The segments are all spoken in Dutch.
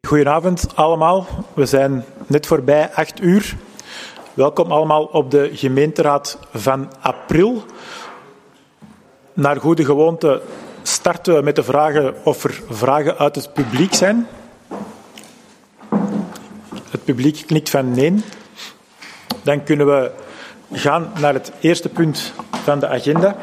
Goedenavond allemaal. We zijn net voorbij 8 uur. Welkom allemaal op de gemeenteraad van april. Naar goede gewoonte starten we met de vragen of er vragen uit het publiek zijn. Het publiek knikt van nee. Dan kunnen we gaan naar het eerste punt van de agenda.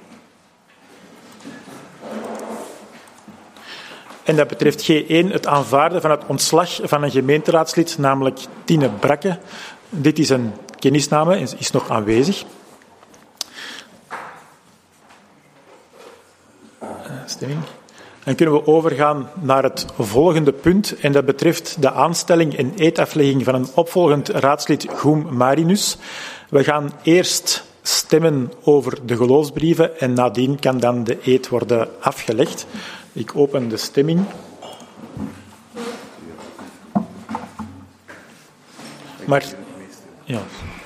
En dat betreft G1, het aanvaarden van het ontslag van een gemeenteraadslid, namelijk Tine Brakke. Dit is een kennisname en is nog aanwezig. Stemming. Dan kunnen we overgaan naar het volgende punt. En dat betreft de aanstelling en eedaflegging van een opvolgend raadslid Goem Marinus. We gaan eerst stemmen over de geloofsbrieven en nadien kan dan de eed worden afgelegd. Ik open de stemming. Maar, ja.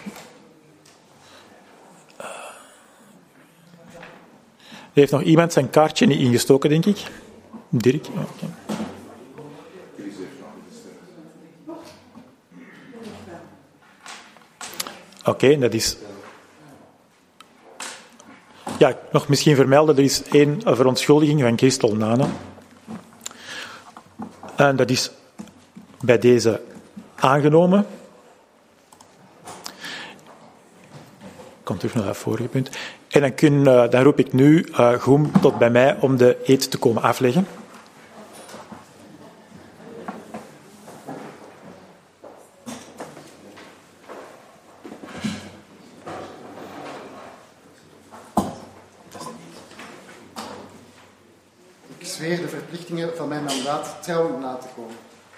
Er heeft nog iemand zijn kaartje niet ingestoken, denk ik. Dirk? Ja, okay. Oké, dat is... Ja, nog misschien vermelden, er is 1 verontschuldiging van Christel Nane. En dat is bij deze aangenomen. Ik kom terug naar het vorige punt. En dan roep ik nu Goem tot bij mij om de eed te komen afleggen. Ik zweer de verplichtingen van mijn mandaat trouw na te komen.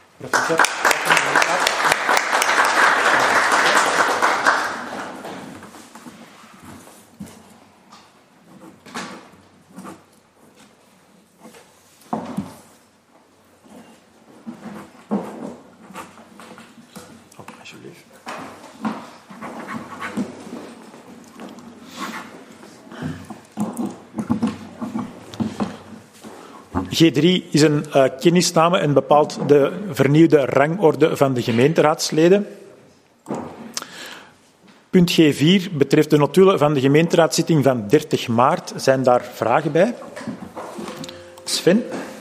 G3 is een kennisname en bepaalt de vernieuwde rangorde van de gemeenteraadsleden. Punt G4 betreft de notulen van de gemeenteraadszitting van 30 maart. Zijn daar vragen bij? Sven?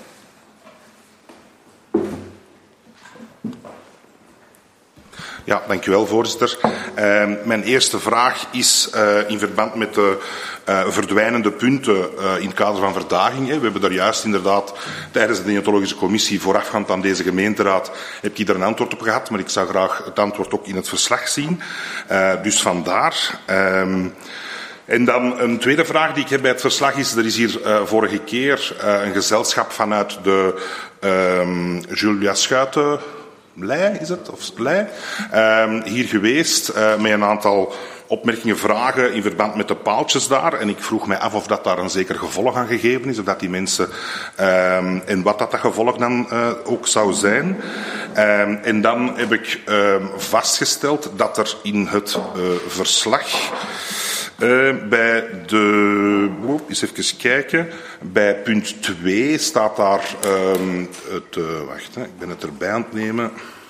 Ja, dank u wel, voorzitter. Mijn eerste vraag is in verband met de verdwijnende punten in het kader van verdaging. We hebben daar juist inderdaad tijdens de deontologische commissie voorafgaand aan deze gemeenteraad heb ik daar een antwoord op gehad, maar ik zou graag het antwoord ook in het verslag zien. Dus vandaar. En dan een tweede vraag die ik heb bij het verslag is, er is hier vorige keer een gezelschap vanuit de Julia Schuiten... Lei, is het? Of Lei? Hier geweest met een aantal opmerkingen, vragen in verband met de paaltjes daar. En ik vroeg mij af of dat daar een zeker gevolg aan gegeven is. Of dat die mensen... en wat dat gevolg dan ook zou zijn. En dan heb ik vastgesteld dat er in het verslag... bij de... eens even kijken. Bij punt 2 staat daar wacht, ik ben het erbij aan het nemen.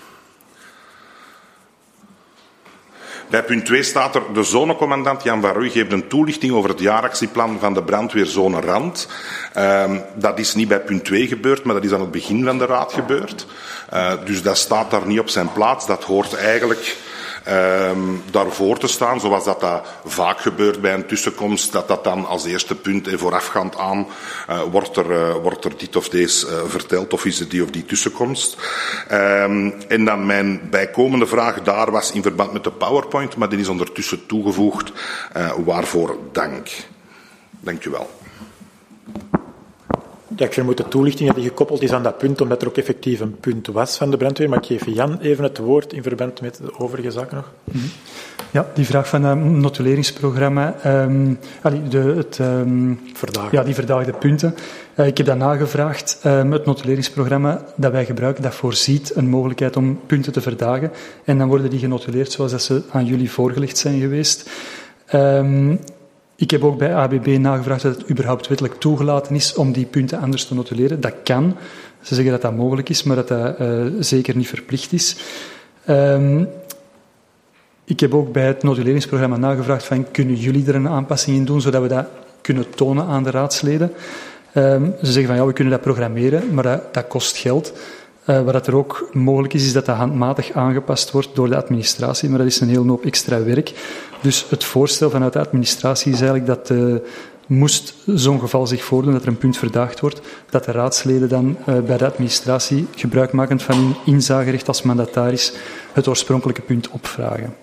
Bij punt 2 staat er: de zonecommandant Jan van Rooij geeft een toelichting over het jaaractieplan van de brandweerzone Rand. Dat is niet bij punt 2 gebeurd, maar dat is aan het begin van de raad gebeurd. Dus dat staat daar niet op zijn plaats. Dat hoort eigenlijk... daarvoor te staan, zoals dat vaak gebeurt bij een tussenkomst, dat dan als eerste punt en voorafgaand aan wordt er dit of deze verteld, of is er die of die tussenkomst. En dan mijn bijkomende vraag daar was in verband met de PowerPoint, maar die is ondertussen toegevoegd, waarvoor dank. Dank u wel. Ja, ik vermoed de toelichting dat die gekoppeld is aan dat punt, omdat er ook effectief een punt was van de brandweer. Maar ik geef Jan even het woord in verband met de overige zaken nog. Ja, die vraag van het notuleringsprogramma. Die verdaagde punten. Ik heb dat nagevraagd. Het notuleringsprogramma dat wij gebruiken, dat voorziet een mogelijkheid om punten te verdagen. En dan worden die genotuleerd zoals dat ze aan jullie voorgelegd zijn geweest. Ik heb ook bij ABB nagevraagd dat het überhaupt wettelijk toegelaten is om die punten anders te notuleren. Dat kan. Ze zeggen dat dat mogelijk is, maar dat dat zeker niet verplicht is. Ik heb ook bij het notuleringsprogramma nagevraagd van, kunnen jullie er een aanpassing in doen, zodat we dat kunnen tonen aan de raadsleden. Ze zeggen van, ja, we kunnen dat programmeren, maar dat kost geld. Wat er ook mogelijk is dat dat handmatig aangepast wordt door de administratie, maar dat is een hele hoop extra werk. Dus het voorstel vanuit de administratie is eigenlijk dat moest zo'n geval zich voordoen, dat er een punt verdaagd wordt, dat de raadsleden dan bij de administratie, gebruikmakend van hun inzagerecht als mandataris, het oorspronkelijke punt opvragen.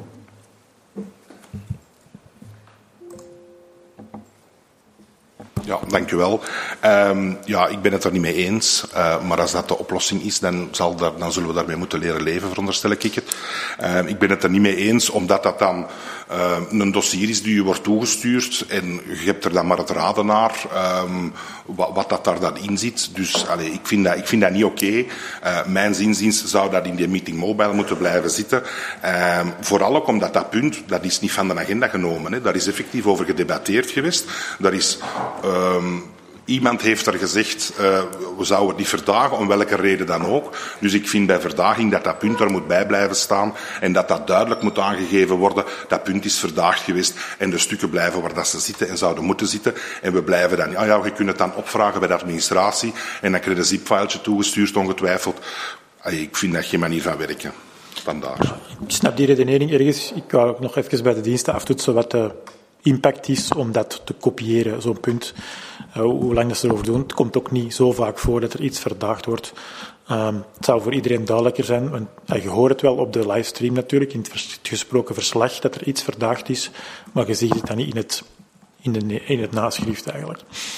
Ja, dank u wel. Ja, ik ben het er niet mee eens. Maar als dat de oplossing is, dan zullen we daarmee moeten leren leven, veronderstel ik het. Ik ben het er niet mee eens, omdat dat dan een dossier is die je wordt toegestuurd en je hebt er dan maar het raden naar wat dat daar dan in zit. Dus ik vind dat niet oké. Mijn zinziens zou dat in die meeting mobile moeten blijven zitten. Vooral ook omdat dat punt, dat is niet van de agenda genomen. Hè. Daar is effectief over gedebatteerd geweest. Daar is... Iemand heeft er gezegd, we zouden het niet verdagen, om welke reden dan ook. Dus ik vind bij verdaging dat dat punt er moet bij blijven staan en dat dat duidelijk moet aangegeven worden. Dat punt is verdaagd geweest en de stukken blijven waar dat ze zitten en zouden moeten zitten. En we blijven dan, je kunt het dan opvragen bij de administratie en dan krijg je een zip-filetje toegestuurd, ongetwijfeld. Ik vind dat geen manier van werken. Vandaar. Ik snap die redenering ergens. Ik wou ook nog even bij de diensten aftoetsen wat de impact is om dat te kopiëren, zo'n punt. Hoe lang dat ze erover doen. Het komt ook niet zo vaak voor dat er iets verdaagd wordt. Het zou voor iedereen duidelijker zijn. Want, je hoort het wel op de livestream natuurlijk, in het gesproken verslag, dat er iets verdaagd is. Maar je ziet het dan niet in het naschrift eigenlijk.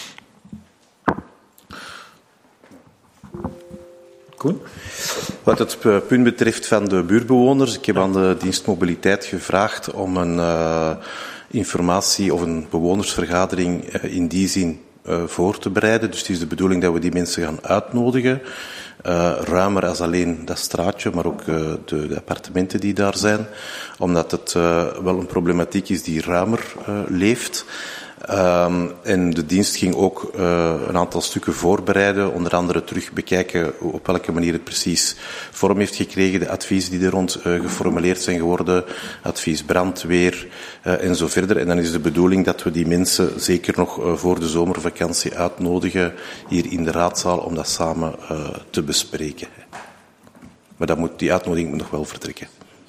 Koen? Wat het punt betreft van de buurtbewoners, ik heb aan de dienst mobiliteit gevraagd om een informatie of een bewonersvergadering in die zin voor te bereiden. Dus het is de bedoeling dat we die mensen gaan uitnodigen. Ruimer als alleen dat straatje, maar ook de appartementen die daar zijn. Omdat het wel een problematiek is die ruimer leeft. En de dienst ging ook een aantal stukken voorbereiden, onder andere terug bekijken op welke manier het precies vorm heeft gekregen, de adviezen die er rond geformuleerd zijn geworden, advies brandweer en zo verder. En dan is de bedoeling dat we die mensen zeker nog voor de zomervakantie uitnodigen hier in de raadzaal om dat samen te bespreken. Maar die uitnodiging moet nog wel vertrekken.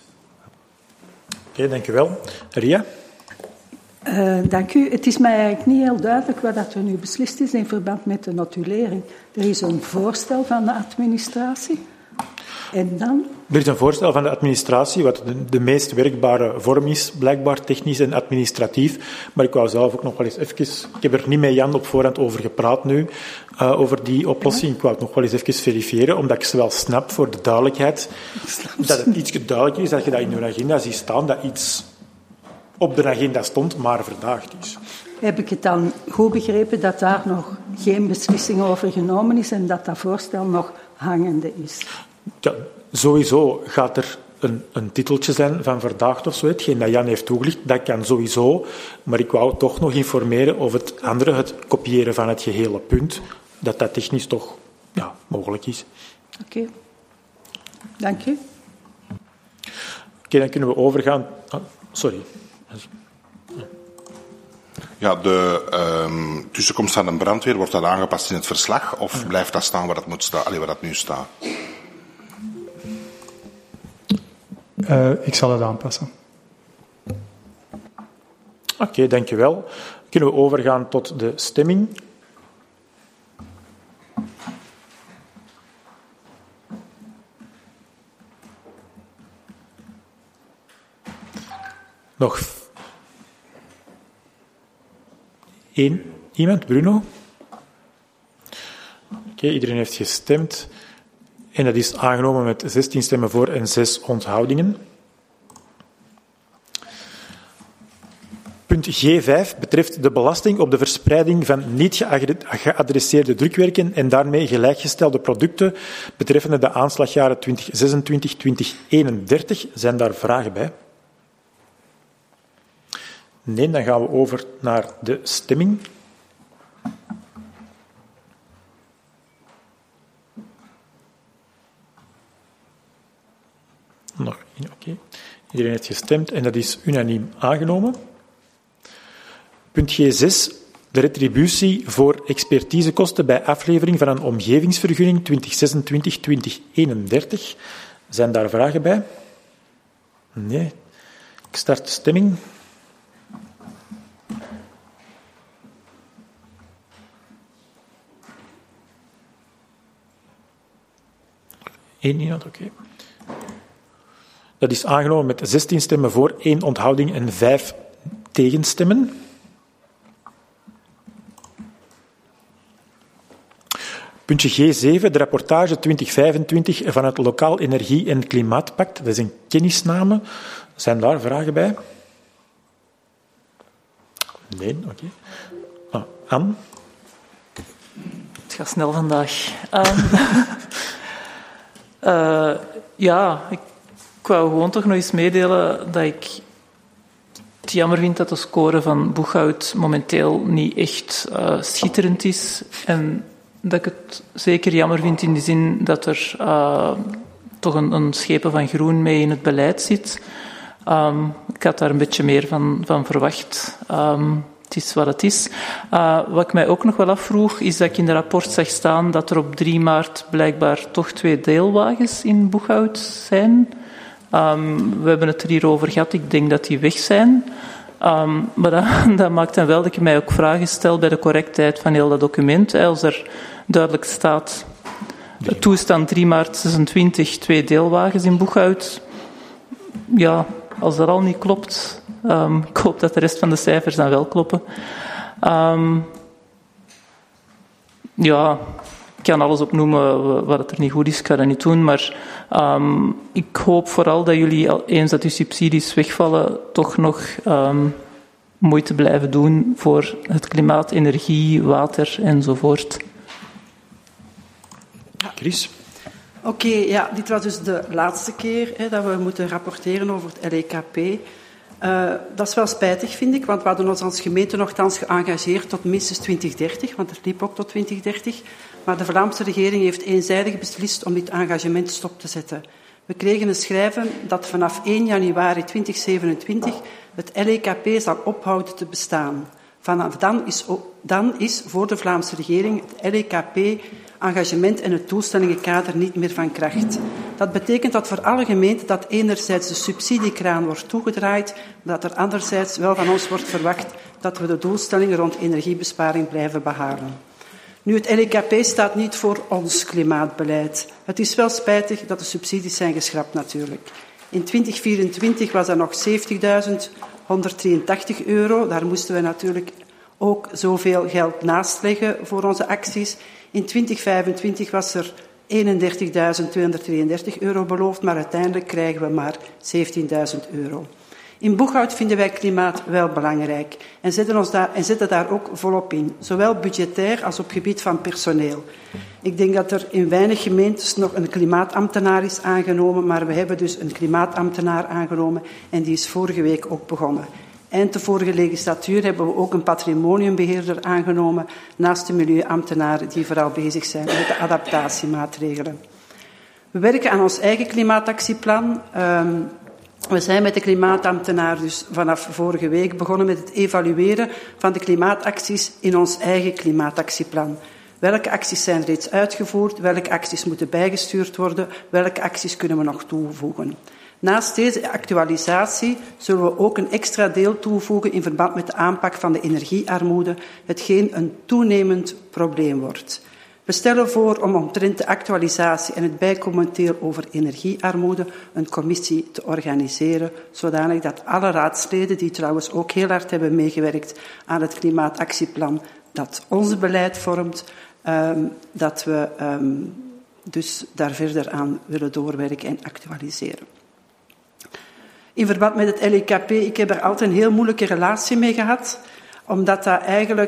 Oké, dank u wel. Ria? Dank u. Het is mij eigenlijk niet heel duidelijk wat er nu beslist is in verband met de notulering. Er is een voorstel van de administratie. En dan? Er is een voorstel van de administratie, wat de meest werkbare vorm is, blijkbaar technisch en administratief. Maar ik wou zelf ook nog wel eens even... Ik heb er niet met Jan op voorhand over gepraat nu, over die oplossing. Ik wou het nog wel eens even verifiëren, omdat ik ze wel snap voor de duidelijkheid. Dat het iets duidelijker is, dat je dat in je agenda ziet staan, dat iets op de agenda stond, maar verdaagd is. Heb ik het dan goed begrepen dat daar nog geen beslissing over genomen is en dat dat voorstel nog hangende is? Ja, sowieso gaat er een titeltje zijn van verdaagd of zo, hetgeen dat Jan heeft toegelicht, dat kan sowieso, maar ik wou toch nog informeren over het andere, het kopiëren van het gehele punt, dat technisch toch mogelijk is. Oké. Dank u. Oké, dan kunnen we overgaan... sorry. Ja, de tussenkomst van een brandweer, wordt dat aangepast in het verslag of blijft dat staan waar dat moet staan, waar dat nu staat? Ik zal het aanpassen. Oké, dankjewel. Kunnen we overgaan tot de stemming? Nog iemand? Bruno? Oké, iedereen heeft gestemd. En dat is aangenomen met 16 stemmen voor en 6 onthoudingen. Punt G5 betreft de belasting op de verspreiding van niet geadresseerde drukwerken en daarmee gelijkgestelde producten betreffende de aanslagjaren 2026-2031. Zijn daar vragen bij? Nee, dan gaan we over naar de stemming. Nog één, oké. Iedereen heeft gestemd en dat is unaniem aangenomen. Punt G6. De retributie voor expertisekosten bij aflevering van een omgevingsvergunning 2026-2031. Zijn daar vragen bij? Nee. Ik start de stemming. Eén iemand, oké. Dat is aangenomen met 16 stemmen voor, 1 onthouding en 5 tegenstemmen. Puntje G7, de rapportage 2025 van het Lokaal Energie- en Klimaatpact. Dat is een kennisname. Zijn daar vragen bij? Nee, oké. Anne? Het gaat snel vandaag. Ik wou gewoon toch nog eens meedelen dat ik het jammer vind dat de score van Boeghout momenteel niet echt schitterend is. En dat ik het zeker jammer vind in de zin dat er toch een schepen van groen mee in het beleid zit. Ik had daar een beetje meer van verwacht. Het is wat het is. Wat ik mij ook nog wel afvroeg, is dat ik in het rapport zag staan dat er op 3 maart blijkbaar toch 2 deelwagens in Boeghout zijn. We hebben het er hier over gehad, ik denk dat die weg zijn. Maar dat maakt dan wel dat ik mij ook vragen stel bij de correctheid van heel dat document. Als er duidelijk staat, toestand 3 maart 26, 2 deelwagens in Boeghout. Ja, als dat al niet klopt, ik hoop dat de rest van de cijfers dan wel kloppen. Ik kan alles opnoemen wat het er niet goed is, ik ga dat niet doen, maar ik hoop vooral dat jullie, eens dat uw subsidies wegvallen, toch nog moeite blijven doen voor het klimaat, energie, water enzovoort. Chris? Oké, dit was dus de laatste keer dat we moeten rapporteren over het LEKP. Dat is wel spijtig, vind ik, want we hadden ons als gemeente nogthans geëngageerd tot minstens 2030, want het liep ook tot 2030. Maar de Vlaamse regering heeft eenzijdig beslist om dit engagement stop te zetten. We kregen een schrijven dat vanaf 1 januari 2027 het LEKP zal ophouden te bestaan. Vanaf dan is voor de Vlaamse regering het LEKP-engagement en het doelstellingenkader niet meer van kracht. Dat betekent dat voor alle gemeenten dat enerzijds de subsidiekraan wordt toegedraaid, maar dat er anderzijds wel van ons wordt verwacht dat we de doelstellingen rond energiebesparing blijven behalen. Nu, het LEKP staat niet voor ons klimaatbeleid. Het is wel spijtig dat de subsidies zijn geschrapt natuurlijk. In 2024 was dat nog €70.183. Daar moesten we natuurlijk ook zoveel geld naast leggen voor onze acties. In 2025 was er €31.233 beloofd, maar uiteindelijk krijgen we maar €17.000. In Boeghout vinden wij klimaat wel belangrijk en zetten daar ook volop in, zowel budgetair als op gebied van personeel. Ik denk dat er in weinig gemeentes nog een klimaatambtenaar is aangenomen, maar we hebben dus een klimaatambtenaar aangenomen en die is vorige week ook begonnen. Eind de vorige legislatuur hebben we ook een patrimoniumbeheerder aangenomen, naast de milieuambtenaren die vooral bezig zijn met de adaptatiemaatregelen. We werken aan ons eigen klimaatactieplan. We zijn met de klimaatambtenaar dus vanaf vorige week begonnen met het evalueren van de klimaatacties in ons eigen klimaatactieplan. Welke acties zijn reeds uitgevoerd? Welke acties moeten bijgestuurd worden? Welke acties kunnen we nog toevoegen? Naast deze actualisatie zullen we ook een extra deel toevoegen in verband met de aanpak van de energiearmoede, hetgeen een toenemend probleem wordt. We stellen voor om omtrent de actualisatie en het bijkomend deel over energiearmoede een commissie te organiseren, zodanig dat alle raadsleden, die trouwens ook heel hard hebben meegewerkt aan het klimaatactieplan dat ons beleid vormt, dat we dus daar verder aan willen doorwerken en actualiseren. In verband met het LEKP, ik heb er altijd een heel moeilijke relatie mee gehad, omdat er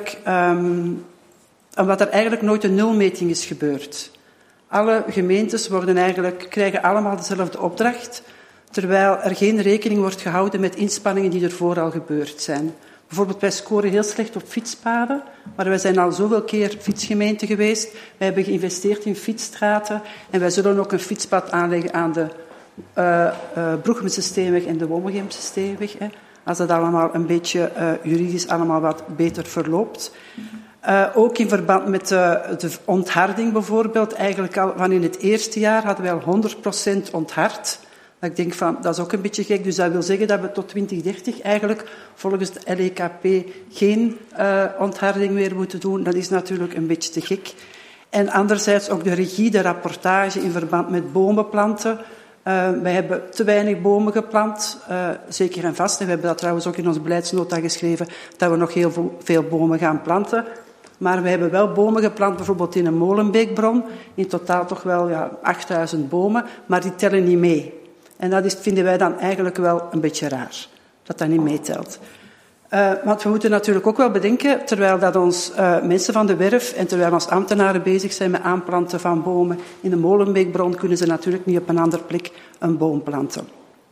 eigenlijk nooit een nulmeting is gebeurd. Alle gemeentes krijgen allemaal dezelfde opdracht, terwijl er geen rekening wordt gehouden met inspanningen die ervoor al gebeurd zijn. Bijvoorbeeld, wij scoren heel slecht op fietspaden, maar wij zijn al zoveel keer fietsgemeente geweest. Wij hebben geïnvesteerd in fietsstraten en wij zullen ook een fietspad aanleggen aan de Broekemse Steenweg en de Wommelgemse Steenweg. Als dat allemaal een beetje juridisch allemaal wat beter verloopt. Ook in verband met de ontharding bijvoorbeeld. Eigenlijk al van in het eerste jaar hadden wij al 100% onthard. Ik denk van, dat is ook een beetje gek. Dus dat wil zeggen dat we tot 2030 eigenlijk volgens de LEKP geen ontharding meer moeten doen. Dat is natuurlijk een beetje te gek. En anderzijds ook de rigide rapportage in verband met bomen planten. Wij hebben te weinig bomen geplant, zeker en vast. En we hebben dat trouwens ook in onze beleidsnota geschreven, dat we nog heel veel bomen gaan planten. Maar we hebben wel bomen geplant, bijvoorbeeld in een molenbeekbron. In totaal toch wel 8000 bomen, maar die tellen niet mee. En dat vinden wij dan eigenlijk wel een beetje raar, dat dat niet meetelt. Want we moeten natuurlijk ook wel bedenken, terwijl dat ons mensen van de werf en terwijl ons ambtenaren bezig zijn met aanplanten van bomen in de molenbeekbron, kunnen ze natuurlijk niet op een andere plek een boom planten.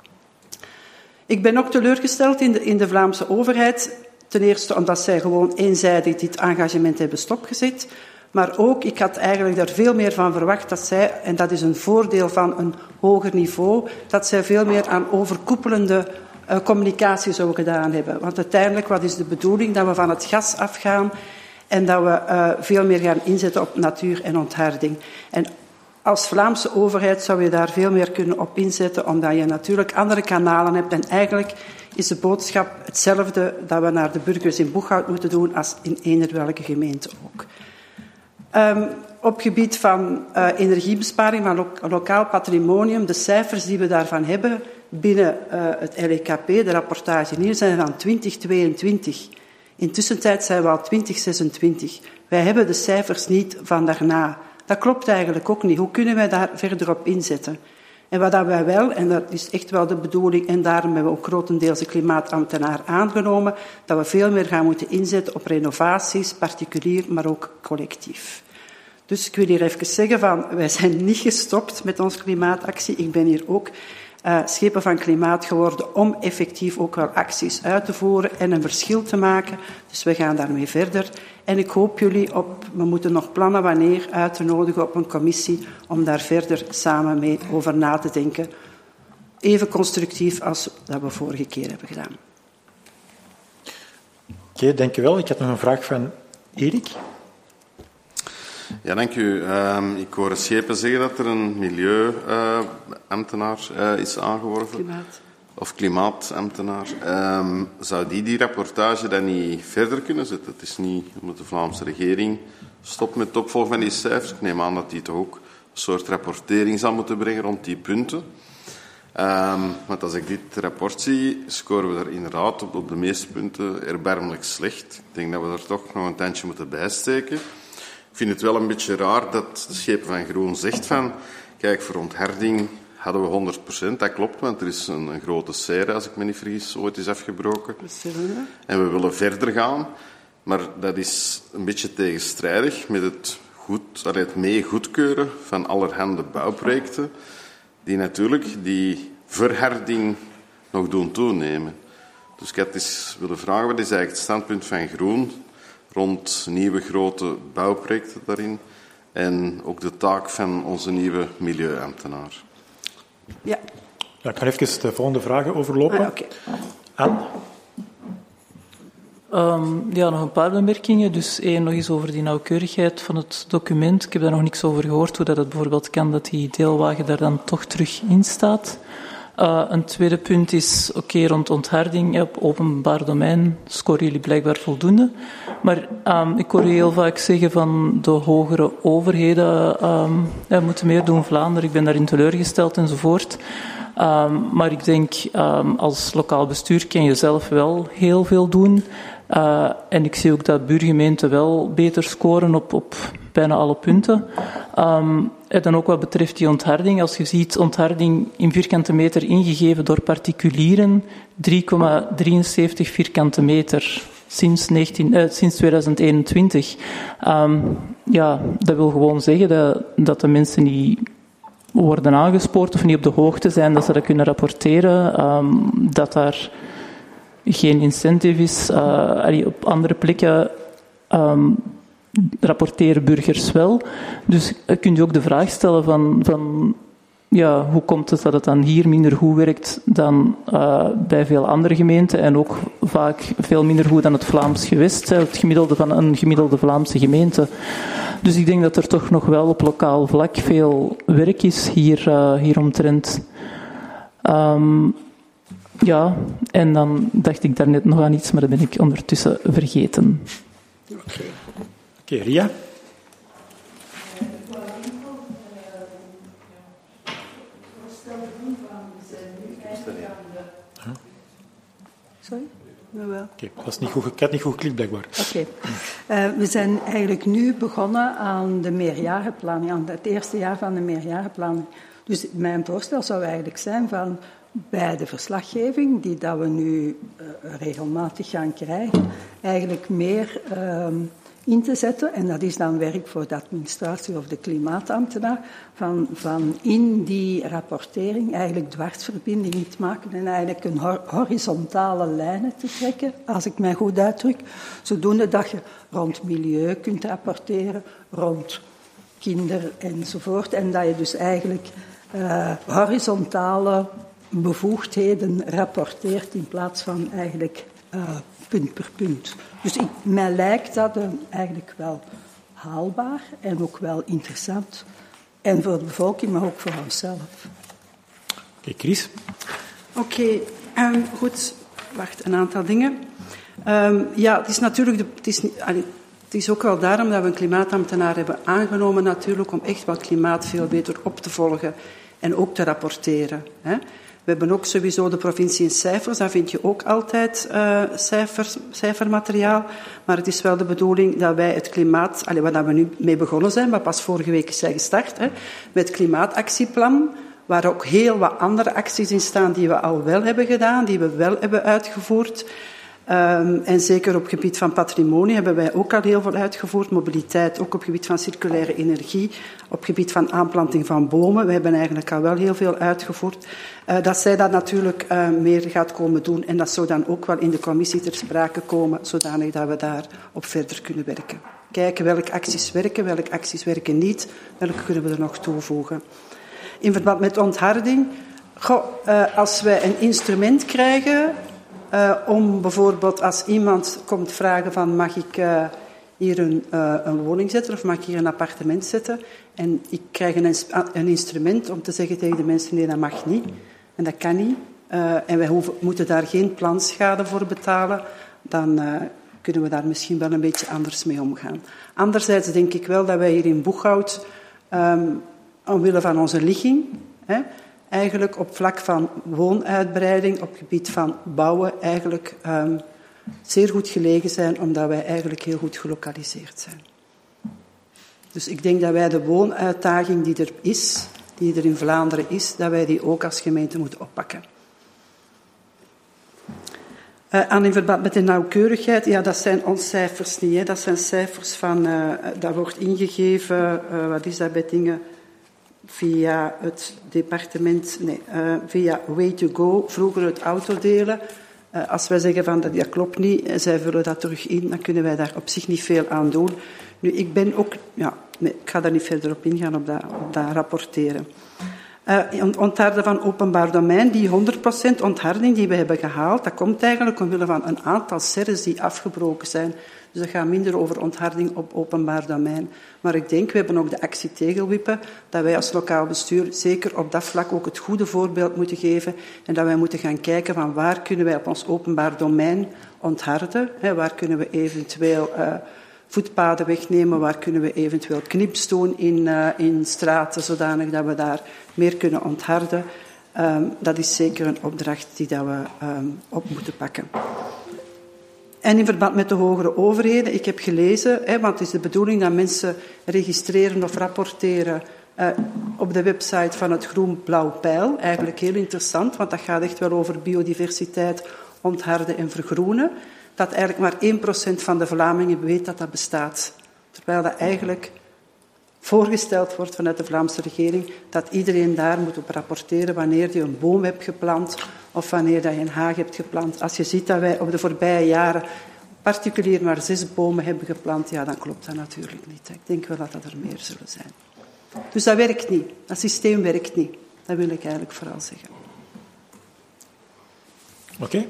Ik ben ook teleurgesteld in de Vlaamse overheid. Ten eerste omdat zij gewoon eenzijdig dit engagement hebben stopgezet. Maar ook, ik had eigenlijk daar veel meer van verwacht dat zij, en dat is een voordeel van een hoger niveau, dat zij veel meer aan overkoepelende communicatie zou gedaan hebben. Want uiteindelijk, wat is de bedoeling? Dat we van het gas afgaan en dat we veel meer gaan inzetten op natuur en ontharding. En als Vlaamse overheid zou je daar veel meer kunnen op inzetten, omdat je natuurlijk andere kanalen hebt. En eigenlijk is de boodschap hetzelfde dat we naar de burgers in Boeghout moeten doen als in eender welke gemeente ook. Op gebied van energiebesparing, van lokaal patrimonium, de cijfers die we daarvan hebben binnen het LEKP, de rapportage hier, zijn van 2022. Intussen zijn we al 2026. Wij hebben de cijfers niet van daarna. Dat klopt eigenlijk ook niet. Hoe kunnen wij daar verder op inzetten? En wat wij wel, en dat is echt wel de bedoeling, en daarom hebben we ook grotendeels de klimaatambtenaar aangenomen, dat we veel meer gaan moeten inzetten op renovaties, particulier, maar ook collectief. Dus ik wil hier even zeggen van, wij zijn niet gestopt met onze klimaatactie. Ik ben hier ook schepen van klimaat geworden om effectief ook wel acties uit te voeren en een verschil te maken. Dus we gaan daarmee verder. En ik hoop jullie we moeten nog plannen wanneer, uit te nodigen op een commissie om daar verder samen mee over na te denken. Even constructief als dat we vorige keer hebben gedaan. Oké, dank u wel. Ik had nog een vraag van Erik. Ja, dank u. Ik hoor Schepen zeggen dat er een milieuambtenaar is aangeworven. Of klimaatambtenaar. Zou die rapportage dan niet verder kunnen zetten? Het is niet omdat de Vlaamse regering stopt met het opvolgen van die cijfers. Ik neem aan dat die toch ook een soort rapportering zal moeten brengen rond die punten. Want als ik dit rapport zie, scoren we er inderdaad op de meeste punten erbarmelijk slecht. Ik denk dat we er toch nog een tandje moeten bijsteken. Ik vind het wel een beetje raar dat de Schepen van Groen zegt van, kijk, voor ontharding hadden we 100%. Dat klopt, want er is een grote serre, als ik me niet vergis, ooit is afgebroken. En we willen verder gaan. Maar dat is een beetje tegenstrijdig met het mee goedkeuren van allerhande bouwprojecten, die natuurlijk die verharding nog doen toenemen. Dus ik had eens willen vragen, wat is eigenlijk het standpunt van Groen rond nieuwe grote bouwprojecten daarin en ook de taak van onze nieuwe milieuambtenaar? Ja. Ja, ik ga even de volgende vragen overlopen. Okay. Anne? Ja, nog een paar bemerkingen. Dus één, nog eens over die nauwkeurigheid van het document. Ik heb daar nog niks over gehoord, hoe dat het bijvoorbeeld kan dat die deelwagen daar dan toch terug in staat. Een tweede punt is, rond ontharding, op openbaar domein scoren jullie blijkbaar voldoende. Maar ik hoor je heel vaak zeggen van de hogere overheden moeten meer doen, Vlaanderen, ik ben daarin teleurgesteld enzovoort. Maar ik denk, als lokaal bestuur kan je zelf wel heel veel doen. En ik zie ook dat buurgemeenten wel beter scoren op bijna alle punten. En dan ook wat betreft die ontharding. Als je ziet, ontharding in vierkante meter ingegeven door particulieren, 3,73 vierkante meter sinds 2021. Dat wil gewoon zeggen dat de mensen niet worden aangespoord of niet op de hoogte zijn, dat ze dat kunnen rapporteren, dat daar geen incentive is. Op andere plekken rapporteren burgers wel. Dus kun je ook de vraag stellen van hoe komt het dat het dan hier minder goed werkt dan bij veel andere gemeenten en ook vaak veel minder goed dan het Vlaams gewest, het gemiddelde van een gemiddelde Vlaamse gemeente. Dus ik denk dat er toch nog wel op lokaal vlak veel werk is hieromtrent. En dan dacht ik daarnet nog aan iets, maar dat ben ik ondertussen vergeten. Oké, Ria? Sorry? Jawel. Oké, dat is niet goed. Ik had niet goed geklikt, blijkbaar. Oké. We zijn eigenlijk nu begonnen aan de meerjarenplanning, aan het eerste jaar van de meerjarenplanning. Dus mijn voorstel zou eigenlijk zijn van bij de verslaggeving, die dat we nu regelmatig gaan krijgen, eigenlijk meer in te zetten. En dat is dan werk voor de administratie of de klimaatambtenaar, van in die rapportering eigenlijk dwarsverbindingen te maken en eigenlijk een horizontale lijnen te trekken, als ik mij goed uitdruk, zodoende dat je rond milieu kunt rapporteren, rond kinder enzovoort, en dat je dus eigenlijk horizontale bevoegdheden rapporteert in plaats van eigenlijk punt per punt. Dus mij lijkt dat eigenlijk wel haalbaar en ook wel interessant. En voor de bevolking, maar ook voor onszelf. Oké, Chris? Oké, goed. Wacht, een aantal dingen. Het is natuurlijk... Het is ook wel daarom dat we een klimaatambtenaar hebben aangenomen natuurlijk, om echt wat klimaat veel beter op te volgen en ook te rapporteren. Hè. We hebben ook sowieso de provincie in cijfers, daar vind je ook altijd cijfermateriaal. Maar het is wel de bedoeling dat wij het klimaat, waar we nu mee begonnen zijn, maar pas vorige week zijn gestart, met het klimaatactieplan, waar ook heel wat andere acties in staan die we al wel hebben gedaan, die we wel hebben uitgevoerd. En zeker op het gebied van patrimonie hebben wij ook al heel veel uitgevoerd. Mobiliteit, ook op het gebied van circulaire energie, op het gebied van aanplanting van bomen. We hebben eigenlijk al wel heel veel uitgevoerd. Dat zij dat natuurlijk meer gaat komen doen. En dat zou dan ook wel in de commissie ter sprake komen, zodanig dat we daarop verder kunnen werken. Kijken welke acties werken niet, welke kunnen we er nog toevoegen. In verband met ontharding, als wij een instrument krijgen... om bijvoorbeeld als iemand komt vragen van mag ik hier een woning zetten of mag ik hier een appartement zetten en ik krijg een instrument om te zeggen tegen de mensen nee, dat mag niet en dat kan niet en wij moeten daar geen planschade voor betalen, dan kunnen we daar misschien wel een beetje anders mee omgaan. Anderzijds denk ik wel dat wij hier in Boeghout omwille van onze ligging... eigenlijk op vlak van woonuitbreiding, op het gebied van bouwen, eigenlijk zeer goed gelegen zijn, omdat wij eigenlijk heel goed gelokaliseerd zijn. Dus ik denk dat wij de woonuitdaging die er in Vlaanderen is, dat wij die ook als gemeente moeten oppakken. In verband met de nauwkeurigheid, dat zijn onze cijfers niet. Hè. Dat zijn cijfers van, dat wordt ingegeven, wat is dat bij dingen... via het departement, via Way2Go, vroeger het autodelen. Als wij zeggen van dat klopt niet, zij vullen dat terug in, dan kunnen wij daar op zich niet veel aan doen. Nu, ik ben ook, ik ga daar niet verder op ingaan, op dat rapporteren. Ontharden van openbaar domein, die 100% ontharding die we hebben gehaald, dat komt eigenlijk omwille van een aantal serres die afgebroken zijn. Dus dat gaat minder over ontharding op openbaar domein. Maar ik denk, we hebben ook de actie tegelwippen, dat wij als lokaal bestuur zeker op dat vlak ook het goede voorbeeld moeten geven en dat wij moeten gaan kijken van waar kunnen wij op ons openbaar domein ontharden, waar kunnen we eventueel voetpaden wegnemen, waar kunnen we eventueel knips doen in straten, zodanig dat we daar meer kunnen ontharden. Dat is zeker een opdracht die dat we op moeten pakken. En in verband met de hogere overheden, ik heb gelezen, want het is de bedoeling dat mensen registreren of rapporteren op de website van het Groen-Blauw Pijl. Eigenlijk heel interessant, want dat gaat echt wel over biodiversiteit, ontharden en vergroenen. Dat eigenlijk maar 1% van de Vlamingen weet dat dat bestaat. Terwijl dat eigenlijk voorgesteld wordt vanuit de Vlaamse regering dat iedereen daar moet op rapporteren wanneer je een boom hebt geplant of wanneer je een haag hebt geplant. Als je ziet dat wij op de voorbije jaren particulier maar 6 bomen hebben geplant, dan klopt dat natuurlijk niet. Ik denk wel dat dat er meer zullen zijn. Dus dat werkt niet. Dat systeem werkt niet. Dat wil ik eigenlijk vooral zeggen. Oké.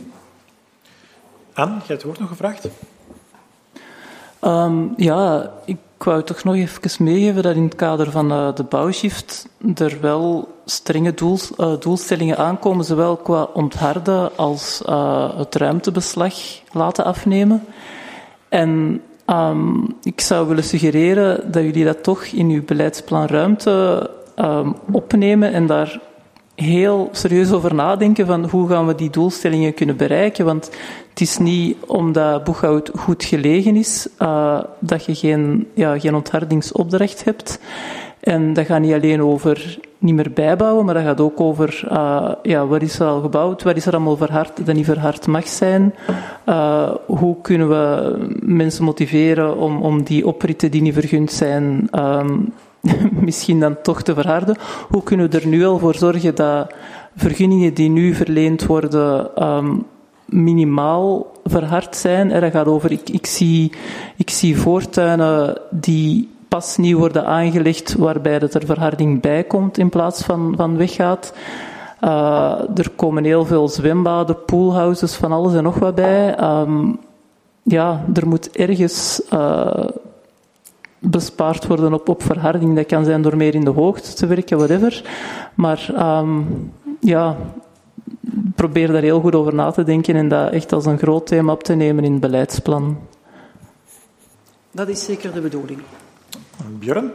Anne, jij hebt het woord nog gevraagd? Ja, ik wou toch nog even meegeven dat in het kader van de bouwshift er wel strenge doelstellingen aankomen, zowel qua ontharden als het ruimtebeslag laten afnemen. En ik zou willen suggereren dat jullie dat toch in uw beleidsplan ruimte opnemen en daar heel serieus over nadenken van hoe gaan we die doelstellingen kunnen bereiken. Want het is niet omdat Boeghout goed gelegen is dat je geen onthardingsopdracht hebt. En dat gaat niet alleen over niet meer bijbouwen, maar dat gaat ook over wat is er al gebouwd, wat is er allemaal verhard dat niet verhard mag zijn. Hoe kunnen we mensen motiveren om die opritten die niet vergund zijn misschien dan toch te verharden. Hoe kunnen we er nu al voor zorgen dat vergunningen die nu verleend worden minimaal verhard zijn? En dat gaat over, ik zie voortuinen die pas nieuw worden aangelegd, waarbij dat er verharding bij komt in plaats van weggaat. Er komen heel veel zwembaden, poolhouses, van alles en nog wat bij. Er moet ergens bespaard worden op verharding. Dat kan zijn door meer in de hoogte te werken, whatever. Maar probeer daar heel goed over na te denken en dat echt als een groot thema op te nemen in het beleidsplan. Dat is zeker de bedoeling. Björn?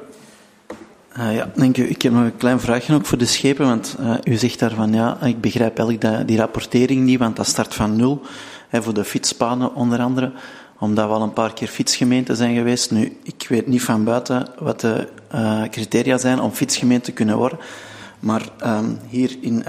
Dank u. Ik heb nog een klein vraagje ook voor de schepen, want u zegt daarvan, ik begrijp eigenlijk die rapportering niet, want dat start van 0, voor de fietspaden onder andere, omdat we al een paar keer fietsgemeenten zijn geweest. Nu, ik weet niet van buiten wat de criteria zijn om fietsgemeente te kunnen worden, maar hier in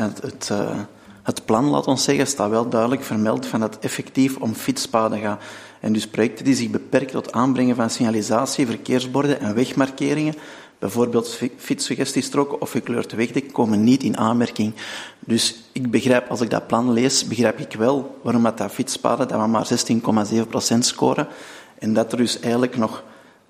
het plan, laat ons zeggen, staat wel duidelijk vermeld van dat het effectief om fietspaden gaat. En dus projecten die zich beperken tot aanbrengen van signalisatie, verkeersborden en wegmarkeringen, bijvoorbeeld fietssuggestiestroken of gekleurd wegdek, komen niet in aanmerking. Dus ik begrijp, als ik dat plan lees, begrijp ik wel waarom dat fietspaden dat we maar 16,7% scoren en dat er dus eigenlijk nog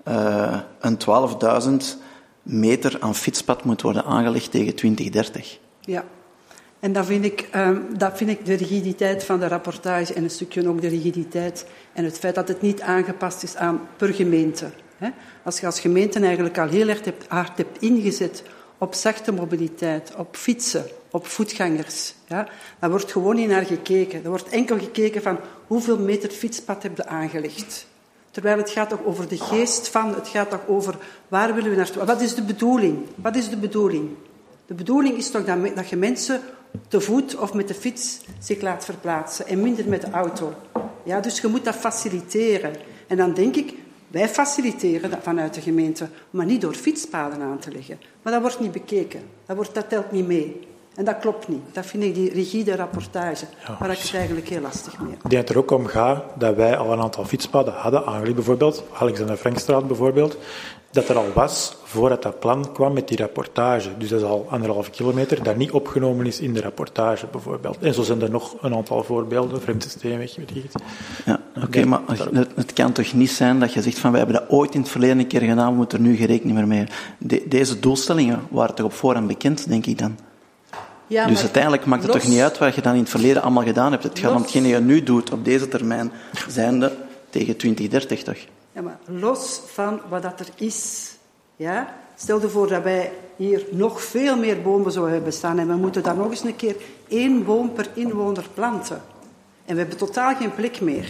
een 12.000 meter aan fietspad moet worden aangelegd tegen 2030. Ja. En dat vind ik de rigiditeit van de rapportage en een stukje ook de rigiditeit en het feit dat het niet aangepast is aan per gemeente. Als je als gemeente eigenlijk al heel erg hard hebt ingezet op zachte mobiliteit, op fietsen, op voetgangers, dan wordt gewoon niet naar gekeken. Er wordt enkel gekeken van hoeveel meter fietspad heb je aangelegd. Terwijl het gaat toch over de geest van, het gaat toch over waar willen we naartoe. Wat is de bedoeling? Wat is de bedoeling? De bedoeling is toch dat je mensen te voet of met de fiets zich laat verplaatsen en minder met de auto. Ja, dus je moet dat faciliteren. En dan denk ik, wij faciliteren dat vanuit de gemeente, maar niet door fietspaden aan te leggen. Maar dat wordt niet bekeken. Dat telt niet mee. En dat klopt niet. Dat vind ik die rigide rapportage, waar ik het eigenlijk heel lastig mee heb. Ik denk dat het er ook om gaat dat wij al een aantal fietspaden hadden aangelegd, bijvoorbeeld, Alexander Frankstraat bijvoorbeeld, dat er al was voordat dat plan kwam met die rapportage. Dus dat is al 1,5 kilometer dat niet opgenomen is in de rapportage, bijvoorbeeld. En zo zijn er nog een aantal voorbeelden, Vreemdsysteemweg, weet je het. Ja, oké, maar het kan toch niet zijn dat je zegt van, wij hebben dat ooit in het verleden een keer gedaan, we moeten er nu geen rekening meer mee. Deze doelstellingen waren toch op voorhand bekend, denk ik dan? Ja, dus uiteindelijk maakt het toch niet uit wat je dan in het verleden allemaal gedaan hebt. Het gaat om hetgeen je nu doet op deze termijn, zijnde tegen 2030 toch? Ja, maar los van wat dat er is, ja, stel je voor dat wij hier nog veel meer bomen zouden hebben staan en we moeten dan nog eens een keer 1 boom per inwoner planten. En we hebben totaal geen plek meer.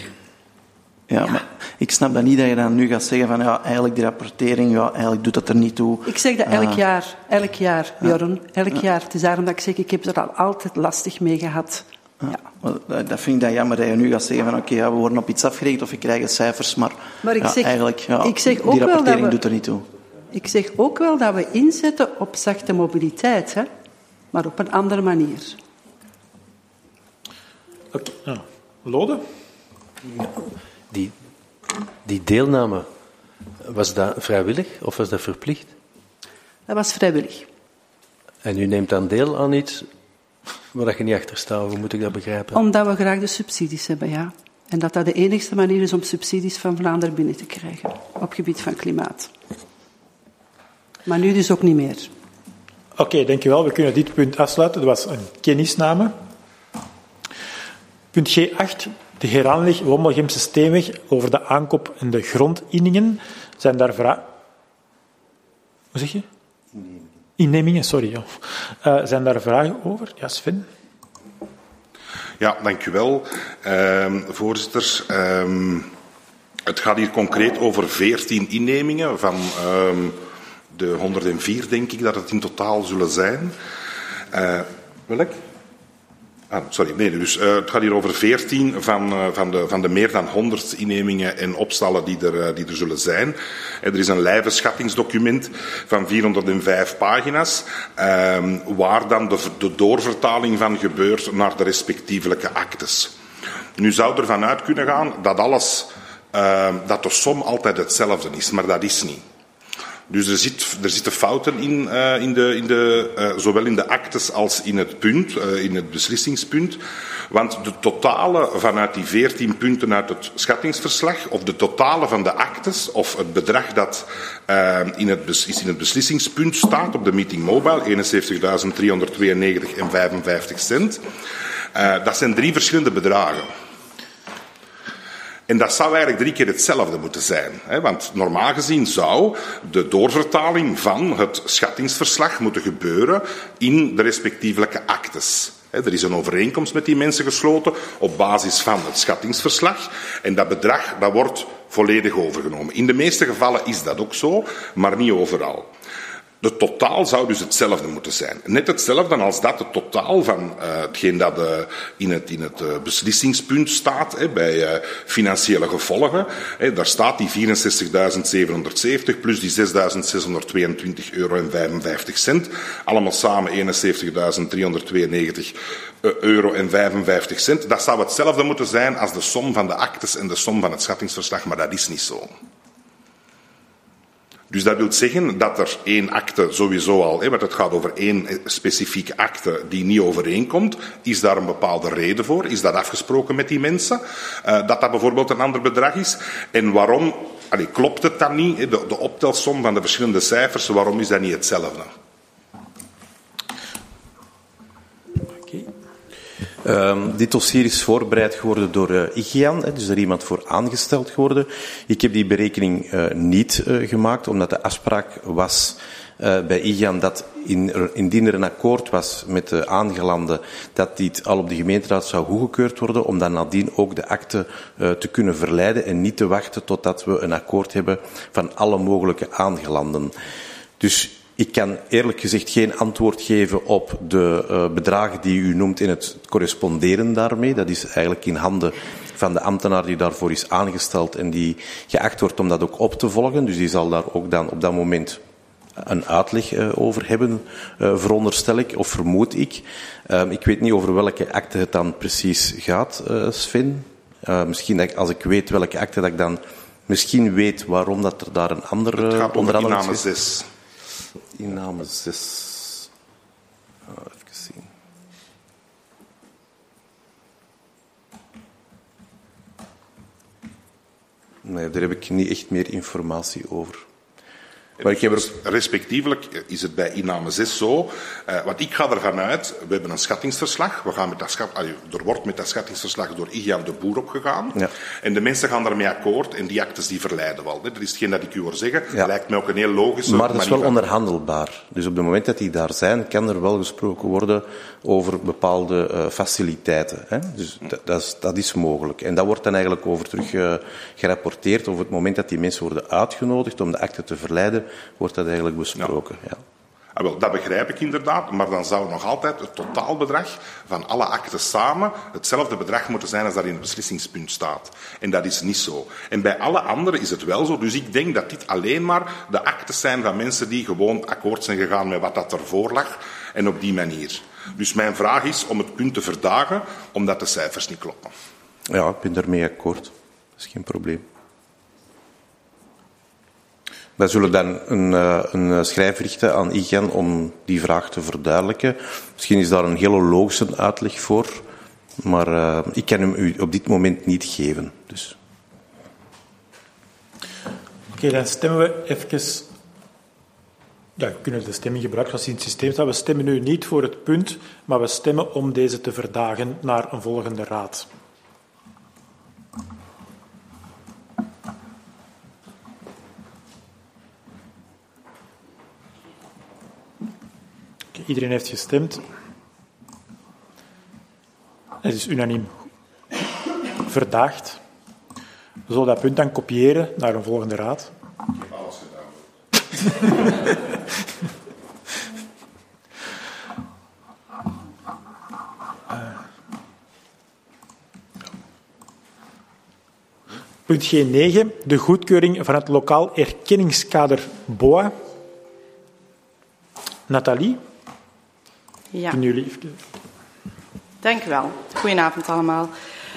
Ja, maar ik snap dat niet dat je dan nu gaat zeggen van eigenlijk die rapportering, eigenlijk doet dat er niet toe. Ik zeg dat elk jaar, Björn, elk jaar. Het is daarom dat ik zeg, ik heb er al altijd lastig mee gehad. Ja. Dat vind ik dan jammer dat je nu gaat zeggen van we worden op iets afgerekend of we krijgen cijfers, maar ik zeg, eigenlijk, ik zeg ook die rapportering wel doet er niet toe. Ik zeg ook wel dat we inzetten op zachte mobiliteit, maar op een andere manier. Oké. Lode? Die deelname, was dat vrijwillig of was dat verplicht? Dat was vrijwillig. En u neemt dan deel aan iets waar je niet achter staat, hoe moet ik dat begrijpen? Omdat we graag de subsidies hebben, ja. En dat de enigste manier is om subsidies van Vlaanderen binnen te krijgen, op gebied van klimaat. Maar nu dus ook niet meer. Oké, dankjewel. We kunnen dit punt afsluiten. Dat was een kennisname. Punt G8. De heraanleg Wommelgemse Steenweg over de aankoop en de grondinningen. Zijn daar vragen... Hoe zeg je? Innemingen, sorry. Zijn daar vragen over? Ja, Sven. Ja, dank u wel, voorzitter. Het gaat hier concreet over 14 innemingen van de 104, denk ik dat het in totaal zullen zijn. Welk? Dus het gaat hier over 14 van de meer dan 100 innemingen en opstallen die er zullen zijn. Er is een lijvenschattingsdocument van 405 pagina's, waar dan de doorvertaling van gebeurt naar de respectievelijke actes. Nu zou er vanuit kunnen gaan dat de som altijd hetzelfde is, maar dat is niet. Dus er zitten fouten zowel in de actes als in het punt, in het beslissingspunt. Want de totale vanuit die 14 punten uit het schattingsverslag, of de totale van de actes, of het bedrag dat in het beslissingspunt staat op de meeting mobile, 71.392 en 55 cent, dat zijn 3 verschillende bedragen. En dat zou eigenlijk 3 keer hetzelfde moeten zijn. Want normaal gezien zou de doorvertaling van het schattingsverslag moeten gebeuren in de respectievelijke actes. Er is een overeenkomst met die mensen gesloten op basis van het schattingsverslag. En dat bedrag dat wordt volledig overgenomen. In de meeste gevallen is dat ook zo, maar niet overal. Het totaal zou dus hetzelfde moeten zijn. Net hetzelfde als dat het totaal van hetgeen dat in het beslissingspunt staat, bij financiële gevolgen. Daar staat die 64.770 plus die 6.622 euro en 55 cent. Allemaal samen 71.392 euro en 55 cent. Dat zou hetzelfde moeten zijn als de som van de actes en de som van het schattingsverslag, maar dat is niet zo. Dus dat wil zeggen dat er 1 acte sowieso al, want het gaat over 1 specifieke acte die niet overeenkomt. Is daar een bepaalde reden voor? Is dat afgesproken met die mensen? Dat bijvoorbeeld een ander bedrag is? En waarom klopt het dan niet? De optelsom van de verschillende cijfers, waarom is dat niet hetzelfde? Dit dossier is voorbereid geworden door IGIAN, dus er is iemand voor aangesteld geworden. Ik heb die berekening niet gemaakt, omdat de afspraak was bij IGIAN dat indien er een akkoord was met de aangelanden, dat dit al op de gemeenteraad zou goedgekeurd worden, om dan nadien ook de akte te kunnen verlijden en niet te wachten totdat we een akkoord hebben van alle mogelijke aangelanden. Dus ik kan eerlijk gezegd geen antwoord geven op de bedragen die u noemt in het corresponderen daarmee. Dat is eigenlijk in handen van de ambtenaar die daarvoor is aangesteld en die geacht wordt om dat ook op te volgen. Dus die zal daar ook dan op dat moment een uitleg over hebben, veronderstel ik, of vermoed ik. Ik weet niet over welke akte het dan precies gaat, Sven. Misschien dat als ik weet welke akte, dat ik dan misschien weet waarom dat er daar een andere... Het gaat over inname 6. Inname 6. Even zien. Nee, daar heb ik niet echt meer informatie over. Maar ik heb respectievelijk is het bij inname 6 zo, want ik ga ervan uit, we hebben een schattingsverslag, er wordt met dat schattingsverslag door IGIAN de boer opgegaan, ja. En de mensen gaan daarmee akkoord en die actes die verleiden wel. Dat is hetgeen dat ik u hoor zeggen, ja. Lijkt mij ook een heel logische... Maar dat is wel onderhandelbaar. Dus op het moment dat die daar zijn, kan er wel gesproken worden over bepaalde faciliteiten. Hè? Dus dat is mogelijk. En dat wordt dan eigenlijk over terug gerapporteerd over het moment dat die mensen worden uitgenodigd om de akte te verleiden, wordt dat eigenlijk besproken. Ja. Ah, wel, dat begrijp ik inderdaad, maar dan zou nog altijd het totaalbedrag van alle akten samen hetzelfde bedrag moeten zijn als dat in het beslissingspunt staat. En dat is niet zo. En bij alle anderen is het wel zo. Dus ik denk dat dit alleen maar de aktes zijn van mensen die gewoon akkoord zijn gegaan met wat dat ervoor lag en op die manier. Dus mijn vraag is om het punt te verdagen, omdat de cijfers niet kloppen. Ja, ik ben daarmee akkoord. Dat is geen probleem. Wij zullen dan een schrijf richten aan IGIAN om die vraag te verduidelijken. Misschien is daar een hele logische uitleg voor, maar ik kan hem u op dit moment niet geven. Dus. Oké, dan stemmen we even Ja, we kunnen de stemming gebruiken als die in het systeem staat. We stemmen nu niet voor het punt, maar we stemmen om deze te verdagen naar een volgende raad. Okay, iedereen heeft gestemd. Het is unaniem verdaagd. We zullen dat punt dan kopiëren naar een volgende raad. Ik heb alles gedaan. Punt G9, de goedkeuring van het lokaal erkenningskader BOA. Nathalie? Ja. Kunnen jullie even... Dank u wel. Goedenavond allemaal.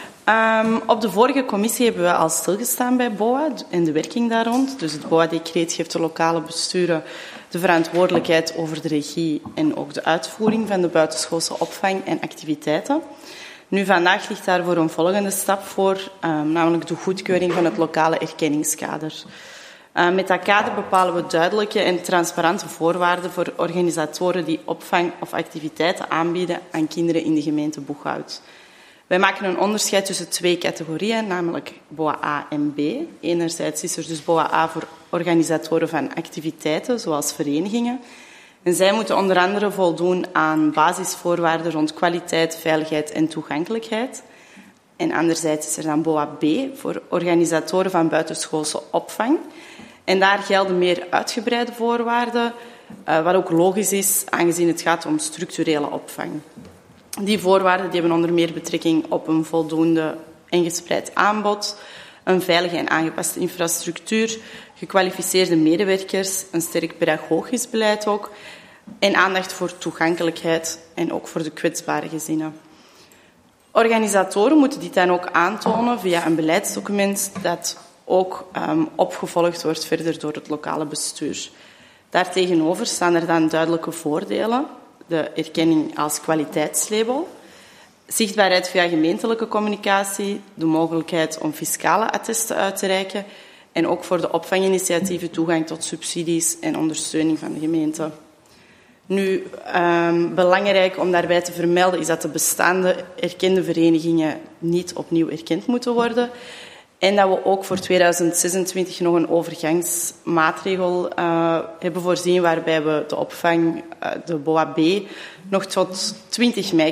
Op de vorige commissie hebben we al stilgestaan bij BOA en de werking daar rond. Dus het BOA-decreet geeft de lokale besturen de verantwoordelijkheid over de regie en ook de uitvoering van de buitenschoolse opvang en activiteiten. Nu, vandaag ligt daarvoor een volgende stap voor, namelijk de goedkeuring van het lokale erkenningskader. Met dat kader bepalen we duidelijke en transparante voorwaarden voor organisatoren die opvang of activiteiten aanbieden aan kinderen in de gemeente Boeghout. Wij maken een onderscheid tussen twee categorieën, namelijk BOA A en B. Enerzijds is er dus BOA A voor organisatoren van activiteiten, zoals verenigingen. En zij moeten onder andere voldoen aan basisvoorwaarden rond kwaliteit, veiligheid en toegankelijkheid. En anderzijds is er dan BOA B voor organisatoren van buitenschoolse opvang. En daar gelden meer uitgebreide voorwaarden, wat ook logisch is, aangezien het gaat om structurele opvang. Die voorwaarden die hebben onder meer betrekking op een voldoende en gespreid aanbod, een veilige en aangepaste infrastructuur, gekwalificeerde medewerkers, een sterk pedagogisch beleid ook, en aandacht voor toegankelijkheid en ook voor de kwetsbare gezinnen. Organisatoren moeten dit dan ook aantonen via een beleidsdocument dat ook opgevolgd wordt verder door het lokale bestuur. Daartegenover staan er dan duidelijke voordelen. De erkenning als kwaliteitslabel, zichtbaarheid via gemeentelijke communicatie, de mogelijkheid om fiscale attesten uit te reiken en ook voor de opvanginitiatieven toegang tot subsidies en ondersteuning van de gemeente. Nu, belangrijk om daarbij te vermelden is dat de bestaande erkende verenigingen niet opnieuw erkend moeten worden en dat we ook voor 2026 nog een overgangsmaatregel hebben voorzien waarbij we de opvang, de BOA B, nog tot 20 mei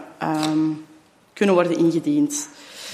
kunnen worden ingediend.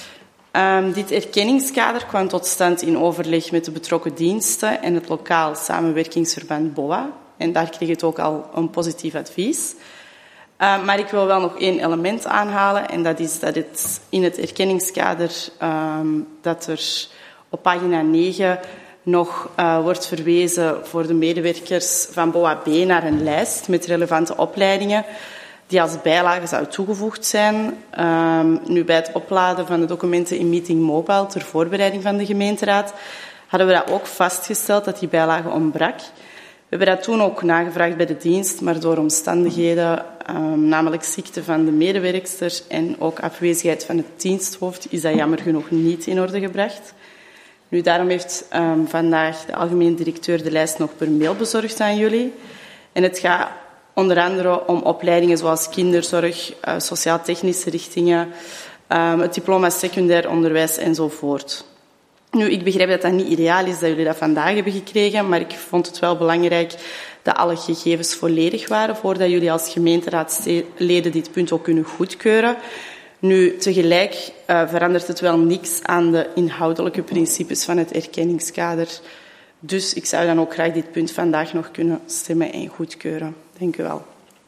Dit erkenningskader kwam tot stand in overleg met de betrokken diensten en het lokaal samenwerkingsverband BOA. En daar kreeg het ook al een positief advies. Maar ik wil wel nog één element aanhalen en dat is dat het in het erkenningskader dat er op pagina 9 nog wordt verwezen voor de medewerkers van BOA B naar een lijst met relevante opleidingen die als bijlage zou toegevoegd zijn. Nu bij het opladen van de documenten in Meeting Mobile ter voorbereiding van de gemeenteraad hadden we dat ook vastgesteld dat die bijlage ontbrak. We hebben dat toen ook nagevraagd bij de dienst, maar door omstandigheden, namelijk ziekte van de medewerkster en ook afwezigheid van het diensthoofd, is dat jammer genoeg niet in orde gebracht. Nu, daarom heeft vandaag de algemeen directeur de lijst nog per mail bezorgd aan jullie. En het gaat onder andere om opleidingen zoals kinderzorg, sociaal-technische richtingen, het diploma secundair onderwijs enzovoort. Nu, ik begrijp dat dat niet ideaal is dat jullie dat vandaag hebben gekregen, maar ik vond het wel belangrijk dat alle gegevens volledig waren voordat jullie als gemeenteraadsleden dit punt ook kunnen goedkeuren. Nu, tegelijk verandert het wel niks aan de inhoudelijke principes van het erkenningskader. Dus ik zou dan ook graag dit punt vandaag nog kunnen stemmen en goedkeuren. Dank u wel.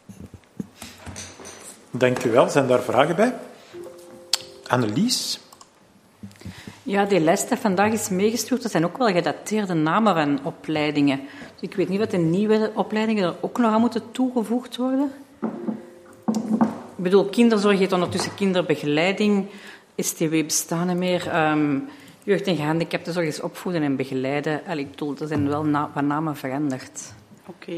Dank u wel. Zijn daar vragen bij? Annelies? Ja, die lijst die vandaag is meegestuurd, dat zijn ook wel gedateerde namen van opleidingen. Dus ik weet niet wat de nieuwe opleidingen er ook nog aan moeten toegevoegd worden. Ik bedoel, kinderzorg heeft ondertussen kinderbegeleiding, STW bestaan niet meer, jeugd- en gehandicaptenzorg is opvoeden en begeleiden. Ik bedoel, er zijn wel wat namen veranderd. Oké.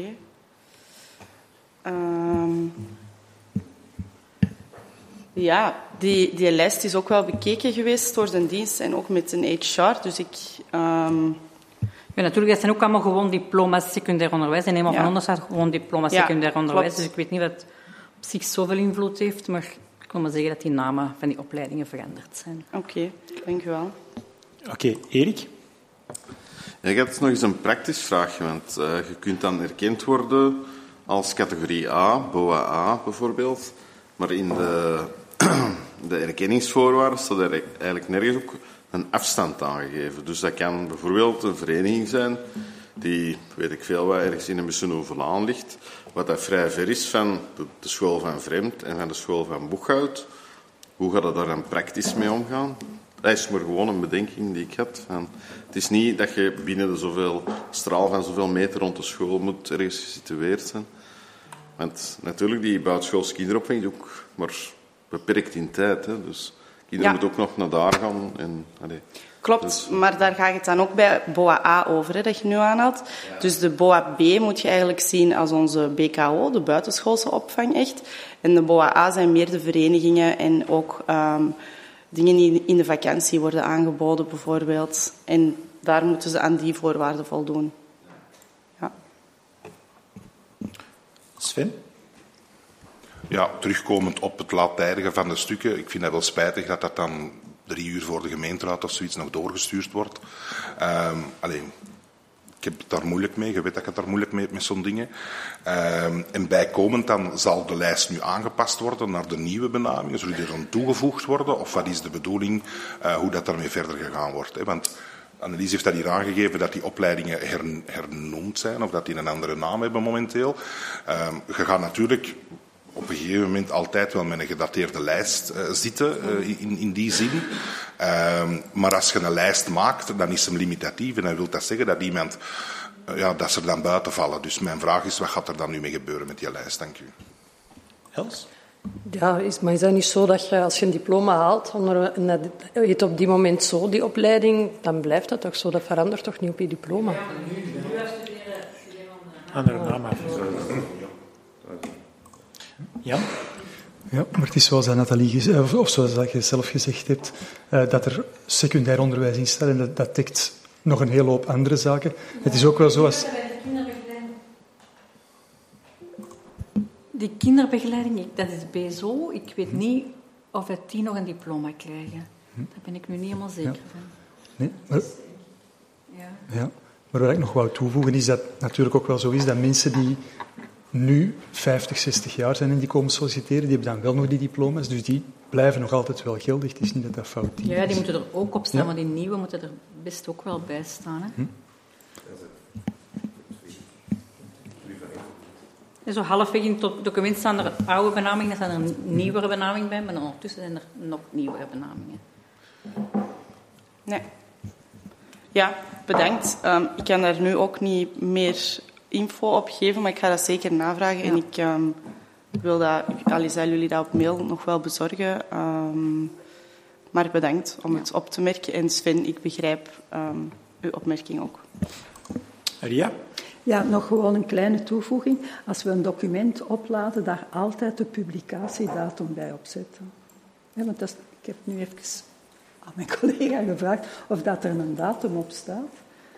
Ja, die lijst is ook wel bekeken geweest door de dienst en ook met een HR. Dus Ja, natuurlijk, dat zijn ook allemaal gewoon diploma's secundair onderwijs. En eenmaal van onder staat gewoon diploma secundair onderwijs. Klopt. Dus ik weet niet wat op zich zoveel invloed heeft, maar ik wil maar zeggen dat die namen van die opleidingen veranderd zijn. Oké, dank u wel. Oké, Erik? Ja, ik had nog eens een praktisch vraagje, want je kunt dan erkend worden als categorie A, BOA A bijvoorbeeld, maar in de erkenningsvoorwaarden staat er eigenlijk nergens ook een afstand aangegeven. Dus dat kan bijvoorbeeld een vereniging zijn die, weet ik veel wat, ergens in een Bussen-Oevelaan ligt, wat dat vrij ver is van de school van Vreemd en van de school van Boeghout. Hoe gaat dat daar dan praktisch mee omgaan? Dat is maar gewoon een bedenking die ik had. Het is niet dat je binnen de zoveel straal van zoveel meter rond de school moet ergens gesitueerd zijn. Want natuurlijk, die buitenschoolse kinderopvang is ook maar beperkt in tijd. Hè. Dus kinderen moeten ook nog naar daar gaan. Klopt, dus... maar daar gaat het dan ook bij BOA A over, hè, dat je nu aanhaalt. Ja. Dus de BOA B moet je eigenlijk zien als onze BKO, de buitenschoolse opvang echt. En de BOA A zijn meer de verenigingen en ook dingen die in de vakantie worden aangeboden bijvoorbeeld. En daar moeten ze aan die voorwaarden voldoen. Ja. Sven? Ja, terugkomend op het laattijdige van de stukken. Ik vind dat wel spijtig dat dat dan 3 uur voor de gemeenteraad of zoiets nog doorgestuurd wordt. Ik heb het daar moeilijk mee. Je weet dat ik het daar moeilijk mee heb met zo'n dingen. En bijkomend dan zal de lijst nu aangepast worden naar de nieuwe benamingen. Zullen die er dan toegevoegd worden? Of wat is de bedoeling hoe dat daarmee verder gegaan wordt? Hè? Want Annelies heeft dat hier aangegeven dat die opleidingen hernoemd zijn of dat die een andere naam hebben momenteel. Je gaat natuurlijk op een gegeven moment altijd wel met een gedateerde lijst zitten, in die zin. Maar als je een lijst maakt, dan is hem limitatief. En dan wil dat zeggen dat iemand, dat ze er dan buiten vallen. Dus mijn vraag is, wat gaat er dan nu mee gebeuren met die lijst? Dank u. Els? Ja, maar is dat niet zo dat je, als je een diploma haalt, en je hebt op die moment zo die opleiding, dan blijft dat toch zo? Dat verandert toch niet op je diploma? Andere naam af. Ja? Ja, maar het is zoals Nathalie, of zoals je zelf gezegd hebt, dat er secundair onderwijs in staat en dat dekt nog een hele hoop andere zaken. Het is ook wel zo als... Die kinderbegeleiding, dat is BSO. Ik weet niet of die nog een diploma krijgen. Daar ben ik nu niet helemaal zeker van. Nee, maar... Ja. Maar wat ik nog wou toevoegen is dat natuurlijk ook wel zo is dat mensen die nu 50, 60 jaar zijn en die komen solliciteren, die hebben dan wel nog die diploma's, dus die blijven nog altijd wel geldig. Het is niet dat dat fout is. Ja, die moeten er ook op staan, maar die nieuwe moeten er best ook wel bij staan. Hè? En zo halfweg in het document staan er oude benamingen, dan staan er nieuwere benamingen bij, maar ondertussen zijn er nog nieuwere benamingen. Nee. Ja, bedankt. Ik kan daar nu ook niet meer info op geven, maar ik ga dat zeker navragen. Ja. En ik wil dat, zal jullie dat op mail nog wel bezorgen. Maar bedankt om het op te merken. En Sven, ik begrijp uw opmerking ook. Ria? Ja, nog gewoon een kleine toevoeging. Als we een document opladen, daar altijd de publicatiedatum bij opzetten. Ja, want ik heb nu even aan mijn collega gevraagd of dat er een datum op staat.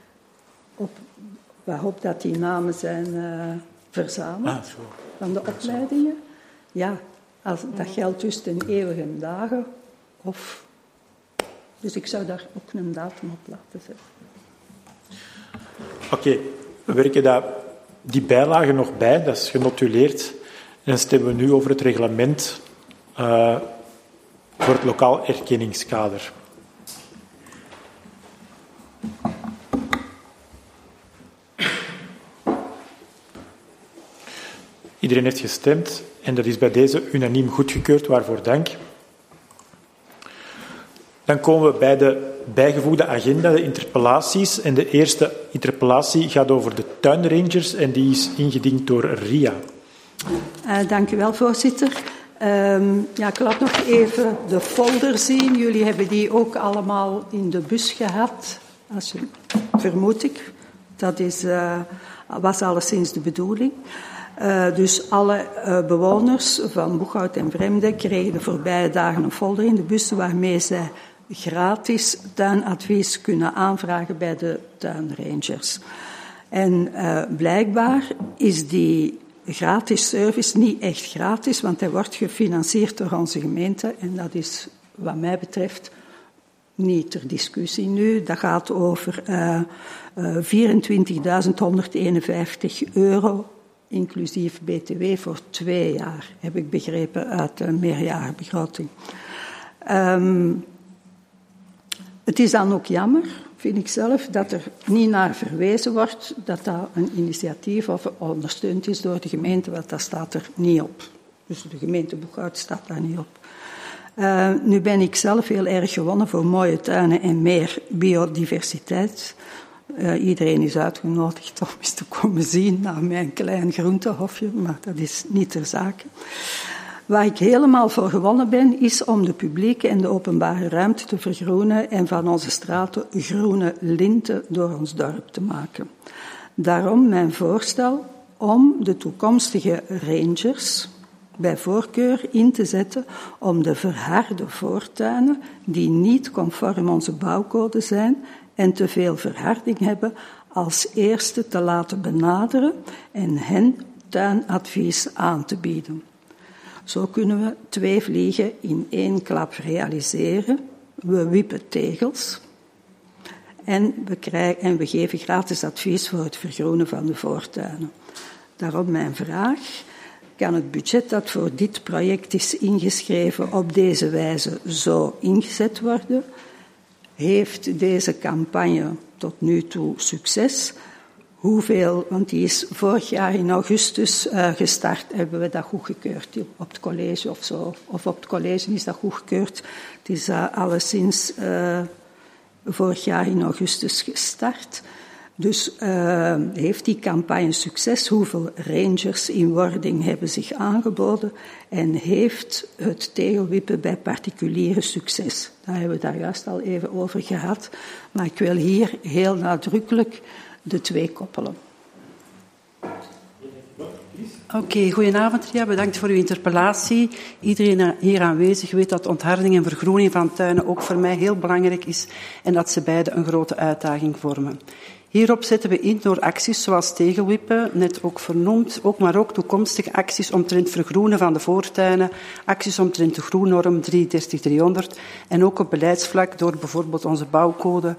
Waarop dat die namen zijn verzameld van de opleidingen. Ja, dat geldt dus ten eeuwige dagen. Dus ik zou daar ook een datum op laten zetten. Oké, we werken die bijlage nog bij, dat is genotuleerd. En dan stemmen we nu over het reglement voor het lokaal erkenningskader. Iedereen heeft gestemd en dat is bij deze unaniem goedgekeurd, waarvoor dank. Dan komen we bij de bijgevoegde agenda, de interpellaties. En de eerste interpellatie gaat over de tuinrangers en die is ingediend door Ria. Dank u wel, voorzitter. Ik laat nog even de folder zien. Jullie hebben die ook allemaal in de bus gehad, vermoed ik. Dat was alleszins de bedoeling. Dus alle bewoners van Boeghout en Vremde kregen de voorbije dagen een folder in de bus waarmee zij gratis tuinadvies kunnen aanvragen bij de tuinrangers. En blijkbaar is die gratis service niet echt gratis, want hij wordt gefinancierd door onze gemeente en dat is wat mij betreft niet ter discussie nu. Dat gaat over €24.151, inclusief BTW, voor 2 jaar, heb ik begrepen uit de meerjarenbegroting. Het is dan ook jammer, vind ik zelf, dat er niet naar verwezen wordt dat dat een initiatief of ondersteund is door de gemeente, want dat staat er niet op. Dus de gemeente Boeghout staat daar niet op. Nu ben ik zelf heel erg gewonnen voor mooie tuinen en meer biodiversiteit. Iedereen is uitgenodigd om eens te komen zien naar mijn klein groentehofje, maar dat is niet ter zake. Waar ik helemaal voor gewonnen ben, is om de publieke en de openbare ruimte te vergroenen en van onze straten groene linten door ons dorp te maken. Daarom mijn voorstel om de toekomstige rangers bij voorkeur in te zetten om de verharde voortuinen, die niet conform onze bouwcode zijn en te veel verharding hebben, als eerste te laten benaderen en hen tuinadvies aan te bieden. Zo kunnen we 2 vliegen in 1 klap realiseren. We wippen tegels en we geven gratis advies voor het vergroenen van de voortuinen. Daarom mijn vraag: kan het budget dat voor dit project is ingeschreven op deze wijze zo ingezet worden? Heeft deze campagne tot nu toe succes? Hoeveel, want die is vorig jaar in augustus gestart, hebben we dat goedgekeurd op het college of zo. Of op het college is dat goedgekeurd. Het is alleszins vorig jaar in augustus gestart. Dus heeft die campagne succes? Hoeveel rangers in wording hebben zich aangeboden? En heeft het tegelwippen bij particulieren succes? Daar hebben we daar juist al even over gehad. Maar ik wil hier heel nadrukkelijk de 2 koppelen. Oké, goedenavond Ria, bedankt voor uw interpellatie. Iedereen hier aanwezig weet dat ontharding en vergroening van tuinen ook voor mij heel belangrijk is en dat ze beide een grote uitdaging vormen. Hierop zetten we in door acties zoals tegelwippen, net ook vernoemd, maar ook toekomstige acties omtrent vergroenen van de voortuinen, acties omtrent de groennorm 33300 en ook op beleidsvlak door bijvoorbeeld onze bouwcode,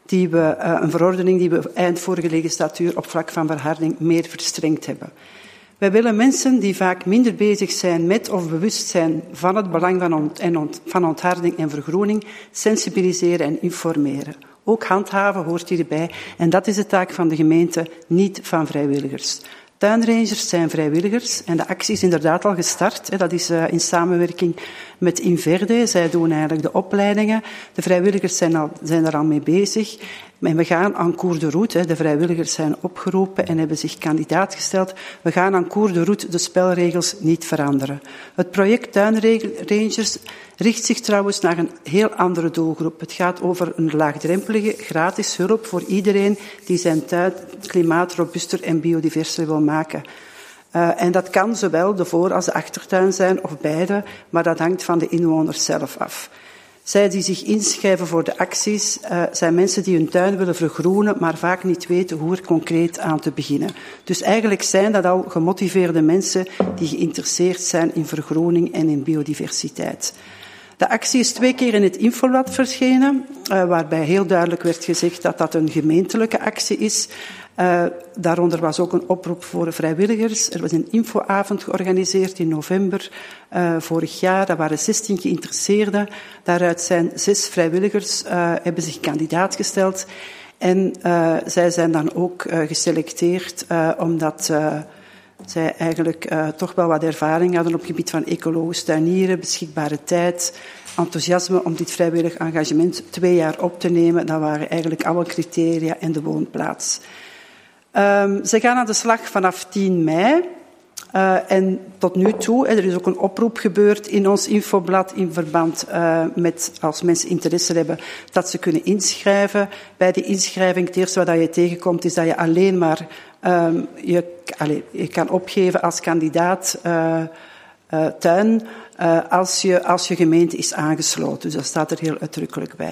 een verordening die we eind vorige legislatuur op vlak van verharding meer verstrengd hebben. Wij willen mensen die vaak minder bezig zijn met of bewust zijn van het belang van ontharding en vergroening, sensibiliseren en informeren. Ook handhaven hoort hierbij en dat is de taak van de gemeente, niet van vrijwilligers. Tuinrangers zijn vrijwilligers en de actie is inderdaad al gestart. Dat is in samenwerking met Inverde. Zij doen eigenlijk de opleidingen. De vrijwilligers zijn er al mee bezig. En we gaan aan cours de route. De vrijwilligers zijn opgeroepen en hebben zich kandidaat gesteld. We gaan aan cours de route de spelregels niet veranderen. Het project Tuinrangers richt zich trouwens naar een heel andere doelgroep. Het gaat over een laagdrempelige, gratis hulp voor iedereen die zijn tuin klimaatrobuuster en biodiverser wil maken. En dat kan zowel de voor- als de achtertuin zijn, of beide, maar dat hangt van de inwoners zelf af. Zij die zich inschrijven voor de acties zijn mensen die hun tuin willen vergroenen, maar vaak niet weten hoe er concreet aan te beginnen. Dus eigenlijk zijn dat al gemotiveerde mensen die geïnteresseerd zijn in vergroening en in biodiversiteit. De actie is 2 keer in het infoblad verschenen, waarbij heel duidelijk werd gezegd dat dat een gemeentelijke actie is. Daaronder was ook een oproep voor vrijwilligers. Er was een infoavond georganiseerd in november vorig jaar. Dat waren 16 geïnteresseerden. Daaruit zijn 6 vrijwilligers hebben zich kandidaat gesteld. En zij zijn dan ook geselecteerd omdat zij eigenlijk toch wel wat ervaring hadden op het gebied van ecologisch tuinieren, beschikbare tijd, enthousiasme om dit vrijwillig engagement 2 jaar op te nemen. Dat waren eigenlijk alle criteria en de woonplaats. Ze gaan aan de slag vanaf 10 mei. En tot nu toe, er is ook een oproep gebeurd in ons infoblad in verband met, als mensen interesse hebben, dat ze kunnen inschrijven. Bij de inschrijving, het eerste wat je tegenkomt, is dat je alleen maar je kan opgeven als kandidaat tuin als je gemeente is aangesloten. Dus dat staat er heel uitdrukkelijk bij.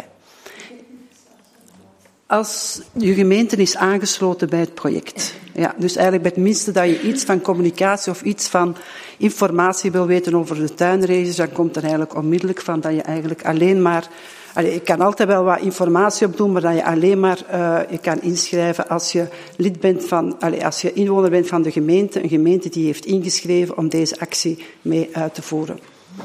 Als je gemeente is aangesloten bij het project. Ja, dus eigenlijk bij het minste dat je iets van communicatie of iets van informatie wil weten over de tuinregels, dan komt er eigenlijk onmiddellijk van dat je eigenlijk alleen maar... Je kan altijd wel wat informatie opdoen, maar dat je alleen maar je kan inschrijven als je lid bent van... als je inwoner bent van de gemeente, een gemeente die heeft ingeschreven om deze actie mee uit te voeren.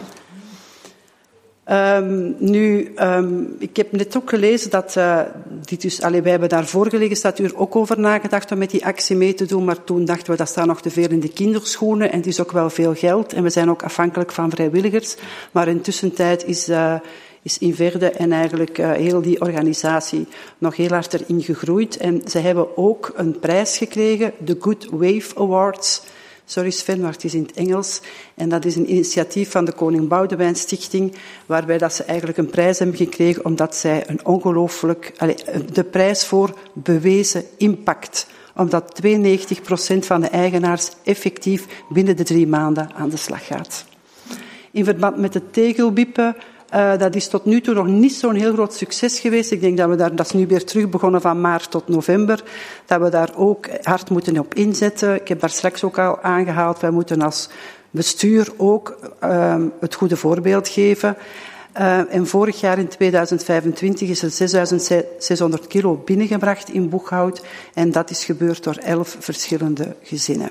Ik heb net ook gelezen dat wij hebben daar vorige legislatuur ook over nagedacht om met die actie mee te doen, maar toen dachten we dat staat nog te veel in de kinderschoenen en het is ook wel veel geld en we zijn ook afhankelijk van vrijwilligers. Maar intussen tijd is Inverde en eigenlijk heel die organisatie nog heel hard erin gegroeid. En ze hebben ook een prijs gekregen, de Good Wave Awards. Sorry Sven, maar het is in het Engels. En dat is een initiatief van de Koning Boudewijn Stichting, waarbij dat ze eigenlijk een prijs hebben gekregen omdat zij een de prijs voor bewezen impact. Omdat 92% van de eigenaars effectief binnen de 3 maanden aan de slag gaat. In verband met de tegelwippen, dat is tot nu toe nog niet zo'n heel groot succes geweest. Ik denk dat is nu weer terug begonnen van maart tot november, dat we daar ook hard moeten op inzetten. Ik heb daar straks ook al aangehaald, wij moeten als bestuur ook het goede voorbeeld geven. En vorig jaar in 2025 is er 6600 kilo binnengebracht in Boeghout en dat is gebeurd door 11 verschillende gezinnen.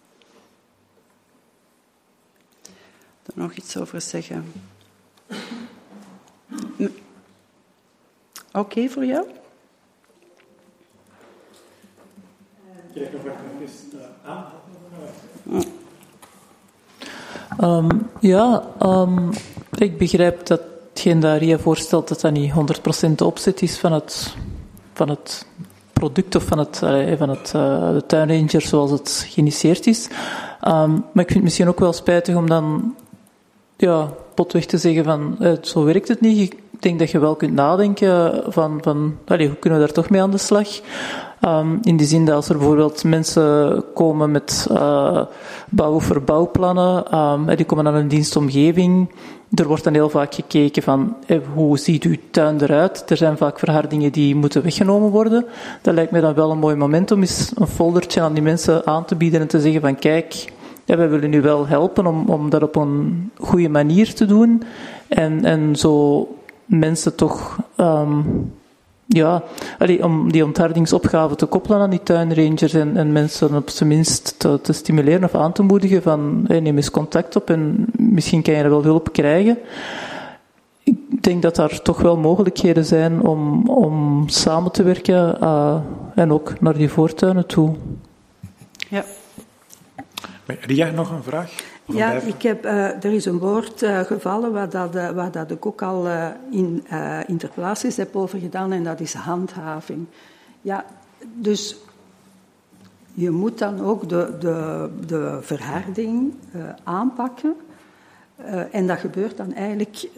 Er nog iets over zeggen? Oké voor jou? Krijg nog even aan. Ik begrijp dat hetgeen dat Ria voorstelt, dat niet 100% de opzet is van het product of van de tuinranger zoals het geïnitieerd is. Maar ik vind het misschien ook wel spijtig om dan potweg te zeggen van zo werkt het niet. Ik denk dat je wel kunt nadenken van hoe kunnen we daar toch mee aan de slag? In die zin dat als er bijvoorbeeld mensen komen met bouw- of verbouwplannen, die komen naar een dienstomgeving, er wordt dan heel vaak gekeken van hoe ziet uw tuin eruit? Er zijn vaak verhardingen die moeten weggenomen worden. Dat lijkt me dan wel een mooi moment om eens een foldertje aan die mensen aan te bieden en te zeggen van kijk, wij willen u wel helpen om dat op een goede manier te doen en zo mensen toch om die onthardingsopgave te koppelen aan die tuinrangers en mensen op zijn minst te stimuleren of aan te moedigen van neem eens contact op en misschien kan je er wel hulp krijgen. Ik denk dat daar toch wel mogelijkheden zijn om samen te werken en ook naar die voortuinen toe. Ja. Ria, nog een vraag? Ja, er is een woord gevallen waar dat ik ook al in interpellaties heb over gedaan en dat is handhaving. Ja, dus je moet dan ook de verharding aanpakken en dat gebeurt dan eigenlijk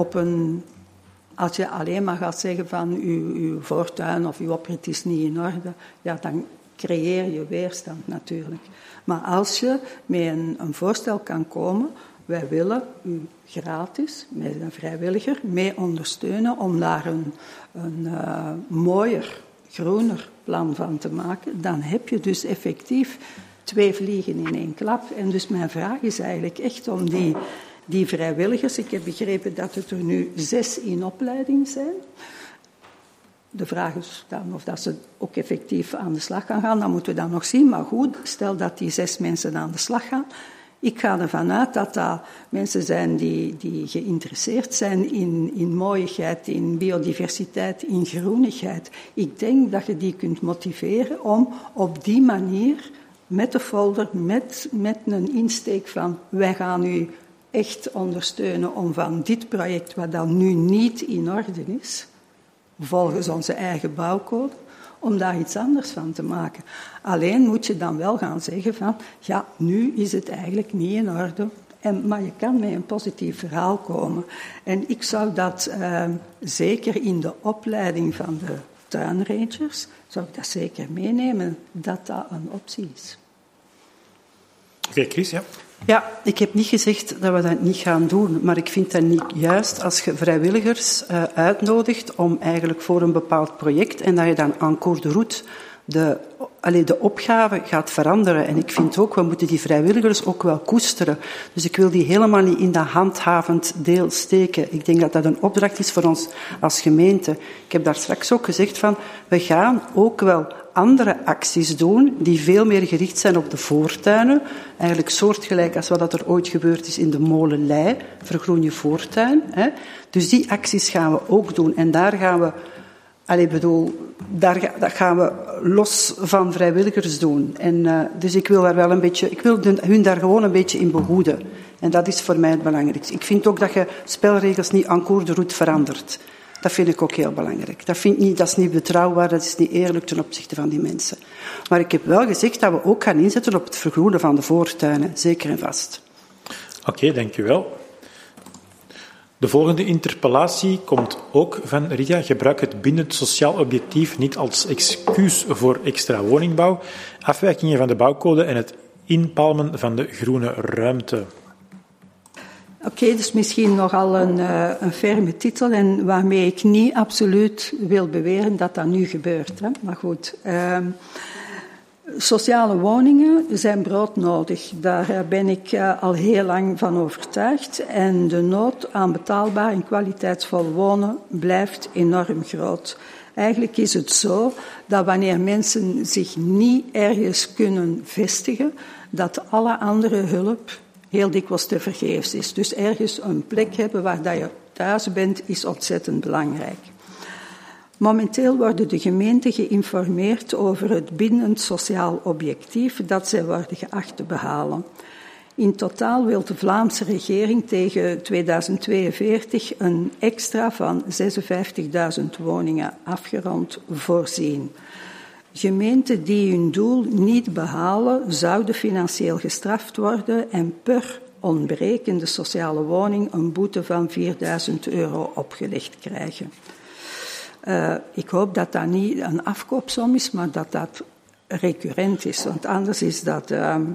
als je alleen maar gaat zeggen van uw voortuin of uw oprit is niet in orde, ja, dan creëer je weerstand natuurlijk. Maar als je met een voorstel kan komen, wij willen u gratis, met een vrijwilliger, mee ondersteunen om daar een mooier, groener plan van te maken, dan heb je dus effectief 2 vliegen in 1 klap. En dus mijn vraag is eigenlijk echt om die vrijwilligers, ik heb begrepen dat het er nu 6 in opleiding zijn. De vraag is dan of dat ze ook effectief aan de slag gaan. Dat moeten we dan nog zien. Maar goed, stel dat die 6 mensen aan de slag gaan. Ik ga ervan uit dat dat mensen zijn die geïnteresseerd zijn in mooiigheid, in biodiversiteit, in groenigheid. Ik denk dat je die kunt motiveren om op die manier met de folder, met een insteek van wij gaan u echt ondersteunen om van dit project, wat dan nu niet in orde is, volgens onze eigen bouwcode, om daar iets anders van te maken. Alleen moet je dan wel gaan zeggen van, ja, nu is het eigenlijk niet in orde, maar je kan met een positief verhaal komen. En ik zou dat zeker in de opleiding van de tuinrangers, zou ik dat zeker meenemen, dat dat een optie is. Oké, Chris, ja. Ja, ik heb niet gezegd dat we dat niet gaan doen, maar ik vind dat niet juist als je vrijwilligers uitnodigt om eigenlijk voor een bepaald project en dat je dan en cours de route de opgave gaat veranderen. En ik vind ook, we moeten die vrijwilligers ook wel koesteren. Dus ik wil die helemaal niet in dat handhavend deel steken. Ik denk dat dat een opdracht is voor ons als gemeente. Ik heb daar straks ook gezegd van, we gaan ook wel andere acties doen die veel meer gericht zijn op de voortuinen. Eigenlijk soortgelijk als wat er ooit gebeurd is in de molenlei. Vergroen je voortuin. Hè. Dus die acties gaan we ook doen. En daar gaan we... dat gaan we los van vrijwilligers doen. En, dus ik wil daar wel een beetje... Ik wil hun daar gewoon een beetje in behoeden. En dat is voor mij het belangrijkste. Ik vind ook dat je spelregels niet en cours de route verandert. Dat vind ik ook heel belangrijk. Dat is niet betrouwbaar, dat is niet eerlijk ten opzichte van die mensen. Maar ik heb wel gezegd dat we ook gaan inzetten op het vergroenen van de voortuinen. Zeker en vast. Oké, dank u wel. De volgende interpellatie komt ook van Rita. Gebruik het bindend sociaal objectief niet als excuus voor extra woningbouw, afwijkingen van de bouwcode en het inpalmen van de groene ruimte. Oké, dus misschien nogal een ferme titel en waarmee ik niet absoluut wil beweren dat dat nu gebeurt. Hè. Maar goed, sociale woningen zijn broodnodig. Daar ben ik al heel lang van overtuigd. En de nood aan betaalbaar en kwaliteitsvol wonen blijft enorm groot. Eigenlijk is het zo dat wanneer mensen zich niet ergens kunnen vestigen, dat alle andere hulp heel dikwijls tevergeefs is. Dus ergens een plek hebben waar dat je thuis bent, is ontzettend belangrijk. Momenteel worden de gemeenten geïnformeerd over het bindend sociaal objectief dat zij worden geacht te behalen. In totaal wil de Vlaamse regering tegen 2042 een extra van 56.000 woningen afgerond voorzien. Gemeenten die hun doel niet behalen, zouden financieel gestraft worden en per ontbrekende sociale woning een boete van €4.000 opgelegd krijgen. Ik hoop dat dat niet een afkoopsom is, maar dat dat recurrent is, want anders is dat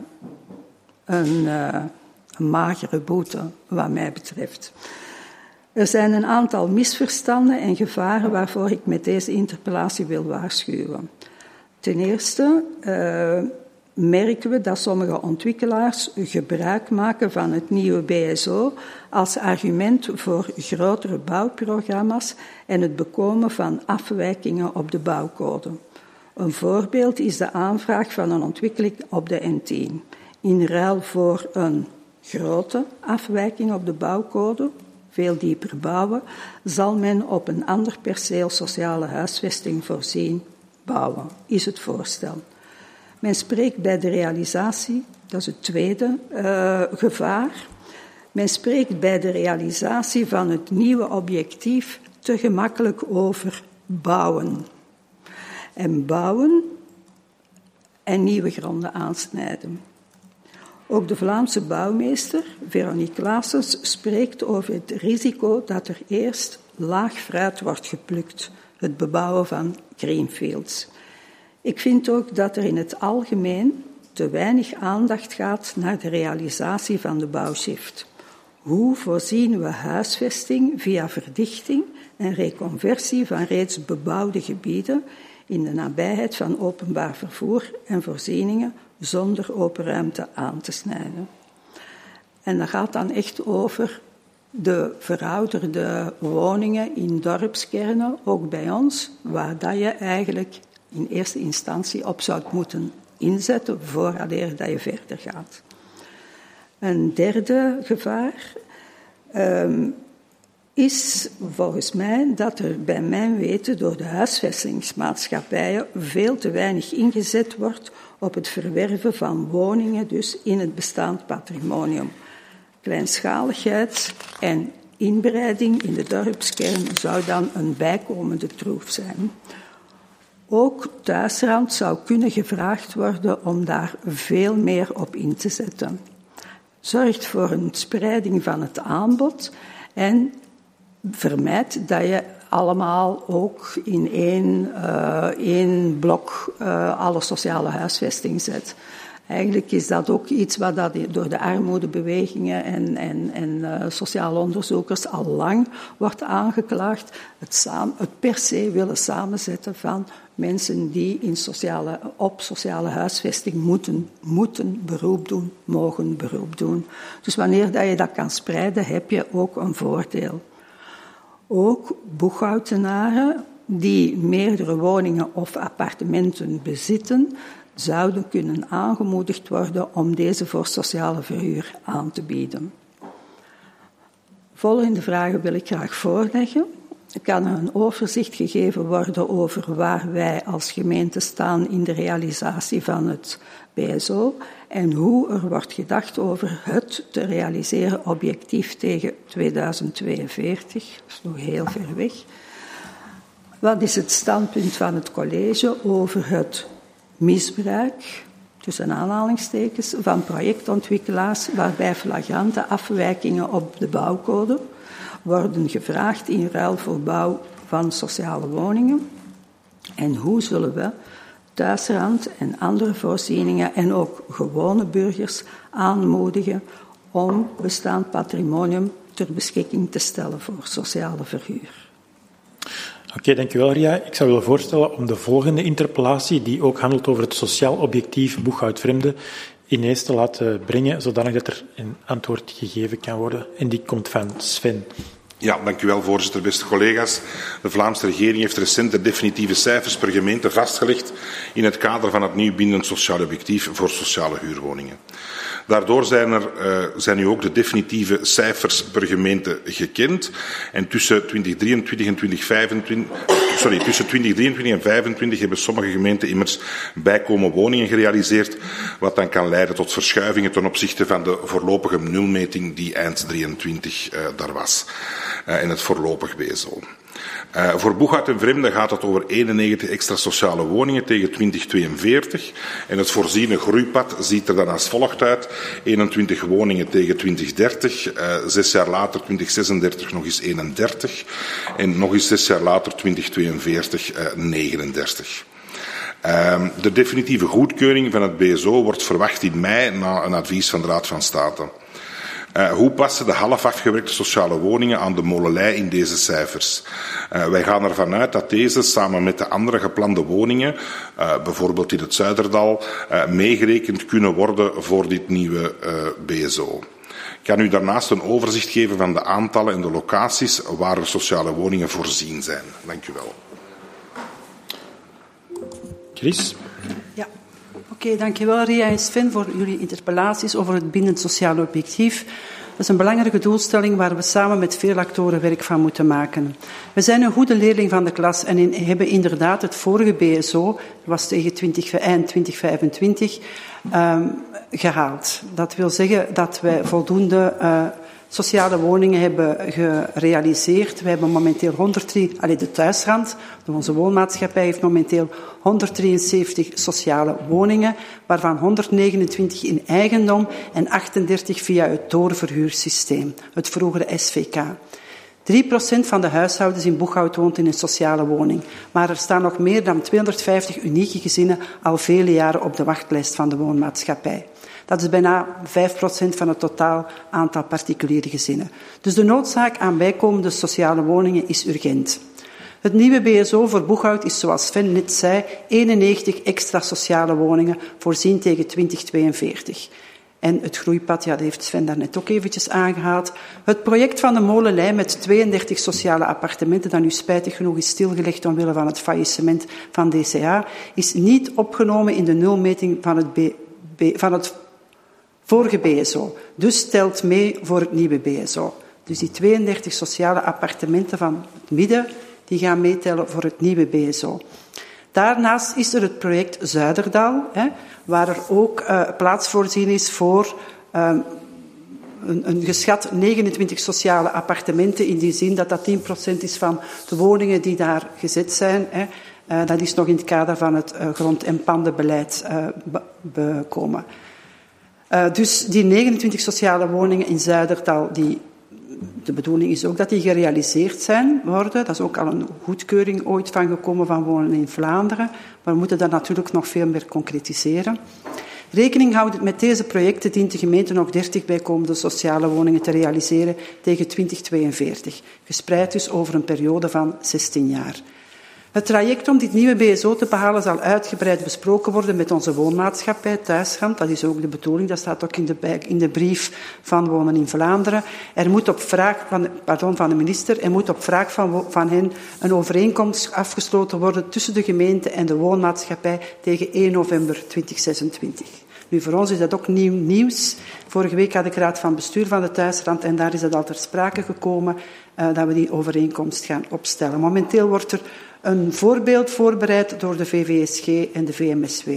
een magere boete, wat mij betreft. Er zijn een aantal misverstanden en gevaren waarvoor ik met deze interpellatie wil waarschuwen. Ten eerste merken we dat sommige ontwikkelaars gebruik maken van het nieuwe BSO als argument voor grotere bouwprogramma's en het bekomen van afwijkingen op de bouwcode. Een voorbeeld is de aanvraag van een ontwikkeling op de N10. In ruil voor een grote afwijking op de bouwcode, veel dieper bouwen, zal men op een ander perceel sociale huisvesting voorzien bouwen, is het voorstel. Men spreekt bij de realisatie, dat is het tweede gevaar, men spreekt bij de realisatie van het nieuwe objectief te gemakkelijk over bouwen. En bouwen en nieuwe gronden aansnijden. Ook de Vlaamse bouwmeester, Veronique Claessens, spreekt over het risico dat er eerst laag fruit wordt geplukt, het bebouwen van greenfields. Ik vind ook dat er in het algemeen te weinig aandacht gaat naar de realisatie van de bouwshift. Hoe voorzien we huisvesting via verdichting en reconversie van reeds bebouwde gebieden in de nabijheid van openbaar vervoer en voorzieningen zonder open ruimte aan te snijden? En dat gaat dan echt over de verouderde woningen in dorpskernen, ook bij ons, waar dat je eigenlijk in eerste instantie op zou moeten inzetten vooraleer dat je verder gaat. Een derde gevaar is volgens mij dat er bij mijn weten door de huisvestingsmaatschappijen veel te weinig ingezet wordt op het verwerven van woningen, dus in het bestaand patrimonium. Kleinschaligheid en inbreiding in de dorpskern zou dan een bijkomende troef zijn. Ook thuisrand zou kunnen gevraagd worden om daar veel meer op in te zetten. Zorgt voor een spreiding van het aanbod en vermijdt dat je allemaal ook in één blok alle sociale huisvesting zet. Eigenlijk is dat ook iets wat dat door de armoedebewegingen en sociale onderzoekers al lang wordt aangeklaagd. Het per se willen samenzetten van mensen die op sociale huisvesting moeten beroep doen, mogen beroep doen. Dus wanneer dat je dat kan spreiden, heb je ook een voordeel. Ook boekhoudenaren die meerdere woningen of appartementen bezitten, zouden kunnen aangemoedigd worden om deze voor sociale verhuur aan te bieden. Volgende vragen wil ik graag voorleggen. Kan er een overzicht gegeven worden over waar wij als gemeente staan in de realisatie van het BSO en hoe er wordt gedacht over het te realiseren objectief tegen 2042. Dat is nog heel ver weg. Wat is het standpunt van het college over het misbruik, tussen aanhalingstekens, van projectontwikkelaars waarbij flagrante afwijkingen op de bouwcode worden gevraagd in ruil voor bouw van sociale woningen? En hoe zullen we thuisrand en andere voorzieningen en ook gewone burgers aanmoedigen om bestaand patrimonium ter beschikking te stellen voor sociale verhuur? Oké, dankjewel Ria. Ik zou willen voorstellen om de volgende interpellatie, die ook handelt over het sociaal objectief boekhoudvreemde, ineens te laten brengen, zodanig dat er een antwoord gegeven kan worden. En die komt van Sven. Ja, dank u wel, voorzitter. Beste collega's. De Vlaamse regering heeft recent de definitieve cijfers per gemeente vastgelegd in het kader van het nieuw bindend sociaal objectief voor sociale huurwoningen. Daardoor zijn nu ook de definitieve cijfers per gemeente gekend. En tussen 2023 en 2025 hebben sommige gemeenten immers bijkomende woningen gerealiseerd, wat dan kan leiden tot verschuivingen ten opzichte van de voorlopige nulmeting die eind 23 daar was. In het voorlopig BSO. Voor Boeghout en Vreemde gaat het over 91 extra sociale woningen tegen 2042. En het voorziene groeipad ziet er dan als volgt uit. 21 woningen tegen 2030. 6 jaar later, 2036, nog eens 31. En nog eens 6 jaar later, 2042, 39. De definitieve goedkeuring van het BSO wordt verwacht in mei na een advies van de Raad van State. Hoe passen de half afgewerkte sociale woningen aan de molenlei in deze cijfers? Wij gaan ervan uit dat deze samen met de andere geplande woningen, bijvoorbeeld in het Zuiderdal, meegerekend kunnen worden voor dit nieuwe BSO. Ik kan u daarnaast een overzicht geven van de aantallen en de locaties waar sociale woningen voorzien zijn. Dank u wel. Chris? Ja. Oké, dankjewel Ria en Sven voor jullie interpellaties over het bindend sociaal objectief. Dat is een belangrijke doelstelling waar we samen met veel actoren werk van moeten maken. We zijn een goede leerling van de klas en hebben inderdaad het vorige BSO, dat was tegen eind 2025, gehaald. Dat wil zeggen dat wij voldoende sociale woningen hebben gerealiseerd. We hebben momenteel 103, de thuisrand, onze woonmaatschappij heeft momenteel 173 sociale woningen, waarvan 129 in eigendom en 38 via het doorverhuursysteem, het vroegere SVK. 3% van de huishoudens in Boeghout woont in een sociale woning, maar er staan nog meer dan 250 unieke gezinnen al vele jaren op de wachtlijst van de woonmaatschappij. Dat is bijna 5% van het totaal aantal particuliere gezinnen. Dus de noodzaak aan bijkomende sociale woningen is urgent. Het nieuwe BSO voor Boeghout is, zoals Sven net zei, 91 extra sociale woningen voorzien tegen 2042. En het groeipad, dat heeft Sven daarnet ook eventjes aangehaald. Het project van de Molenlei met 32 sociale appartementen, dat nu spijtig genoeg is stilgelegd omwille van het faillissement van DCA, is niet opgenomen in de nulmeting van het vorige BSO. Dus telt mee voor het nieuwe BSO. Dus die 32 sociale appartementen van het midden, die gaan meetellen voor het nieuwe BSO. Daarnaast is er het project Zuiderdal, waar er ook plaats voorzien is voor een geschat 29 sociale appartementen, in die zin dat dat 10% is van de woningen die daar gezet zijn. Dat is nog in het kader van het grond- en pandenbeleid bekomen. Dus die 29 sociale woningen in Zuiderdal, de bedoeling is ook dat die gerealiseerd worden. Dat is ook al een goedkeuring ooit van gekomen van wonen in Vlaanderen. Maar we moeten dat natuurlijk nog veel meer concretiseren. Rekening houdend met deze projecten dient de gemeente nog 30 bijkomende sociale woningen te realiseren tegen 2042, gespreid dus over een periode van 16 jaar. Het traject om dit nieuwe BSO te behalen zal uitgebreid besproken worden met onze woonmaatschappij Thuisrand. Dat is ook de bedoeling, dat staat ook in de brief van Wonen in Vlaanderen. Er moet op vraag van de minister, er moet op vraag van hen een overeenkomst afgesloten worden tussen de gemeente en de woonmaatschappij tegen 1 november 2026. Nu, voor ons is dat ook nieuw nieuws. Vorige week had ik raad van bestuur van de Thuisrand en daar is het al ter sprake gekomen dat we die overeenkomst gaan opstellen. Momenteel wordt er een voorbeeld voorbereid door de VVSG en de VMSW.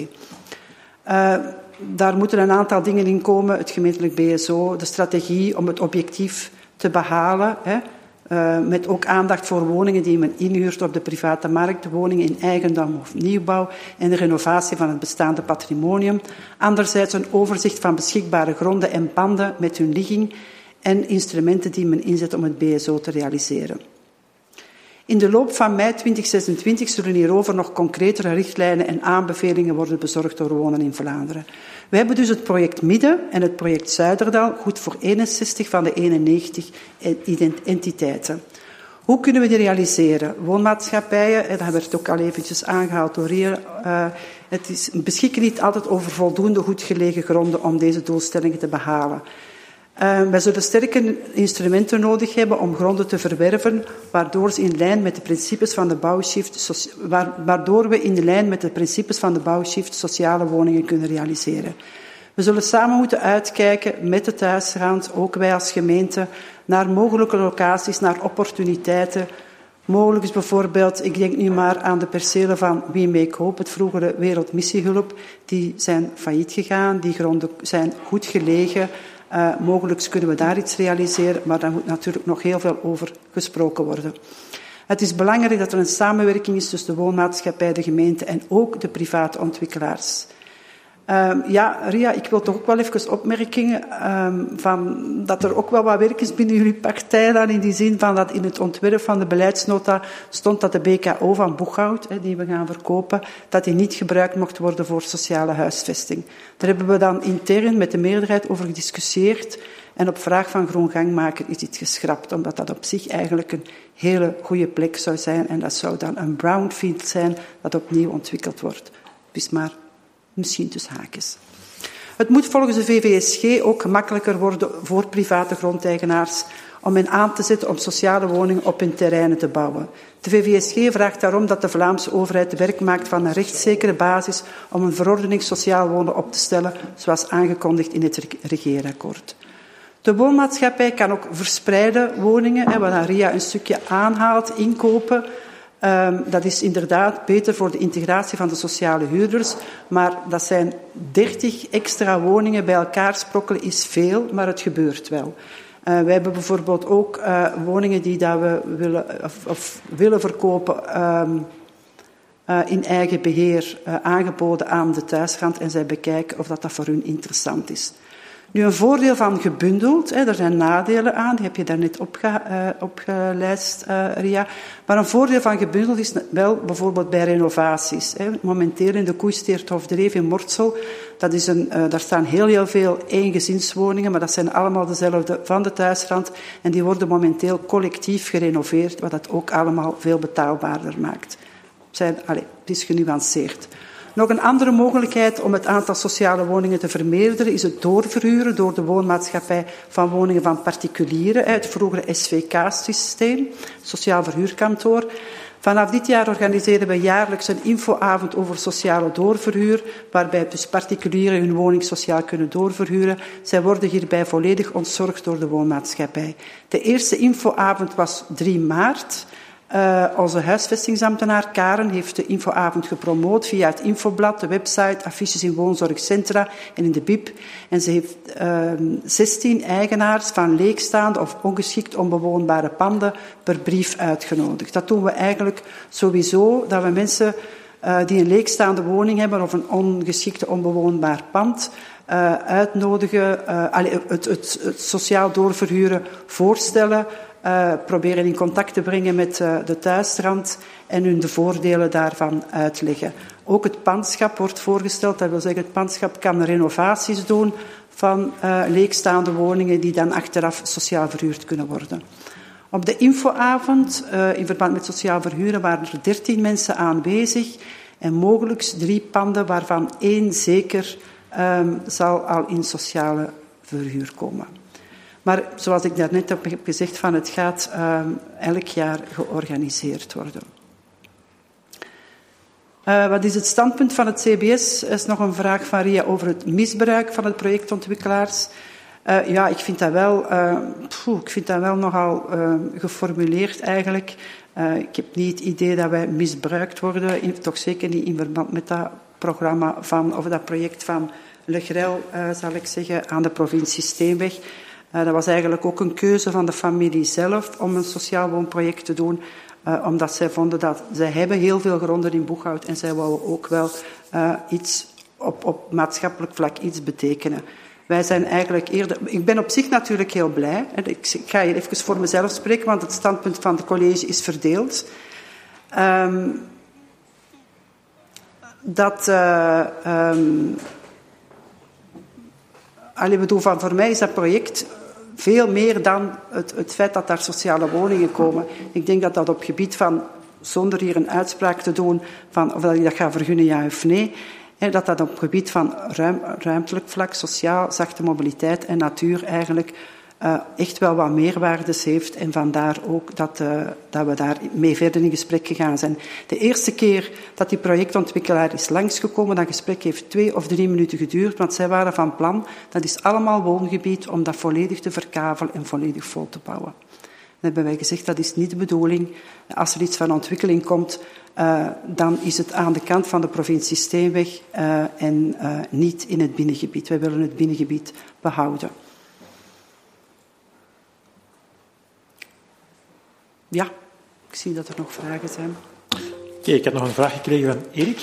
Daar moeten een aantal dingen in komen. Het gemeentelijk BSO, de strategie om het objectief te behalen. Met ook aandacht voor woningen die men inhuurt op de private markt, woningen in eigendom of nieuwbouw en de renovatie van het bestaande patrimonium. Anderzijds een overzicht van beschikbare gronden en panden met hun ligging en instrumenten die men inzet om het BSO te realiseren. In de loop van mei 2026 zullen hierover nog concretere richtlijnen en aanbevelingen worden bezorgd door Wonen in Vlaanderen. We hebben dus het project Midden en het project Zuiderdal goed voor 61 van de 91 entiteiten. Hoe kunnen we die realiseren? Woonmaatschappijen, dat werd ook al eventjes aangehaald door Ria, beschikken niet altijd over voldoende goed gelegen gronden om deze doelstellingen te behalen. Wij zullen sterke instrumenten nodig hebben om gronden te verwerven, waardoor we in lijn met de principes van de bouwshift sociale woningen kunnen realiseren. We zullen samen moeten uitkijken met de Thuisrand, ook wij als gemeente, naar mogelijke locaties, naar opportuniteiten. Mogelijk is bijvoorbeeld, ik denk nu maar aan de percelen van We Make Hope, het vroegere Wereldmissiehulp, die zijn failliet gegaan, die gronden zijn goed gelegen. Mogelijk kunnen we daar iets realiseren, maar daar moet natuurlijk nog heel veel over gesproken worden. Het is belangrijk dat er een samenwerking is tussen de woonmaatschappij, de gemeente en ook de private ontwikkelaars. Ria, ik wil toch ook wel even opmerken dat er ook wel wat werk is binnen jullie partij dan, in die zin van dat in het ontwerp van de beleidsnota stond dat de BKO van Boeghout, die we gaan verkopen, dat die niet gebruikt mocht worden voor sociale huisvesting. Daar hebben we dan intern met de meerderheid over gediscussieerd en op vraag van Groen Gangmaker is dit geschrapt, omdat dat op zich eigenlijk een hele goede plek zou zijn en dat zou dan een brownfield zijn dat opnieuw ontwikkeld wordt. Dus maar misschien tussen haakjes. Het moet volgens de VVSG ook gemakkelijker worden voor private grondeigenaars om hen aan te zetten om sociale woningen op hun terreinen te bouwen. De VVSG vraagt daarom dat de Vlaamse overheid werk maakt van een rechtszekere basis om een verordening sociaal wonen op te stellen, zoals aangekondigd in het regeerakkoord. De woonmaatschappij kan ook verspreide woningen, wat Ria een stukje aanhaalt, inkopen. Dat is inderdaad beter voor de integratie van de sociale huurders, maar dat zijn 30 extra woningen bij elkaar sprokkelen is veel, maar het gebeurt wel. Wij hebben bijvoorbeeld ook woningen die dat we willen verkopen in eigen beheer aangeboden aan de Thuisrand en zij bekijken of dat voor hun interessant is. Nu, een voordeel van gebundeld, er zijn nadelen aan, die heb je daarnet opgelijst, Ria. Maar een voordeel van gebundeld is wel bijvoorbeeld bij renovaties. Momenteel in de Koeisteerthofdreef in Mortsel, daar staan heel veel eengezinswoningen, maar dat zijn allemaal dezelfde van de Thuisrand. En die worden momenteel collectief gerenoveerd, wat dat ook allemaal veel betaalbaarder maakt. Het is genuanceerd. Nog een andere mogelijkheid om het aantal sociale woningen te vermeerderen is het doorverhuren door de woonmaatschappij van woningen van particulieren, het vroegere SVK-systeem, Sociaal Verhuurkantoor. Vanaf dit jaar organiseren we jaarlijks een infoavond over sociale doorverhuur, waarbij dus particulieren hun woning sociaal kunnen doorverhuren. Zij worden hierbij volledig ontzorgd door de woonmaatschappij. De eerste infoavond was 3 maart. Onze huisvestingsambtenaar Karen heeft de infoavond gepromoot via het infoblad, de website, affiches in woonzorgcentra en in de BIP. En ze heeft 16 eigenaars van leegstaande of ongeschikt onbewoonbare panden per brief uitgenodigd. Dat doen we eigenlijk sowieso, dat we mensen die een leegstaande woning hebben of een ongeschikte onbewoonbaar pand uitnodigen, het sociaal doorverhuren voorstellen, proberen in contact te brengen met de Thuisrand en hun de voordelen daarvan uitleggen. Ook het pandschap wordt voorgesteld. Dat wil zeggen, het pandschap kan renovaties doen van leegstaande woningen die dan achteraf sociaal verhuurd kunnen worden. Op de infoavond, in verband met sociaal verhuren, waren er 13 mensen aanwezig en mogelijk 3 panden, waarvan 1 zeker zal al in sociale verhuur komen. Maar zoals ik daarnet heb gezegd, het gaat elk jaar georganiseerd worden. Wat is het standpunt van het CBS? Er is nog een vraag van Ria over het misbruik van het projectontwikkelaars. Ja, ik vind dat wel nogal geformuleerd eigenlijk. Ik heb niet het idee dat wij misbruikt worden, toch zeker niet in verband met dat programma of dat project van Le Grel, zal ik zeggen, aan de provincie Steenweg. Dat was eigenlijk ook een keuze van de familie zelf om een sociaal woonproject te doen, omdat zij vonden dat zij hebben heel veel gronden in Boeghout en zij wouden ook wel iets op maatschappelijk vlak iets betekenen. Wij zijn eigenlijk eerder... Ik ben op zich natuurlijk heel blij. Ik ga hier even voor mezelf spreken, want het standpunt van het college is verdeeld. Voor mij is dat project veel meer dan het feit dat daar sociale woningen komen. Ik denk dat dat op gebied van, zonder hier een uitspraak te doen van of dat ik dat ga vergunnen, ja of nee, dat dat op gebied van ruimtelijk vlak, sociaal, zachte mobiliteit en natuur eigenlijk echt wel wat meerwaardes heeft. En vandaar ook dat we daar mee verder in gesprek gegaan zijn. De eerste keer dat die projectontwikkelaar is langsgekomen, dat gesprek heeft 2 of 3 minuten geduurd, want zij waren van plan, dat is allemaal woongebied, om dat volledig te verkavelen en volledig vol te bouwen. Dan hebben wij gezegd, dat is niet de bedoeling. Als er iets van ontwikkeling komt, dan is het aan de kant van de provincie Steenweg en niet in het binnengebied. Wij willen het binnengebied behouden. Ja, ik zie dat er nog vragen zijn. Oké, ik heb nog een vraag gekregen van Erik.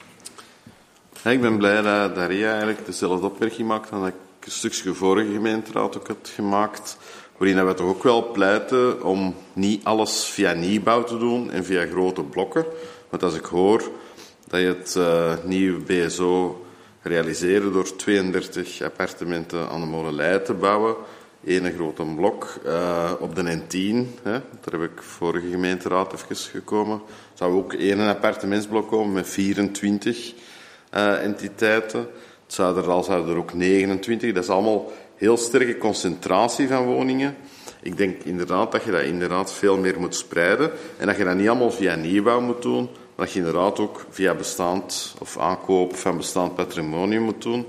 Ja, ik ben blij dat Ria eigenlijk dezelfde opmerking maakt dan dat ik een stukje vorige gemeenteraad ook had gemaakt, waarin we toch ook wel pleiten om niet alles via nieuwbouw te doen en via grote blokken. Want als ik hoor dat je het nieuwe BSO realiseren door 32 appartementen aan de Molenlei te bouwen, 1 grote blok op de N10, daar heb ik vorige gemeenteraad even gekomen, zou ook 1 appartementsblok komen met 24 entiteiten. Zouden er ook 29, dat is allemaal heel sterke concentratie van woningen. Ik denk inderdaad dat je dat inderdaad veel meer moet spreiden en dat je dat niet allemaal via nieuwbouw moet doen, maar dat je inderdaad ook via bestaand of aankoop van bestaand patrimonium moet doen.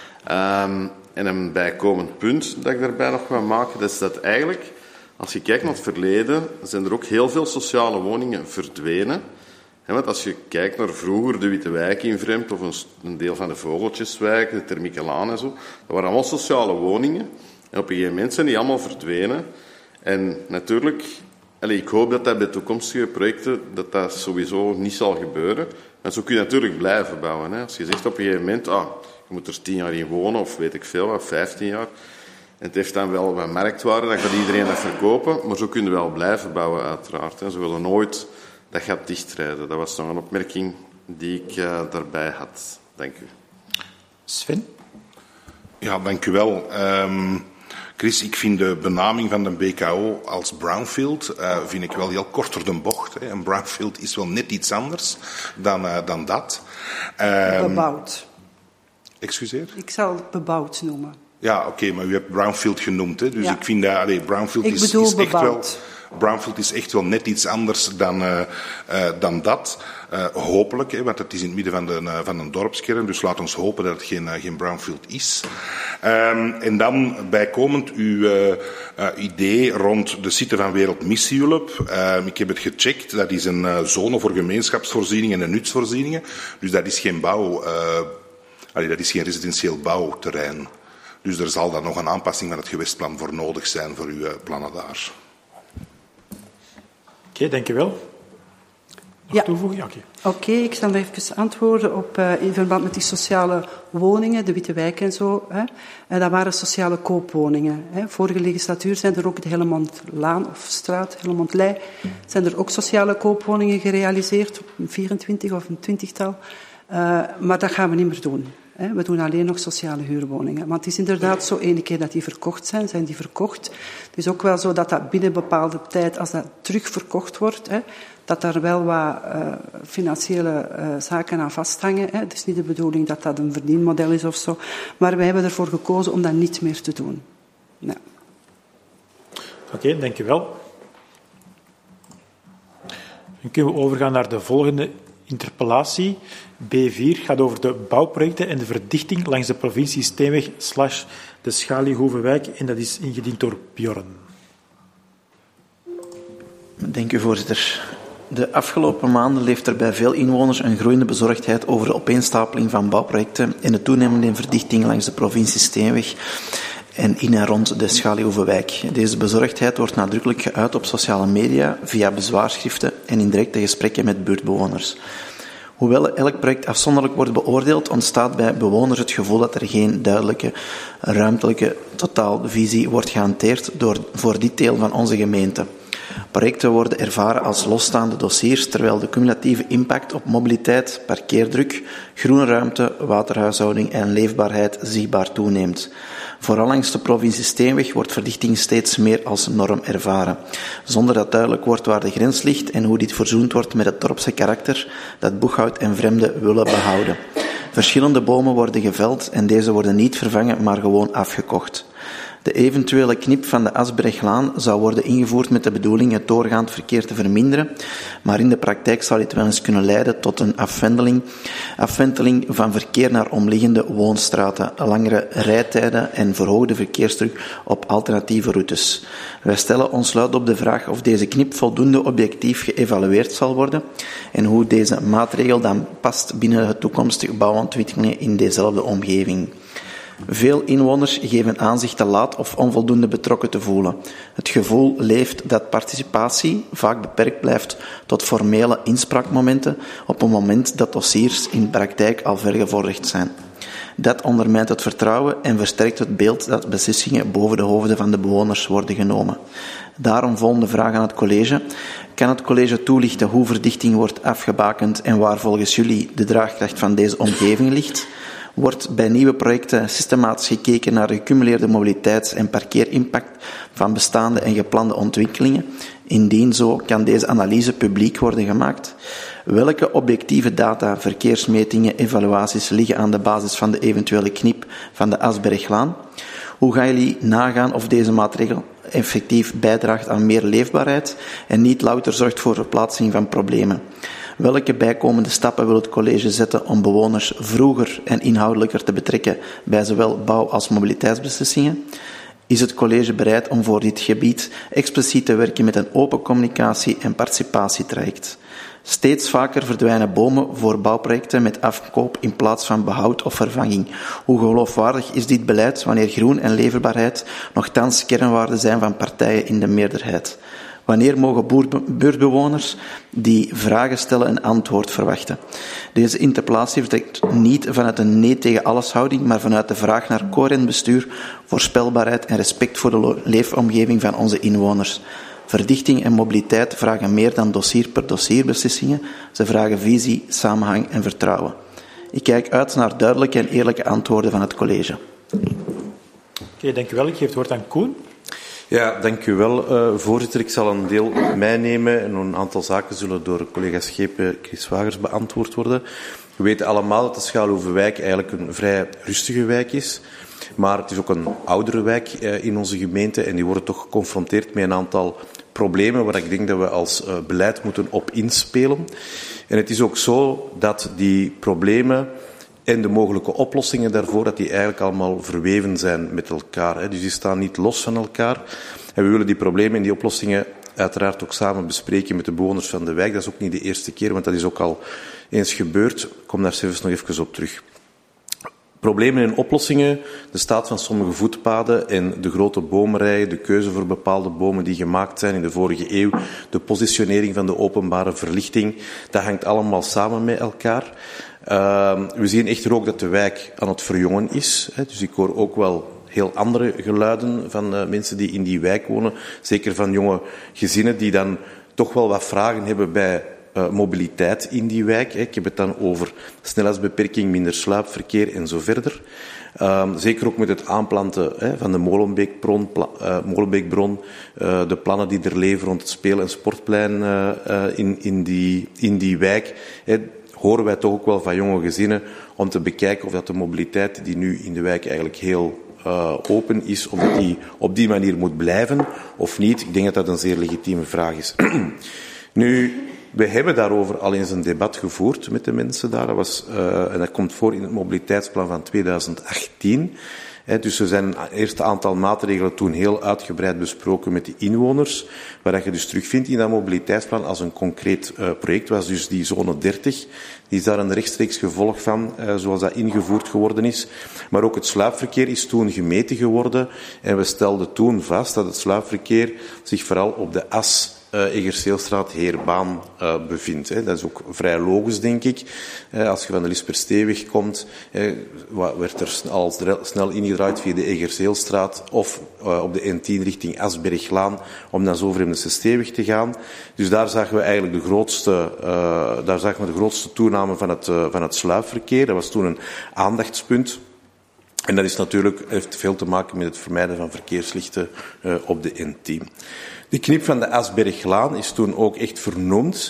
En een bijkomend punt dat ik daarbij nog wil maken, dat is dat eigenlijk, als je kijkt naar het verleden, zijn er ook heel veel sociale woningen verdwenen. Want als je kijkt naar vroeger de Witte Wijk in Vrempt of een deel van de Vogeltjeswijk, de Termikelaan en zo, dat waren allemaal sociale woningen. En op een gegeven moment zijn die allemaal verdwenen. En natuurlijk, ik hoop dat bij toekomstige projecten dat sowieso niet zal gebeuren. Maar zo kun je natuurlijk blijven bouwen. Als je zegt op een gegeven moment, je moet er 10 jaar in wonen, of weet ik veel wat, 15 jaar. En het heeft dan wel wat marktwaarde, dan gaat iedereen dat verkopen. Maar zo kun je wel blijven bouwen, uiteraard. Ze willen nooit dat gaat dichtrijden. Dat was nog een opmerking die ik daarbij had. Dank u. Sven? Ja, dank u wel. Chris, ik vind de benaming van de BKO als brownfield vind ik wel heel kort door de bocht. Hè. Een brownfield is wel net iets anders dan dat. Bebouwd. Excuseer? Ik zal het bebouwd noemen. Ja, oké, maar u hebt brownfield genoemd. Hè. Dus ik vind dat brownfield is echt wel... Brownfield is echt wel net iets anders dan dat. Hopelijk, hè, want het is in het midden van een dorpskern. Dus laat ons hopen dat het geen brownfield is. En dan bijkomend uw idee rond de site van Wereldmissiehulp. Ik heb het gecheckt. Dat is een zone voor gemeenschapsvoorzieningen en nutsvoorzieningen. Dus dat is geen dat is geen residentieel bouwterrein. Dus er zal dan nog een aanpassing van het gewestplan voor nodig zijn voor uw plannen daar. Oké, dank je wel. Nog toevoegen? Ja, Oké, ik zal even antwoorden op in verband met die sociale woningen, de Witte Wijk en zo. Dat waren sociale koopwoningen. Vorige legislatuur zijn er ook de Hellemondlaan of straat, Hellemondlei, zijn er ook sociale koopwoningen gerealiseerd, 24 of een 20-tal. Maar dat gaan we niet meer doen. We doen alleen nog sociale huurwoningen. Want het is inderdaad zo, ene keer dat die verkocht zijn die verkocht. Het is ook wel zo dat dat binnen een bepaalde tijd, als dat terugverkocht wordt, dat daar wel wat financiële zaken aan vasthangen. Het is niet de bedoeling dat dat een verdienmodel is of zo. Maar wij hebben ervoor gekozen om dat niet meer te doen. Ja. Oké, dank u wel. Dan kunnen we overgaan naar de volgende interpellatie. B4 gaat over de bouwprojecten en de verdichting langs de provincie Steenweg / de Schaliehoevenwijk. En dat is ingediend door Bjorn. Dank u, voorzitter. De afgelopen maanden leeft er bij veel inwoners een groeiende bezorgdheid over de opeenstapeling van bouwprojecten en de toenemende verdichting langs de provincie Steenweg en in en rond de Schaliehoevenwijk. Deze bezorgdheid wordt nadrukkelijk geuit op sociale media, via bezwaarschriften en in directe gesprekken met buurtbewoners. Hoewel elk project afzonderlijk wordt beoordeeld, ontstaat bij bewoners het gevoel dat er geen duidelijke ruimtelijke totaalvisie wordt gehanteerd voor dit deel van onze gemeente. Projecten worden ervaren als losstaande dossiers, terwijl de cumulatieve impact op mobiliteit, parkeerdruk, groene ruimte, waterhuishouding en leefbaarheid zichtbaar toeneemt. Vooral langs de provincie Steenweg wordt verdichting steeds meer als norm ervaren, zonder dat duidelijk wordt waar de grens ligt en hoe dit verzoend wordt met het dorpse karakter dat Boeghout en Vremde willen behouden. Verschillende bomen worden geveld en deze worden niet vervangen, maar gewoon afgekocht. De eventuele knip van de Asberglaan zou worden ingevoerd met de bedoeling het doorgaand verkeer te verminderen, maar in de praktijk zou dit wel eens kunnen leiden tot een afwenteling van verkeer naar omliggende woonstraten, langere rijtijden en verhoogde verkeersdruk op alternatieve routes. Wij stellen ons luid op de vraag of deze knip voldoende objectief geëvalueerd zal worden en hoe deze maatregel dan past binnen de toekomstige bouwontwikkelingen in dezelfde omgeving. Veel inwoners geven aan zich te laat of onvoldoende betrokken te voelen. Het gevoel leeft dat participatie vaak beperkt blijft tot formele inspraakmomenten op een moment dat dossiers in de praktijk al vergevorderd zijn. Dat ondermijnt het vertrouwen en versterkt het beeld dat beslissingen boven de hoofden van de bewoners worden genomen. Daarom volgende vraag aan het college. Kan het college toelichten hoe verdichting wordt afgebakend en waar volgens jullie de draagkracht van deze omgeving ligt? Wordt bij nieuwe projecten systematisch gekeken naar de gecumuleerde mobiliteits- en parkeerimpact van bestaande en geplande ontwikkelingen? Indien zo, kan deze analyse publiek worden gemaakt? Welke objectieve data, verkeersmetingen, evaluaties liggen aan de basis van de eventuele knip van de Asberglaan? Hoe gaan jullie nagaan of deze maatregel effectief bijdraagt aan meer leefbaarheid en niet louter zorgt voor verplaatsing van problemen? Welke bijkomende stappen wil het college zetten om bewoners vroeger en inhoudelijker te betrekken bij zowel bouw- als mobiliteitsbeslissingen? Is het college bereid om voor dit gebied expliciet te werken met een open communicatie- en participatietraject? Steeds vaker verdwijnen bomen voor bouwprojecten met afkoop in plaats van behoud of vervanging. Hoe geloofwaardig is dit beleid wanneer groen en leefbaarheid nogthans kernwaarden zijn van partijen in de meerderheid? Wanneer mogen buurtbewoners die vragen stellen een antwoord verwachten? Deze interpellatie vertrekt niet vanuit een nee tegen alles houding, maar vanuit de vraag naar coherent bestuur, voorspelbaarheid en respect voor de leefomgeving van onze inwoners. Verdichting en mobiliteit vragen meer dan dossier per dossier beslissingen. Ze vragen visie, samenhang en vertrouwen. Ik kijk uit naar duidelijke en eerlijke antwoorden van het college. Oké, dank u wel. Ik geef het woord aan Koen. Ja, dank u wel, voorzitter. Ik zal een deel meenemen en een aantal zaken zullen door collega Schepen, Chris Wagers beantwoord worden. We weten allemaal dat de Schaliehoevenwijk eigenlijk een vrij rustige wijk is. Maar het is ook een oudere wijk in onze gemeente en die worden toch geconfronteerd met een aantal problemen waar ik denk dat we als beleid moeten op inspelen. En het is ook zo dat die problemen en de mogelijke oplossingen daarvoor, dat die eigenlijk allemaal verweven zijn met elkaar. Dus die staan niet los van elkaar. En we willen die problemen en die oplossingen uiteraard ook samen bespreken met de bewoners van de wijk. Dat is ook niet de eerste keer, want dat is ook al eens gebeurd. Ik kom daar zelfs nog even op terug. Problemen en oplossingen, de staat van sommige voetpaden en de grote bomenrijen, de keuze voor bepaalde bomen die gemaakt zijn in de vorige eeuw, de positionering van de openbare verlichting, dat hangt allemaal samen met elkaar. We zien echter ook dat de wijk aan het verjongen is. Dus ik hoor ook wel heel andere geluiden van mensen die in die wijk wonen. Zeker van jonge gezinnen die dan toch wel wat vragen hebben bij mobiliteit in die wijk. Ik heb het dan over snelheidsbeperking, minder sluipverkeer en zo verder. Zeker ook met het aanplanten van de Molenbeekbron, de plannen die er leven rond het speel- en sportplein in die wijk, horen wij toch ook wel van jonge gezinnen om te bekijken of dat de mobiliteit die nu in de wijk eigenlijk heel open is, of dat die op die manier moet blijven of niet. Ik denk dat dat een zeer legitieme vraag is. Nu, we hebben daarover al eens een debat gevoerd met de mensen daar. En dat komt voor in het mobiliteitsplan van 2018. Dus er zijn een eerste aantal maatregelen toen heel uitgebreid besproken met de inwoners. Waar je dus terugvindt in dat mobiliteitsplan als een concreet project was dus die zone 30. Die is daar een rechtstreeks gevolg van, zoals dat ingevoerd geworden is. Maar ook het sluipverkeer is toen gemeten geworden. En we stelden toen vast dat het sluipverkeer zich vooral op de as Egerseelstraat, Heerbaan bevindt. Dat is ook vrij logisch, denk ik. Als je van de Lispersteeweg komt, werd er al snel ingedraaid via de Egerseelstraat of op de N10 richting Asberglaan om dan zo over de Steeweg te gaan. Dus daar zagen we eigenlijk de grootste toename van het sluipverkeer. Dat was toen een aandachtspunt. En dat is natuurlijk, heeft veel te maken met het vermijden van verkeerslichten op de N10. De knip van de Asberglaan is toen ook echt vernoemd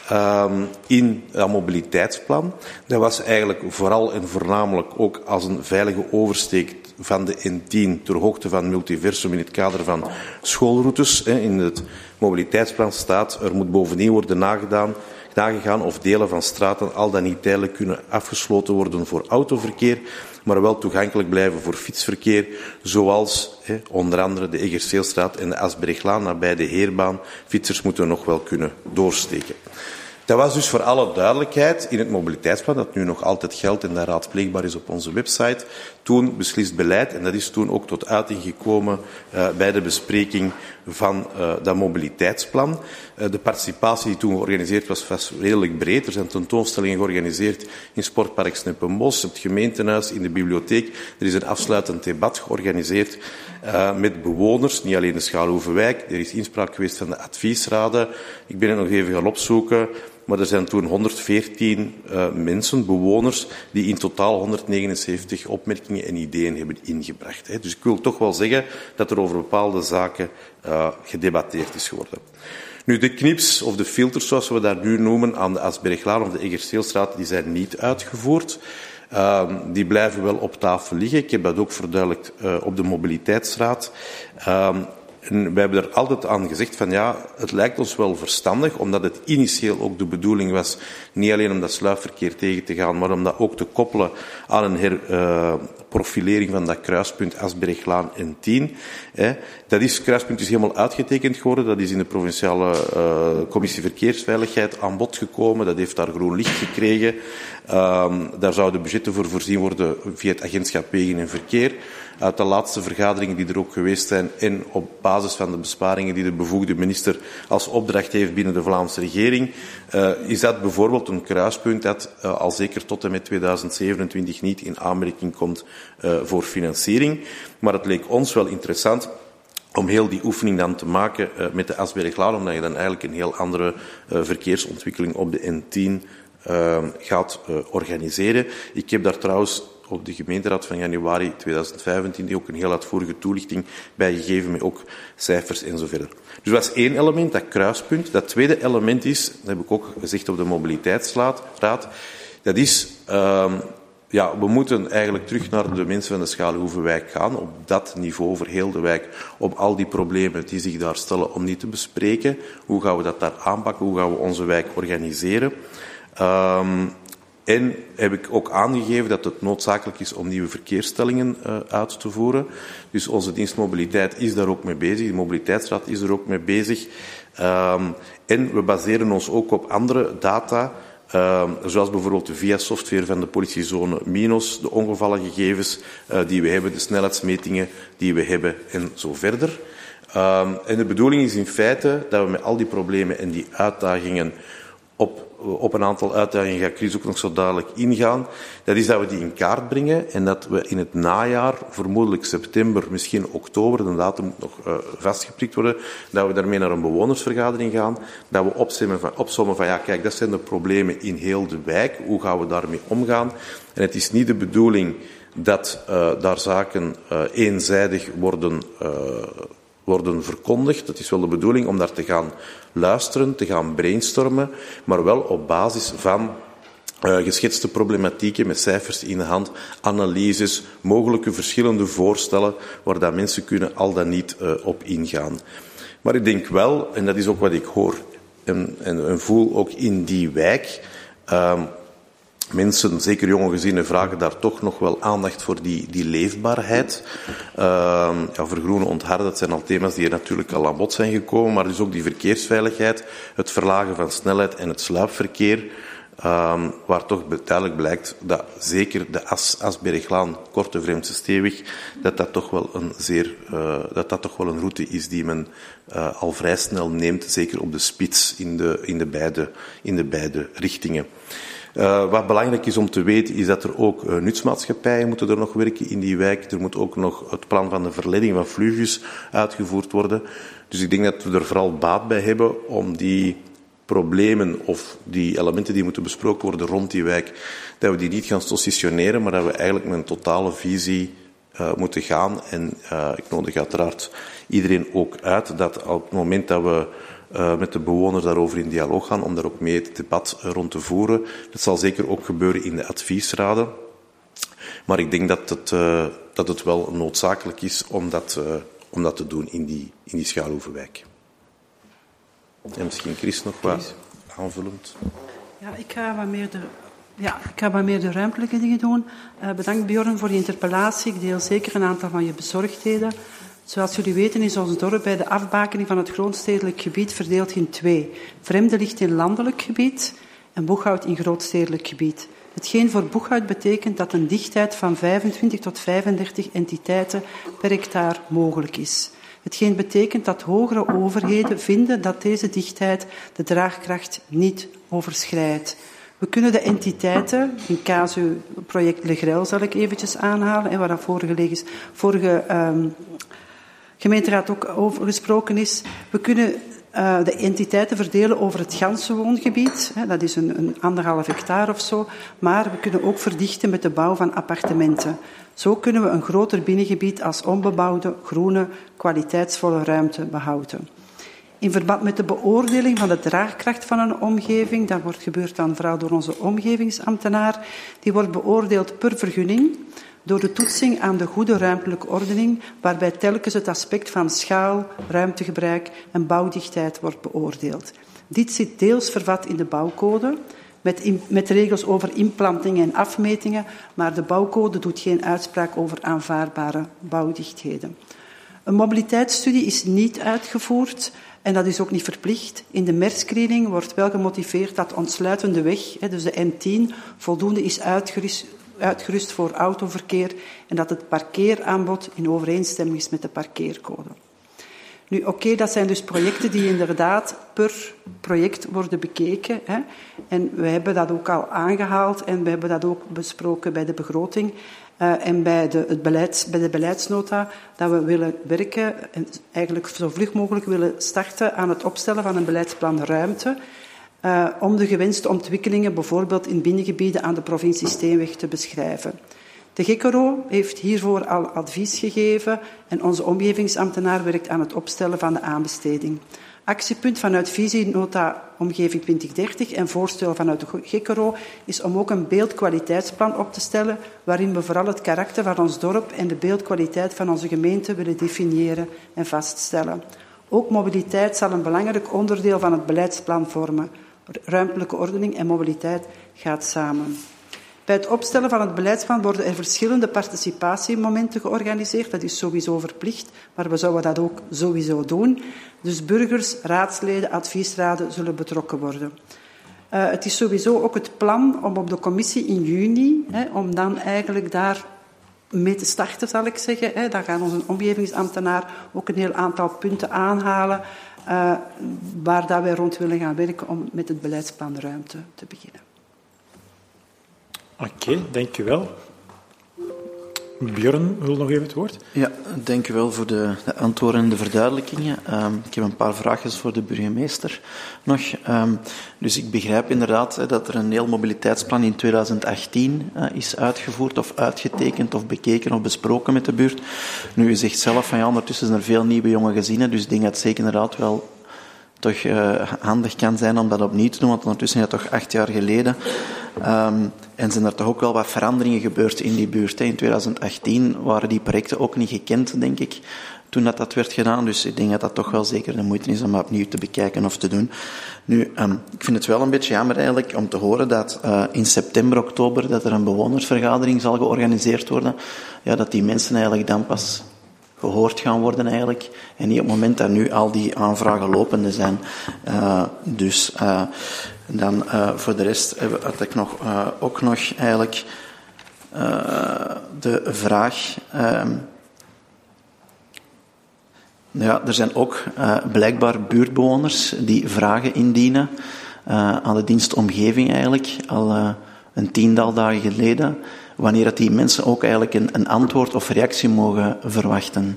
in dat mobiliteitsplan. Dat was eigenlijk vooral en voornamelijk ook als een veilige oversteek van de N10 ter hoogte van Multiversum in het kader van schoolroutes. In het mobiliteitsplan staat, er moet bovendien worden nagegaan of delen van straten al dan niet tijdelijk kunnen afgesloten worden voor autoverkeer, maar wel toegankelijk blijven voor fietsverkeer, zoals onder andere de Egerseelstraat en de Asberglaan nabij de Heerbaan. Fietsers moeten nog wel kunnen doorsteken. Dat was dus voor alle duidelijkheid in het mobiliteitsplan, dat nu nog altijd geldt en dat raadpleegbaar is op onze website, toen beslist beleid. En dat is toen ook tot uiting gekomen bij de bespreking van dat mobiliteitsplan. De participatie die toen georganiseerd was redelijk breed. Er zijn tentoonstellingen georganiseerd in Sportpark Sneppenbos, het gemeentehuis, in de bibliotheek. Er is een afsluitend debat georganiseerd met bewoners, niet alleen de Schaalhoevenwijk. Er is inspraak geweest van de adviesraden. Ik ben het nog even gaan opzoeken. Maar er zijn toen 114 mensen, bewoners, die in totaal 179 opmerkingen en ideeën hebben ingebracht. Dus ik wil toch wel zeggen dat er over bepaalde zaken gedebatteerd is geworden. Nu, de knips of de filters, zoals we dat nu noemen, aan de Asberglaan of de Egerseelstraat, die zijn niet uitgevoerd. Die blijven wel op tafel liggen. Ik heb dat ook verduidelijkt op de mobiliteitsraad. En wij hebben er altijd aan gezegd van ja, het lijkt ons wel verstandig, omdat het initieel ook de bedoeling was, niet alleen om dat sluipverkeer tegen te gaan, maar om dat ook te koppelen aan een herprofilering van dat kruispunt Asberglaan en 10. Dat kruispunt is helemaal uitgetekend geworden, dat is in de provinciale commissie Verkeersveiligheid aan bod gekomen, dat heeft daar groen licht gekregen. Daar zouden budgetten voor voorzien worden via het agentschap Wegen en Verkeer. Uit de laatste vergaderingen die er ook geweest zijn en op basis van de besparingen die de bevoegde minister als opdracht heeft binnen de Vlaamse regering, is dat bijvoorbeeld een kruispunt dat al zeker tot en met 2027 niet in aanmerking komt voor financiering. Maar het leek ons wel interessant om heel die oefening dan te maken met de Asberglaan, omdat je dan eigenlijk een heel andere verkeersontwikkeling op de N10 gaat organiseren. Ik heb daar trouwens op de gemeenteraad van januari 2015 ook een heel uitvoerige toelichting bij gegeven met ook cijfers en zo verder. Dus dat is één element, dat kruispunt. Dat tweede element is, dat heb ik ook gezegd op de mobiliteitsraad, dat is, we moeten eigenlijk terug naar de mensen van de Schaalhoevenwijk gaan, op dat niveau voor heel de wijk, om al die problemen die zich daar stellen, om die te bespreken. Hoe gaan we dat daar aanpakken? Hoe gaan we onze wijk organiseren? En heb ik ook aangegeven dat het noodzakelijk is om nieuwe verkeersstellingen uit te voeren. Dus onze dienst mobiliteit is daar ook mee bezig. De mobiliteitsraad is er ook mee bezig. En we baseren ons ook op andere data, zoals bijvoorbeeld de VIA-software van de politiezone Minos, de ongevalgengegevens die we hebben, de snelheidsmetingen die we hebben en zo verder. En de bedoeling is in feite dat we met al die problemen en die uitdagingen op een aantal uitdagingen, ga Chris ook nog zo dadelijk ingaan. Dat is dat we die in kaart brengen en dat we in het najaar, vermoedelijk september, misschien oktober, de datum moet nog vastgeprikt worden, dat we daarmee naar een bewonersvergadering gaan, dat we opsommen van ja, kijk, dat zijn de problemen in heel de wijk, hoe gaan we daarmee omgaan? En het is niet de bedoeling dat daar zaken eenzijdig worden verkondigd. Het is wel de bedoeling om daar te gaan luisteren, te gaan brainstormen, maar wel op basis van geschetste problematieken met cijfers in de hand, analyses, mogelijke verschillende voorstellen waar dat mensen kunnen al dan niet op ingaan. Maar ik denk wel, en dat is ook wat ik hoor en voel ook in die wijk, mensen, zeker jonge gezinnen, vragen daar toch nog wel aandacht voor die leefbaarheid. Vergroenen, ontharden, dat zijn al thema's die er natuurlijk al aan bod zijn gekomen, maar dus ook die verkeersveiligheid, het verlagen van snelheid en het sluipverkeer, waar toch duidelijk blijkt dat zeker de Asberglaan, Korte Vreemdse Steeweg, dat toch wel een route is die men al vrij snel neemt, zeker op de spits in de beide richtingen. Wat belangrijk is om te weten, is dat er ook nutsmaatschappijen moeten er nog werken in die wijk. Er moet ook nog het plan van de verleiding van Fluvius uitgevoerd worden. Dus ik denk dat we er vooral baat bij hebben om die problemen of die elementen die moeten besproken worden rond die wijk, dat we die niet gaan saucissoneren, maar dat we eigenlijk met een totale visie moeten gaan. En ik nodig uiteraard iedereen ook uit dat op het moment dat we met de bewoners daarover in dialoog gaan, om daar ook mee het debat rond te voeren. Dat zal zeker ook gebeuren in de adviesraden. Maar ik denk dat het wel noodzakelijk is om dat te doen in die Schaarhoevenwijk. En misschien Chris nog wat aanvullend. Ja, ik ga wat meer de ruimtelijke dingen doen. Bedankt Bjorn voor die interpellatie. Ik deel zeker een aantal van je bezorgdheden. Zoals jullie weten is ons dorp bij de afbakening van het grootstedelijk gebied verdeeld in 2. Vremde ligt in landelijk gebied en Boeghout in grootstedelijk gebied. Hetgeen voor Boeghout betekent dat een dichtheid van 25 tot 35 entiteiten per hectare mogelijk is. Hetgeen betekent dat hogere overheden vinden dat deze dichtheid de draagkracht niet overschrijdt. We kunnen de entiteiten, in casu project Le Grel zal ik eventjes aanhalen, waar dat vorige gemeenteraad ook over gesproken is. We kunnen de entiteiten verdelen over het ganse woongebied. Dat is een 1,5 hectare of zo. Maar we kunnen ook verdichten met de bouw van appartementen. Zo kunnen we een groter binnengebied als onbebouwde, groene, kwaliteitsvolle ruimte behouden. In verband met de beoordeling van de draagkracht van een omgeving, dat gebeurt dan vooral door onze omgevingsambtenaar, die wordt beoordeeld per vergunning, door de toetsing aan de goede ruimtelijke ordening, waarbij telkens het aspect van schaal, ruimtegebruik en bouwdichtheid wordt beoordeeld. Dit zit deels vervat in de bouwcode, met regels over inplantingen en afmetingen, maar de bouwcode doet geen uitspraak over aanvaardbare bouwdichtheden. Een mobiliteitsstudie is niet uitgevoerd en dat is ook niet verplicht. In de MER-screening wordt wel gemotiveerd dat de ontsluitende weg, dus de N10, voldoende is uitgerust voor autoverkeer en dat het parkeeraanbod in overeenstemming is met de parkeercode. Nu, dat zijn dus projecten die inderdaad per project worden bekeken. En we hebben dat ook al aangehaald en we hebben dat ook besproken bij de begroting en bij de beleidsnota, dat we willen werken en eigenlijk zo vlug mogelijk willen starten aan het opstellen van een beleidsplan ruimte, om de gewenste ontwikkelingen bijvoorbeeld in binnengebieden aan de provincie Steenweg te beschrijven. De GECORO heeft hiervoor al advies gegeven en onze omgevingsambtenaar werkt aan het opstellen van de aanbesteding. Actiepunt vanuit visienota Omgeving 2030 en voorstel vanuit de GECORO is om ook een beeldkwaliteitsplan op te stellen waarin we vooral het karakter van ons dorp en de beeldkwaliteit van onze gemeente willen definiëren en vaststellen. Ook mobiliteit zal een belangrijk onderdeel van het beleidsplan vormen. Ruimtelijke ordening en mobiliteit gaat samen. Bij het opstellen van het beleidsplan worden er verschillende participatiemomenten georganiseerd. Dat is sowieso verplicht, maar we zouden dat ook sowieso doen. Dus burgers, raadsleden, adviesraden zullen betrokken worden. Het is sowieso ook het plan om op de commissie in juni, om dan eigenlijk daar mee te starten, zal ik zeggen. Dan gaat onze omgevingsambtenaar ook een heel aantal punten aanhalen waar dat wij rond willen gaan werken om met het beleidsplan ruimte te beginnen. Oké, dank u wel. Björn wil nog even het woord. Ja, dank u wel voor de antwoorden en de verduidelijkingen. Ik heb een paar vraagjes voor de burgemeester nog. Dus ik begrijp inderdaad dat er een heel mobiliteitsplan in 2018 is uitgevoerd of uitgetekend of bekeken of besproken met de buurt. Nu, u zegt zelf van ja, ondertussen zijn er veel nieuwe jonge gezinnen, dus ik denk dat het zeker inderdaad wel toch handig kan zijn om dat opnieuw te doen, want ondertussen is dat toch 8 jaar geleden. En zijn er toch ook wel wat veranderingen gebeurd in die buurt. Hè. In 2018 waren die projecten ook niet gekend, denk ik, toen dat werd gedaan. Dus ik denk dat dat toch wel zeker de moeite is om dat opnieuw te bekijken of te doen. Nu, ik vind het wel een beetje jammer eigenlijk om te horen dat in september, oktober, dat er een bewonersvergadering zal georganiseerd worden. Ja, dat die mensen eigenlijk dan pas gehoord gaan worden eigenlijk, en niet op het moment dat nu al die aanvragen lopende zijn. Dan voor de rest had ik ook nog eigenlijk de vraag. Er zijn ook blijkbaar buurtbewoners die vragen indienen aan de dienst omgeving eigenlijk, al een 10-tal dagen geleden, wanneer dat die mensen ook eigenlijk een antwoord of reactie mogen verwachten.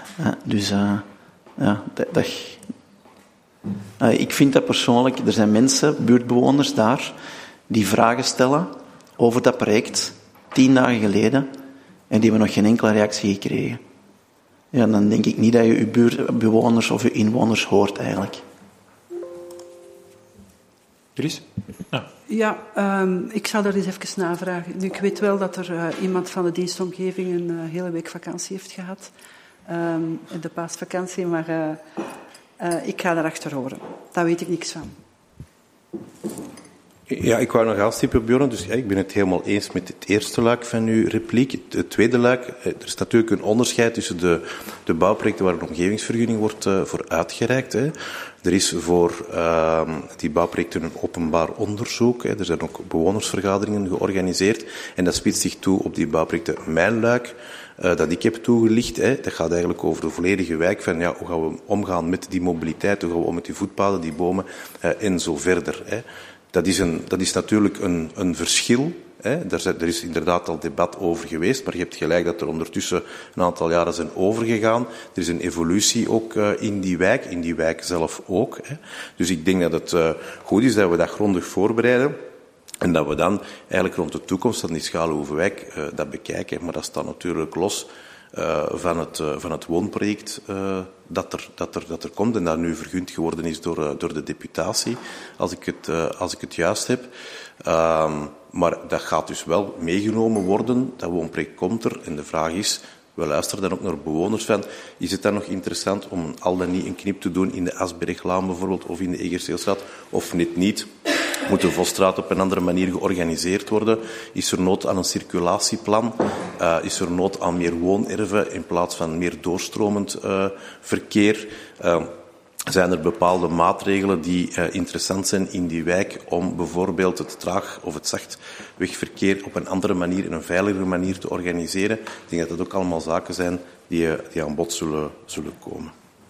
Ik vind dat persoonlijk, er zijn mensen, buurtbewoners daar, die vragen stellen over dat project 10 dagen geleden en die hebben nog geen enkele reactie gekregen. Ja, dan denk ik niet dat je uw buurtbewoners of uw inwoners hoort eigenlijk. Dries? Ja, ik zal daar eens even navragen. Nu, ik weet wel dat er iemand van de dienstomgeving een hele week vakantie heeft gehad. De paasvakantie, maar ik ga daarachter horen. Daar weet ik niks van. Ja, ik wou nog aanstippen, Björn. Dus ja, ik ben het helemaal eens met het eerste luik van uw repliek. Het tweede luik, er is natuurlijk een onderscheid tussen de bouwprojecten waar een omgevingsvergunning wordt voor uitgereikt. Hè. Er is voor die bouwprojecten een openbaar onderzoek. Hè. Er zijn ook bewonersvergaderingen georganiseerd. En dat spitst zich toe op die bouwprojecten. Mijn luik, dat ik heb toegelicht, hè, dat gaat eigenlijk over de volledige wijk van ja, hoe gaan we omgaan met die mobiliteit, hoe gaan we om met die voetpaden, die bomen en zo verder. Hè. Dat is natuurlijk een verschil. Hè. Er is inderdaad al debat over geweest, maar je hebt gelijk dat er ondertussen een aantal jaren zijn overgegaan. Er is een evolutie ook in die wijk zelf ook. Hè. Dus ik denk dat het goed is dat we dat grondig voorbereiden. En dat we dan eigenlijk rond de toekomst van die Schalenhoevenwijk dat bekijken. Maar dat staat natuurlijk los van het woonproject dat er komt en dat nu vergund geworden is door de deputatie, als ik het juist heb. Maar dat gaat dus wel meegenomen worden. Dat woonproject komt er en de vraag is, we luisteren dan ook naar bewoners van, is het dan nog interessant om al dan niet een knip te doen in de Asberglaan bijvoorbeeld of in de Egersteelstraat of net niet? Moet de Vosstraat op een andere manier georganiseerd worden? Is er nood aan een circulatieplan? Is er nood aan meer woonerven in plaats van meer doorstromend verkeer? Zijn er bepaalde maatregelen die interessant zijn in die wijk om bijvoorbeeld het traag of het zacht wegverkeer op een andere manier, in een veiligere manier te organiseren? Ik denk dat dat ook allemaal zaken zijn die aan bod zullen komen.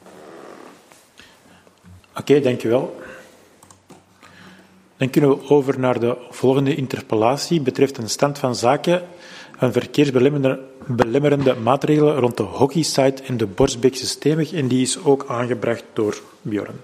Oké, dank u wel. Dan kunnen we over naar de volgende interpellatie. Betreft een stand van zaken van verkeersbelemmerende maatregelen rond de hockeysite en de Borsbeekse Steenweg. En die is ook aangebracht door Björn.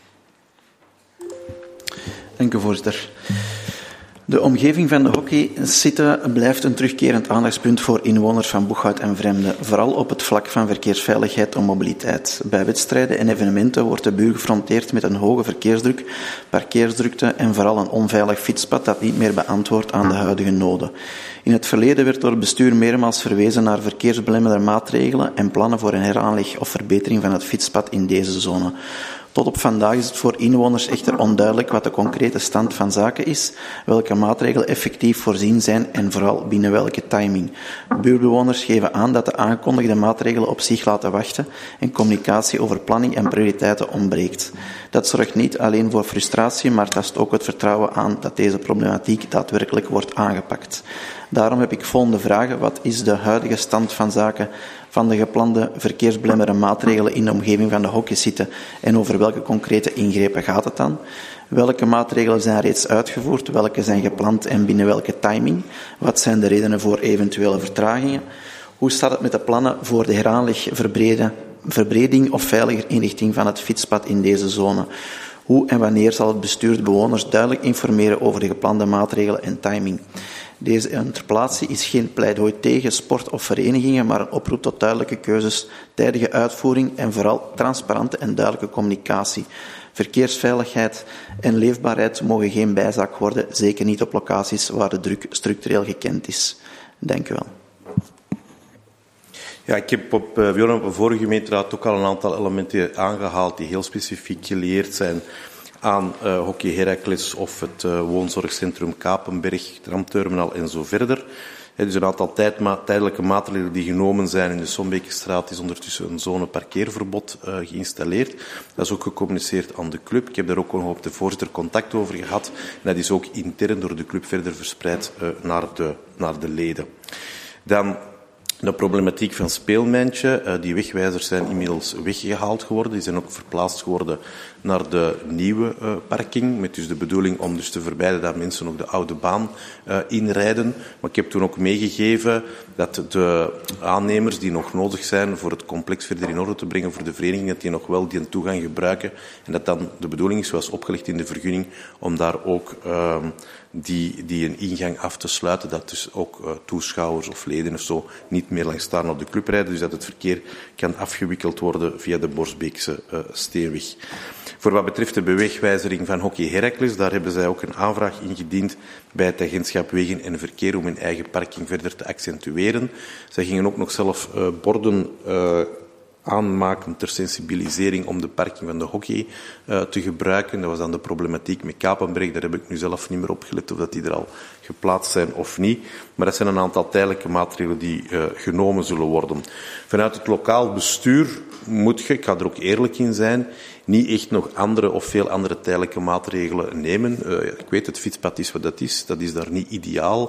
Dank u, voorzitter. De omgeving van de hockeysite blijft een terugkerend aandachtspunt voor inwoners van Boeghout en Vremde, vooral op het vlak van verkeersveiligheid en mobiliteit. Bij wedstrijden en evenementen wordt de buurt gefronteerd met een hoge verkeersdruk, parkeersdrukte en vooral een onveilig fietspad dat niet meer beantwoordt aan de huidige noden. In het verleden werd door het bestuur meermaals verwezen naar verkeersbelemmerende maatregelen en plannen voor een heraanleg of verbetering van het fietspad in deze zone. Tot op vandaag is het voor inwoners echter onduidelijk wat de concrete stand van zaken is, welke maatregelen effectief voorzien zijn en vooral binnen welke timing. Buurtbewoners geven aan dat de aangekondigde maatregelen op zich laten wachten en communicatie over planning en prioriteiten ontbreekt. Dat zorgt niet alleen voor frustratie, maar tast ook het vertrouwen aan dat deze problematiek daadwerkelijk wordt aangepakt. Daarom heb ik volgende vragen. Wat is de huidige stand van zaken van de geplande verkeersbelemmerende maatregelen in de omgeving van de hockeysite en over welke concrete ingrepen gaat het dan? Welke maatregelen zijn reeds uitgevoerd? Welke zijn gepland en binnen welke timing? Wat zijn de redenen voor eventuele vertragingen? Hoe staat het met de plannen voor de heraanleg, verbreding of veiliger inrichting van het fietspad in deze zone? Hoe en wanneer zal het bestuur de bewoners duidelijk informeren over de geplande maatregelen en timing? Deze interpellatie is geen pleidooi tegen sport of verenigingen, maar een oproep tot duidelijke keuzes, tijdige uitvoering en vooral transparante en duidelijke communicatie. Verkeersveiligheid en leefbaarheid mogen geen bijzaak worden, zeker niet op locaties waar de druk structureel gekend is. Dank u wel. Ja, ik heb op een vorige gemeenteraad ook al een aantal elementen aangehaald die heel specifiek geleerd zijn aan Hockey Heracles of het woonzorgcentrum Kapenberg, tramterminal en zo verder. Dus een aantal tijdelijke maatregelen die genomen zijn. In de Sombeekstraat is ondertussen een zone parkeerverbod geïnstalleerd. Dat is ook gecommuniceerd aan de club. Ik heb daar ook nog op de voorzitter contact over gehad. En dat is ook intern door de club verder verspreid naar de leden. Dan de problematiek van Speelmijntje. Die wegwijzers zijn inmiddels weggehaald geworden. Die zijn ook verplaatst geworden naar de nieuwe parking. Met dus de bedoeling om dus te vermijden dat mensen ook de oude baan inrijden. Maar ik heb toen ook meegegeven dat de aannemers die nog nodig zijn voor het complex verder in orde te brengen voor de vereniging, dat die nog wel die toegang gebruiken. En dat dan de bedoeling is, zoals opgelegd in de vergunning, om daar ook die een ingang af te sluiten, dat dus ook toeschouwers of leden of zo niet meer langs staan op de club rijden, dus dat het verkeer kan afgewikkeld worden via de Borsbeekse steenweg. Voor wat betreft de bewegwijzering van Hockey Heracles, daar hebben zij ook een aanvraag ingediend bij het agentschap Wegen en Verkeer om hun eigen parking verder te accentueren. Zij gingen ook nog zelf borden aanmaken ter sensibilisering om de parking van de hockey te gebruiken. Dat was dan de problematiek met Kapenberg. Daar heb ik nu zelf niet meer op gelet of dat die er al geplaatst zijn of niet. Maar dat zijn een aantal tijdelijke maatregelen die genomen zullen worden. Vanuit het lokaal bestuur moet je, ik ga er ook eerlijk in zijn, niet echt nog andere of veel andere tijdelijke maatregelen nemen. Ik weet, het fietspad is wat dat is. Dat is daar niet ideaal.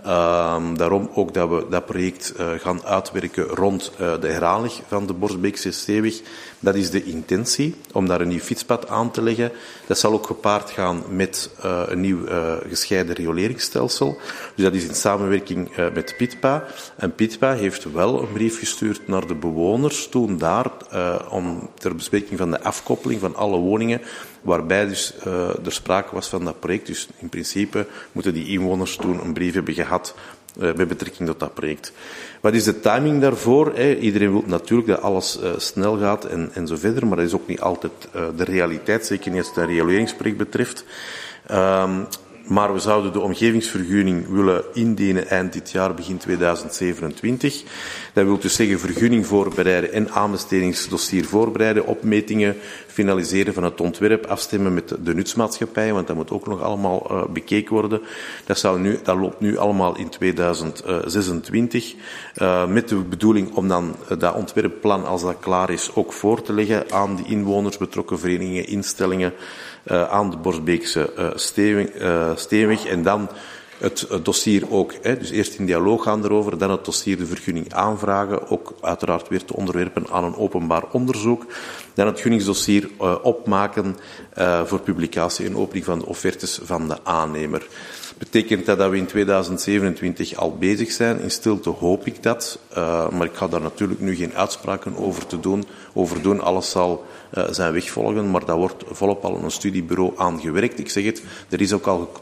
Daarom ook dat we dat project gaan uitwerken rond de herhaling van de Borsbeekse Steeweg. Dat is de intentie, om daar een nieuw fietspad aan te leggen. Dat zal ook gepaard gaan met een nieuw gescheiden rioleringsstelsel. Dus dat is in samenwerking met Pitpa. En Pitpa heeft wel een brief gestuurd naar de bewoners toen daar, om ter bespreking van de afkoppeling van alle woningen, waarbij dus er sprake was van dat project. Dus in principe moeten die inwoners toen een brief hebben gehad met betrekking tot dat project. Wat is de timing daarvoor? Iedereen wil natuurlijk dat alles snel gaat en zo verder, maar dat is ook niet altijd de realiteit, zeker niet als het een rioleringsproject betreft. Maar we zouden de omgevingsvergunning willen indienen eind dit jaar, begin 2027. Dat wil dus zeggen vergunning voorbereiden en aanbestedingsdossier voorbereiden, opmetingen finaliseren van het ontwerp, afstemmen met de nutsmaatschappijen, want dat moet ook nog allemaal bekeken worden. Dat loopt nu allemaal in 2026, met de bedoeling om dan dat ontwerpplan, als dat klaar is, ook voor te leggen aan de inwoners, betrokken verenigingen, instellingen, aan de Borsbeekse steenweg en dan het dossier ook. Dus eerst in dialoog gaan erover, dan het dossier de vergunning aanvragen, ook uiteraard weer te onderwerpen aan een openbaar onderzoek. Dan het gunningsdossier opmaken voor publicatie en opening van de offertes van de aannemer. Betekent dat we in 2027 al bezig zijn? In stilte hoop ik dat, maar ik ga daar natuurlijk nu geen uitspraken over doen. Alles zal zijn weg volgen, maar daar wordt volop al een studiebureau aan gewerkt. Ik zeg het, er is ook al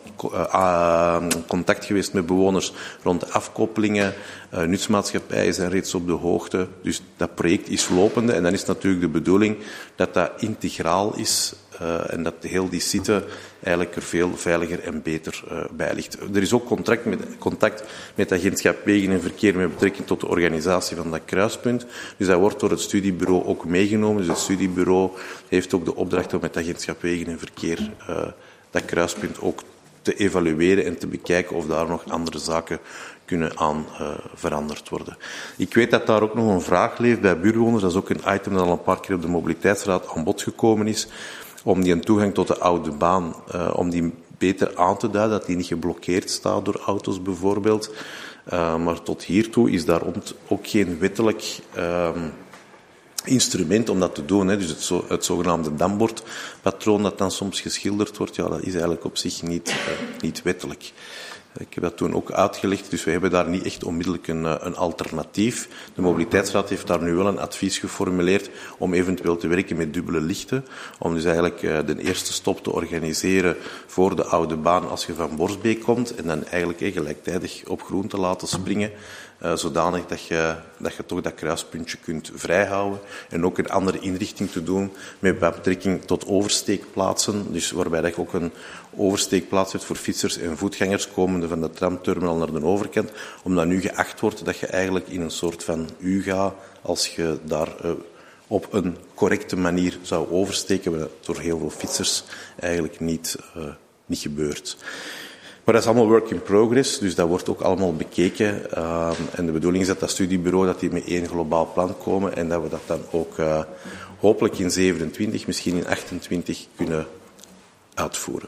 contact geweest met bewoners rond de afkoppelingen. Nutsmaatschappijen zijn reeds op de hoogte. Dus dat project is lopende en dan is natuurlijk de bedoeling dat dat integraal is en dat heel die site eigenlijk er veel veiliger en beter bij ligt. Er is ook contact met het agentschap Wegen en Verkeer met betrekking tot de organisatie van dat kruispunt. Dus dat wordt door het studiebureau ook meegenomen. Dus het studiebureau heeft ook de opdracht om met het agentschap Wegen en Verkeer dat kruispunt ook te evalueren en te bekijken of daar nog andere zaken kunnen aan veranderd worden. Ik weet dat daar ook nog een vraag leeft bij buurtbewoners. Dat is ook een item dat al een paar keer op de mobiliteitsraad aan bod gekomen is. Om die een toegang tot de oude baan, om die beter aan te duiden, dat die niet geblokkeerd staat door auto's bijvoorbeeld. Maar tot hiertoe is daar ook geen wettelijk instrument om dat te doen. Hè. Dus het zogenaamde dambordpatroon dat dan soms geschilderd wordt, ja, dat is eigenlijk op zich niet wettelijk. Ik heb dat toen ook uitgelegd, dus we hebben daar niet echt onmiddellijk een alternatief. De Mobiliteitsraad heeft daar nu wel een advies geformuleerd om eventueel te werken met dubbele lichten. Om dus eigenlijk de eerste stop te organiseren voor de oude baan als je van Borsbeek komt. En dan eigenlijk gelijktijdig op groen te laten springen. Zodanig dat je toch dat kruispuntje kunt vrijhouden. En ook een andere inrichting te doen met betrekking tot oversteekplaatsen. Dus waarbij dat je ook een oversteekplaats hebt voor fietsers en voetgangers komende van de tramterminal naar de overkant. Omdat nu geacht wordt dat je eigenlijk in een soort van U gaat als je daar op een correcte manier zou oversteken, wat door heel veel fietsers eigenlijk niet gebeurt. Maar dat is allemaal work in progress, dus dat wordt ook allemaal bekeken. En de bedoeling is dat studiebureau dat die met één globaal plan komen en dat we dat dan ook hopelijk in 27, misschien in 28 kunnen uitvoeren.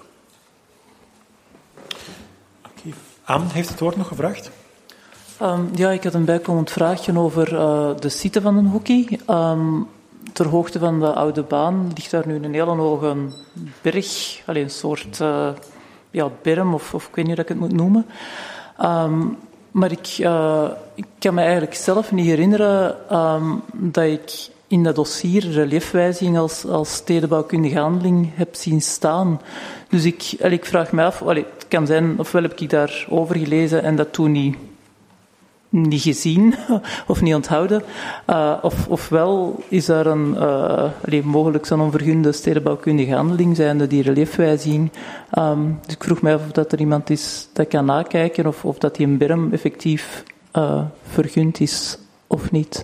Okay. Anne heeft het woord nog gevraagd. Ja, ik had een bijkomend vraagje over de site van een hockey. Ter hoogte van de oude baan ligt daar nu een hele hoge berg, een soort berm, of ik weet niet hoe ik het moet noemen. Maar ik kan me eigenlijk zelf niet herinneren dat ik in dat dossier reliefwijziging als stedenbouwkundige handeling heb zien staan. Dus ik vraag me af, het kan zijn, ofwel heb ik daarover gelezen en dat toen niet gezien of niet onthouden, ofwel is daar mogelijk zo'n onvergunde stedenbouwkundige handeling zijnde die reliefwijziging. Dus ik vroeg mij af of dat er iemand is dat kan nakijken of dat die een berm effectief vergund is of niet.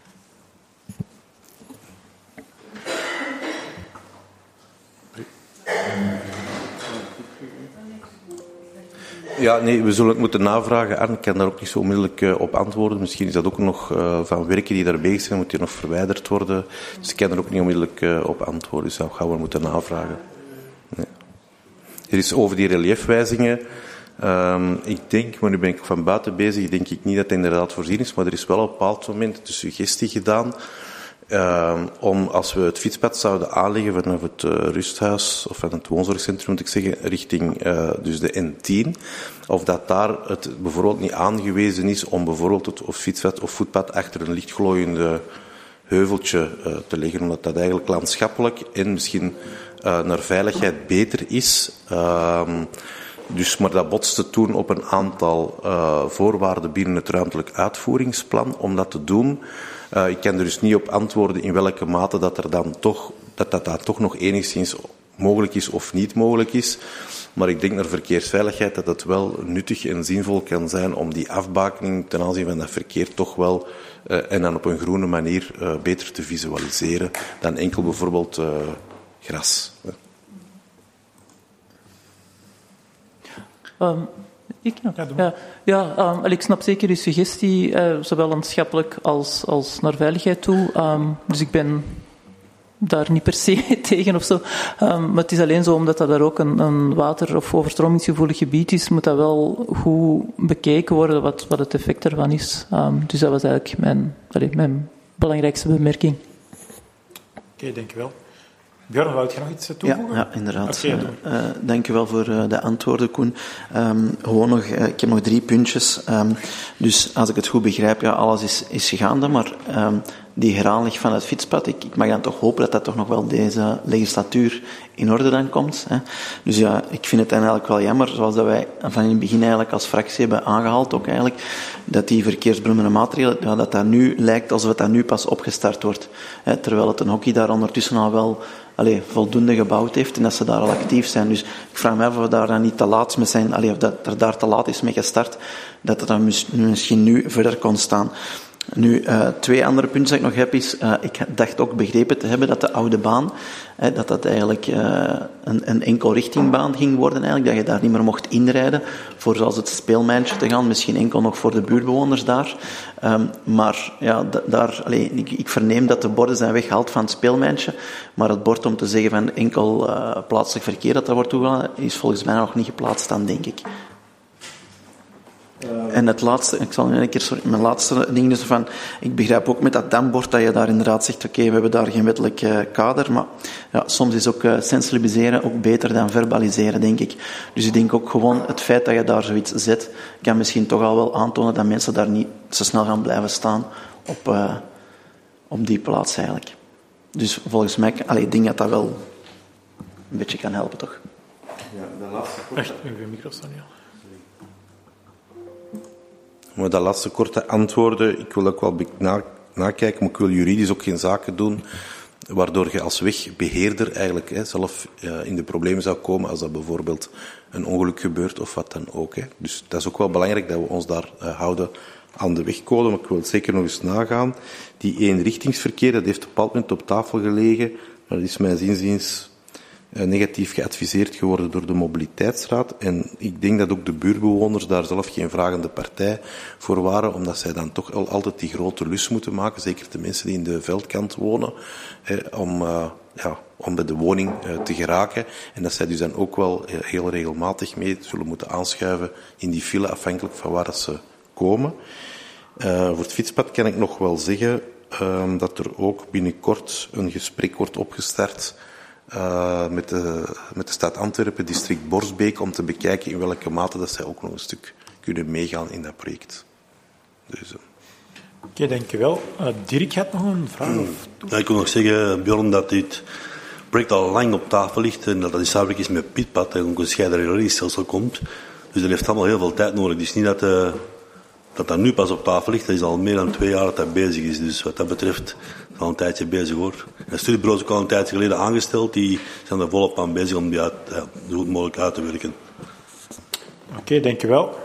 Ja, nee, we zullen het moeten navragen. Arne kan daar ook niet zo onmiddellijk op antwoorden. Misschien is dat ook nog van werken die daar bezig zijn, moet die nog verwijderd worden. Dus ik kan er ook niet onmiddellijk op antwoorden. Dus dat gaan we moeten navragen. Nee. Er is over die reliefwijzingen. Ik denk, maar nu ben ik van buiten bezig, denk ik niet dat het inderdaad voorzien is, maar er is wel op een bepaald moment de suggestie gedaan om, als we het fietspad zouden aanleggen vanaf het rusthuis of van het woonzorgcentrum, moet ik zeggen, richting dus de N10, of dat daar het bijvoorbeeld niet aangewezen is om bijvoorbeeld het fietspad of voetpad achter een lichtglooiende heuveltje te leggen, omdat dat eigenlijk landschappelijk en misschien naar veiligheid beter is. Dus, maar dat botste toen op een aantal voorwaarden binnen het ruimtelijk uitvoeringsplan om dat te doen. Ik kan er dus niet op antwoorden in welke mate dat er dan toch nog enigszins mogelijk is of niet mogelijk is. Maar ik denk naar verkeersveiligheid dat het wel nuttig en zinvol kan zijn om die afbakening ten aanzien van dat verkeer toch wel en dan op een groene manier beter te visualiseren dan enkel bijvoorbeeld gras. Ik snap zeker uw suggestie, zowel landschappelijk als naar veiligheid toe. Dus ik ben daar niet per se tegen of zo. Maar het is alleen zo, omdat dat daar ook een water- of overstromingsgevoelig gebied is, moet dat wel goed bekeken worden wat het effect ervan is. Dus dat was eigenlijk mijn belangrijkste bemerking. Oké, dank u wel. Björn, wou je nog iets toevoegen? Ja, inderdaad. Okay, dank u wel voor de antwoorden, Koen. Ik heb nog 3 puntjes. Dus als ik het goed begrijp, alles is gaande, maar die heraanleg van het fietspad, ik mag dan toch hopen dat dat toch nog wel deze legislatuur in orde dan komt. Hè. Dus ja, ik vind het dan eigenlijk wel jammer, zoals dat wij van in het begin eigenlijk als fractie hebben aangehaald ook eigenlijk, dat die verkeersbelemmende maatregelen, dat nu lijkt alsof dat nu pas opgestart wordt. Hè, terwijl het een hockey daar ondertussen al wel voldoende gebouwd heeft en dat ze daar al actief zijn. Dus ik vraag me af of we daar dan niet te laat mee zijn, of dat er daar te laat is mee gestart, dat het dan misschien nu verder kon staan. Nu, 2 andere punten die ik nog heb is, ik dacht ook begrepen te hebben dat de oude baan, dat eigenlijk een enkelrichtingbaan ging worden eigenlijk, dat je daar niet meer mocht inrijden voor zoals het speelmijntje te gaan, misschien enkel nog voor de buurtbewoners daar. Maar ja, ik verneem dat de borden zijn weggehaald van het speelmijntje, maar het bord om te zeggen van enkel plaatselijk verkeer dat daar wordt toegelaten, is volgens mij nog niet geplaatst dan, denk ik. En het laatste, ik zal nu een keer, mijn laatste ding is van, ik begrijp ook met dat dambord dat je daar inderdaad zegt, oké, we hebben daar geen wettelijk kader, maar ja, soms is ook sensibiliseren ook beter dan verbaliseren, denk ik. Dus ik denk ook gewoon het feit dat je daar zoiets zet, kan misschien toch al wel aantonen dat mensen daar niet zo snel gaan blijven staan op die plaats eigenlijk. Dus volgens mij, ik denk dat dat wel een beetje kan helpen, toch? Ja, de laatste Echt, uw micro staan, ja. Maar dat laatste korte antwoorden, ik wil ook wel nakijken, maar ik wil juridisch ook geen zaken doen, waardoor je als wegbeheerder eigenlijk zelf in de problemen zou komen als dat bijvoorbeeld een ongeluk gebeurt of wat dan ook. Dus dat is ook wel belangrijk dat we ons daar houden aan de wegcode, maar ik wil het zeker nog eens nagaan. Die eenrichtingsverkeer, dat heeft op een bepaald moment op tafel gelegen, maar dat is mijn inziens negatief geadviseerd geworden door de mobiliteitsraad. En ik denk dat ook de buurtbewoners daar zelf geen vragende partij voor waren, omdat zij dan toch altijd die grote lus moeten maken, zeker de mensen die in de veldkant wonen, om bij de woning te geraken. En dat zij dus dan ook wel heel regelmatig mee zullen moeten aanschuiven in die file, afhankelijk van waar ze komen. Voor het fietspad kan ik nog wel zeggen dat er ook binnenkort een gesprek wordt opgestart met de stad Antwerpen, district Borsbeek, om te bekijken in welke mate dat zij ook nog een stuk kunnen meegaan in dat project. Dus, Oké, dankjewel. Dirk had nog een vraag? Ja, ik wil nog zeggen, Bjorn, dat dit project al lang op tafel ligt en dat het samenwerking is met Pitpad en ook een scheiden komt. Dus dat heeft allemaal heel veel tijd nodig. Het is niet dat nu pas op tafel ligt. Dat is al meer dan 2 jaar dat bezig is. Dus wat dat betreft is al een tijdje bezig, hoor. En studiebureaus ook al een tijdje geleden aangesteld. Die zijn er volop aan bezig om die zo goed mogelijk uit te werken. Oké, dankjewel.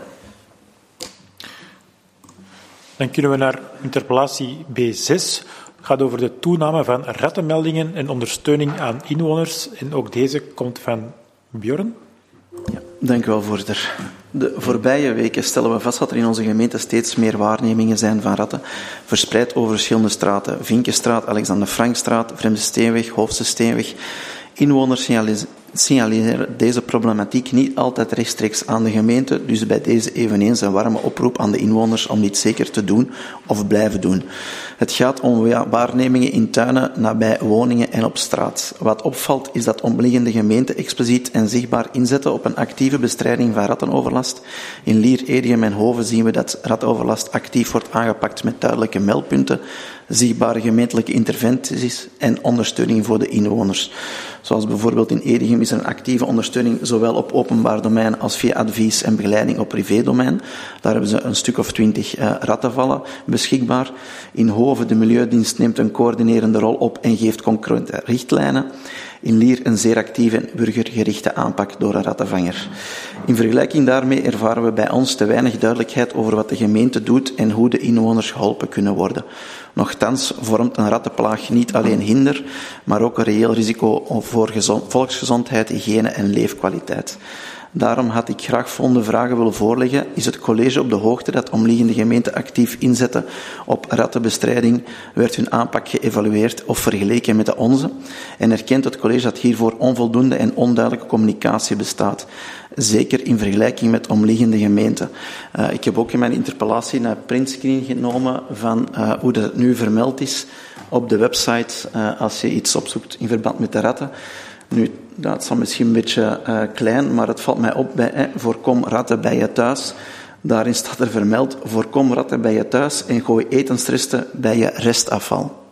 Dan kunnen we naar interpellatie B6. Het gaat over de toename van rattenmeldingen en ondersteuning aan inwoners. En ook deze komt van Bjorn. Ja, dank u wel, voorzitter. De voorbije weken stellen we vast dat er in onze gemeente steeds meer waarnemingen zijn van ratten, verspreid over verschillende straten. Vinkenstraat, Alexander Frankstraat, Vreemde Steenweg, Hoofdse Steenweg. Inwoners signaleren deze problematiek niet altijd rechtstreeks aan de gemeente, dus bij deze eveneens een warme oproep aan de inwoners om dit zeker te doen of blijven doen. Het gaat om waarnemingen in tuinen, nabij woningen en op straat. Wat opvalt is dat omliggende gemeenten expliciet en zichtbaar inzetten op een actieve bestrijding van rattenoverlast. In Lier, Edegem en Hoven zien we dat rattenoverlast actief wordt aangepakt met duidelijke meldpunten, zichtbare gemeentelijke interventies en ondersteuning voor de inwoners. Zoals bijvoorbeeld in Edegem is er een actieve ondersteuning zowel op openbaar domein als via advies en begeleiding op privédomein. Daar hebben ze een stuk of 20 rattenvallen beschikbaar. In Hoven, de Milieudienst neemt een coördinerende rol op en geeft concrete richtlijnen. In Lier een zeer actieve en burgergerichte aanpak door een rattenvanger. In vergelijking daarmee ervaren we bij ons te weinig duidelijkheid over wat de gemeente doet en hoe de inwoners geholpen kunnen worden. Nochtans vormt een rattenplaag niet alleen hinder, maar ook een reëel risico voor volksgezondheid, hygiëne en leefkwaliteit. Daarom had ik graag volgende vragen willen voorleggen. Is het college op de hoogte dat omliggende gemeenten actief inzetten op rattenbestrijding? Werd hun aanpak geëvalueerd of vergeleken met de onze? En erkent het college dat hiervoor onvoldoende en onduidelijke communicatie bestaat? Zeker in vergelijking met omliggende gemeenten. Ik heb ook in mijn interpellatie een printscreen genomen van hoe dat nu vermeld is op de website als je iets opzoekt in verband met de ratten. Nu, dat is dan misschien een beetje klein, maar het valt mij op bij voorkom ratten bij je thuis. Daarin staat er vermeld, voorkom ratten bij je thuis en gooi etensresten bij je restafval.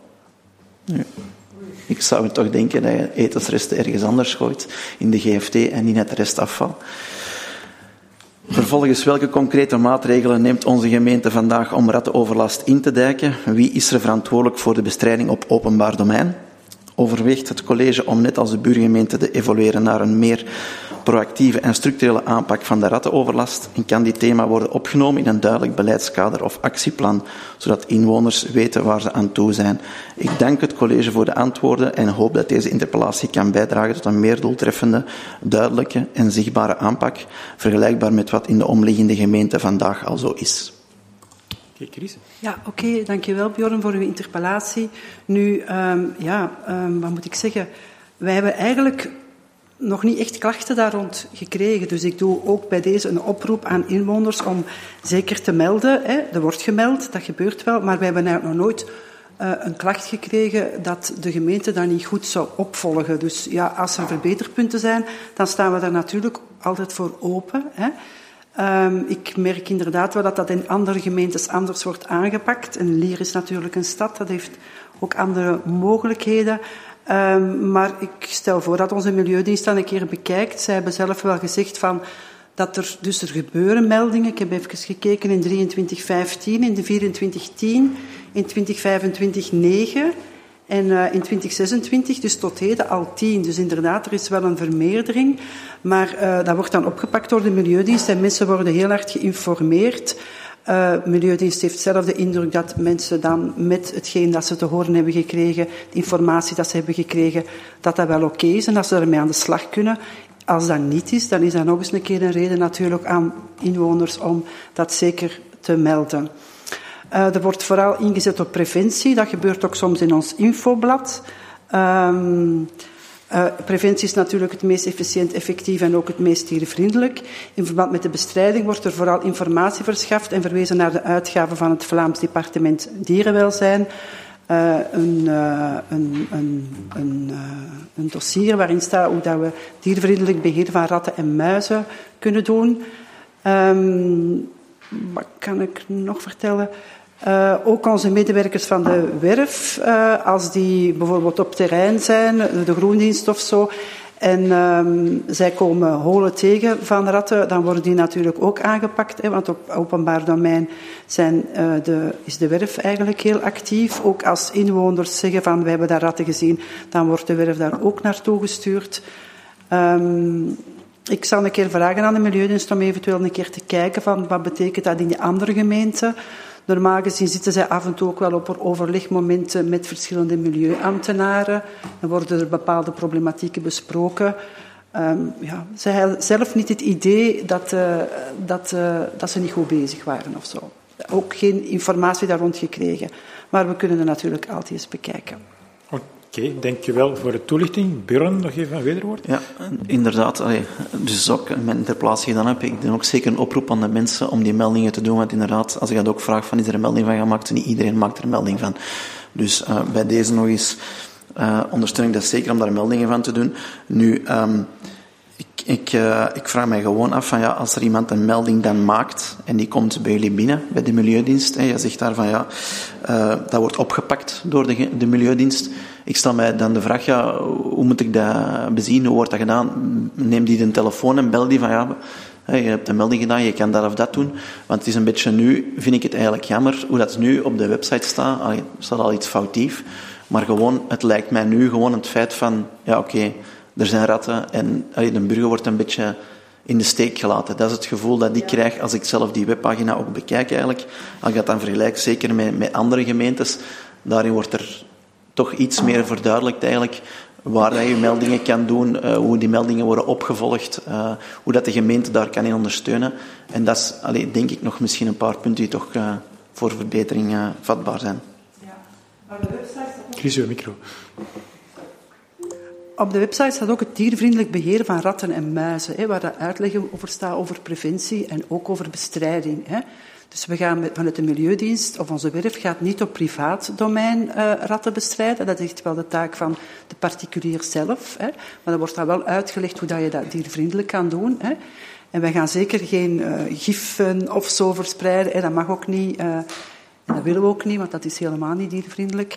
Nu, ik zou toch denken dat je etensresten ergens anders gooit, in de GFT en in het restafval. Vervolgens, welke concrete maatregelen neemt onze gemeente vandaag om rattenoverlast in te dijken? Wie is er verantwoordelijk voor de bestrijding op openbaar domein? Overweegt het college om net als de buurgemeente te evolueren naar een meer proactieve en structurele aanpak van de rattenoverlast en kan dit thema worden opgenomen in een duidelijk beleidskader of actieplan, zodat inwoners weten waar ze aan toe zijn. Ik dank het college voor de antwoorden en hoop dat deze interpellatie kan bijdragen tot een meer doeltreffende, duidelijke en zichtbare aanpak, vergelijkbaar met wat in de omliggende gemeente vandaag al zo is. Chris. Ja, oké, dankjewel Bjorn voor uw interpellatie. Nu, wat moet ik zeggen? Wij hebben eigenlijk nog niet echt klachten daar rond gekregen. Dus ik doe ook bij deze een oproep aan inwoners om zeker te melden. Er wordt gemeld, dat gebeurt wel, maar we hebben eigenlijk nog nooit een klacht gekregen dat de gemeente dat niet goed zou opvolgen. Dus ja, als er verbeterpunten zijn, dan staan we daar natuurlijk altijd voor open. Ik merk inderdaad wel dat in andere gemeentes anders wordt aangepakt. En Lier is natuurlijk een stad, dat heeft ook andere mogelijkheden. Maar ik stel voor dat onze Milieudienst dan een keer bekijkt. Zij hebben zelf wel gezegd van dat er gebeuren meldingen. Ik heb even gekeken in 2315, in de 2410, in 2025 9 en in 2026, dus tot heden al 10. Dus inderdaad, er is wel een vermeerdering. Maar dat wordt dan opgepakt door de Milieudienst en mensen worden heel hard geïnformeerd. Milieudienst heeft zelf de indruk dat mensen dan met hetgeen dat ze te horen hebben gekregen, de informatie dat ze hebben gekregen, dat dat wel oké is en dat ze ermee aan de slag kunnen. Als dat niet is, dan is dat nog eens een keer een reden natuurlijk aan inwoners om dat zeker te melden. Er wordt vooral ingezet op preventie. Dat gebeurt ook soms in ons infoblad. Preventie is natuurlijk het meest efficiënt, effectief en ook het meest dierenvriendelijk. In verband met de bestrijding wordt er vooral informatie verschaft en verwezen naar de uitgaven van het Vlaams Departement Dierenwelzijn. Een dossier waarin staat hoe dat we diervriendelijk beheer van ratten en muizen kunnen doen. Wat kan ik nog vertellen? Ook onze medewerkers van de werf, als die bijvoorbeeld op terrein zijn, de groendienst of zo, en zij komen holen tegen van ratten, dan worden die natuurlijk ook aangepakt. Want op openbaar domein is de werf eigenlijk heel actief. Ook als inwoners zeggen van wij hebben daar ratten gezien, dan wordt de werf daar ook naartoe gestuurd. Ik zal een keer vragen aan de Milieudienst om eventueel een keer te kijken van wat betekent dat in de andere gemeenten. Normaal gezien zitten zij af en toe ook wel op overlegmomenten met verschillende milieuambtenaren. Dan worden er bepaalde problematieken besproken. Zij hadden zelf niet het idee dat ze niet goed bezig waren of zo. Ook geen informatie daar rond gekregen. Maar we kunnen er natuurlijk altijd eens bekijken. Oké, dankjewel voor de toelichting. Björn, nog even een wederwoord? Ja, inderdaad. Dus ook in mijn interpellatie gedaan heb, ik doe ook zeker een oproep aan de mensen om die meldingen te doen. Want inderdaad, als ik dat ook vraag van is er een melding van gemaakt, niet iedereen maakt er een melding van. Dus bij deze nog eens ondersteun ik dat zeker om daar meldingen van te doen. Nu, ik vraag mij gewoon af van als er iemand een melding dan maakt en die komt bij jullie binnen, bij de Milieudienst, en je zegt daar van dat wordt opgepakt door de Milieudienst. Ik stel mij dan de vraag, hoe moet ik dat bezien? Hoe wordt dat gedaan? Neem die de telefoon en bel die van je hebt een melding gedaan, je kan dat of dat doen. Want het is een beetje nu, vind ik het eigenlijk jammer, hoe dat nu op de website staat. Er staat al iets foutief. Maar gewoon, het lijkt mij nu gewoon het feit van, er zijn ratten en de burger wordt een beetje in de steek gelaten. Dat is het gevoel dat ik krijg als ik zelf die webpagina ook bekijk eigenlijk. Als ik dat dan vergelijk, zeker met andere gemeentes, daarin wordt er toch iets meer verduidelijkt eigenlijk waar dat je meldingen kan doen, hoe die meldingen worden opgevolgd, hoe dat de gemeente daar kan in ondersteunen. En dat is, denk ik, nog misschien een paar punten die toch voor verbetering vatbaar zijn. Chris, uw micro. Op de website staat ook het diervriendelijk beheer van ratten en muizen, waar de uitleg over staat over preventie en ook over bestrijding. Dus we gaan vanuit de Milieudienst, of onze werf, gaat niet op privaat domein ratten bestrijden. Dat is echt wel de taak van de particulier zelf. Maar dan wordt dat wel uitgelegd hoe dat je dat diervriendelijk kan doen. En wij gaan zeker geen giffen of zo verspreiden. Dat mag ook niet. En dat willen we ook niet, want dat is helemaal niet diervriendelijk.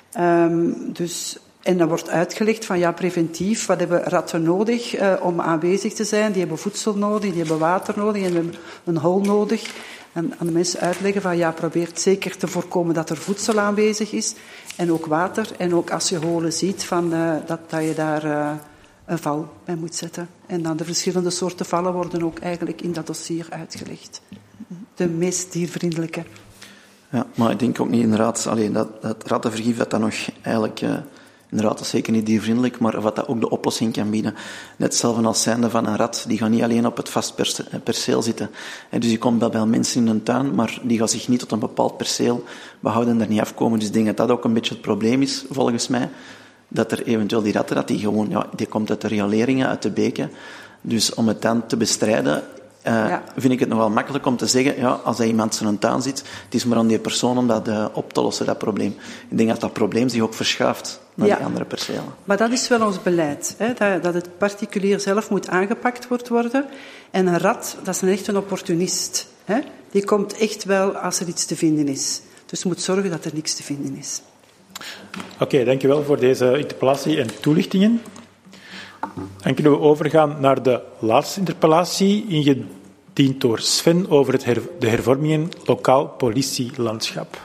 En dan wordt uitgelegd van preventief, wat hebben ratten nodig om aanwezig te zijn? Die hebben voedsel nodig, die hebben water nodig en we hebben een hol nodig. En aan de mensen uitleggen van probeert zeker te voorkomen dat er voedsel aanwezig is en ook water. En ook als je holen ziet dat je daar een val bij moet zetten. En dan de verschillende soorten vallen worden ook eigenlijk in dat dossier uitgelegd. De meest diervriendelijke. Ja, maar ik denk ook niet inderdaad, dat rattenvergif dat nog eigenlijk... Inderdaad, dat is zeker niet diervriendelijk, maar wat dat ook de oplossing kan bieden. Net hetzelfde als zijnde van een rat, die gaat niet alleen op het vast perceel zitten. Dus die komt bij mensen in een tuin, maar die gaat zich niet tot een bepaald perceel behouden en er niet afkomen. Dus ik denk dat dat ook een beetje het probleem is, volgens mij. dat er eventueel die rattenrat, die komt uit de rioleringen, uit de beken. Dus om het dan te bestrijden, vind ik het nog wel makkelijk om te zeggen, als er iemand zijn tuin zit, het is maar aan die persoon om dat op te lossen, dat probleem. Ik denk dat dat probleem zich ook verschuift naar die andere percelen. Maar dat is wel ons beleid, hè, dat het particulier zelf moet aangepakt worden. En een rat, dat is echt een opportunist. Hè. Die komt echt wel als er iets te vinden is. Dus je moet zorgen dat er niks te vinden is. Oké, dankjewel voor deze interpellatie en toelichtingen. Dan kunnen we overgaan naar de laatste interpellatie, ingediend door Sven over de hervormingen lokaal politielandschap.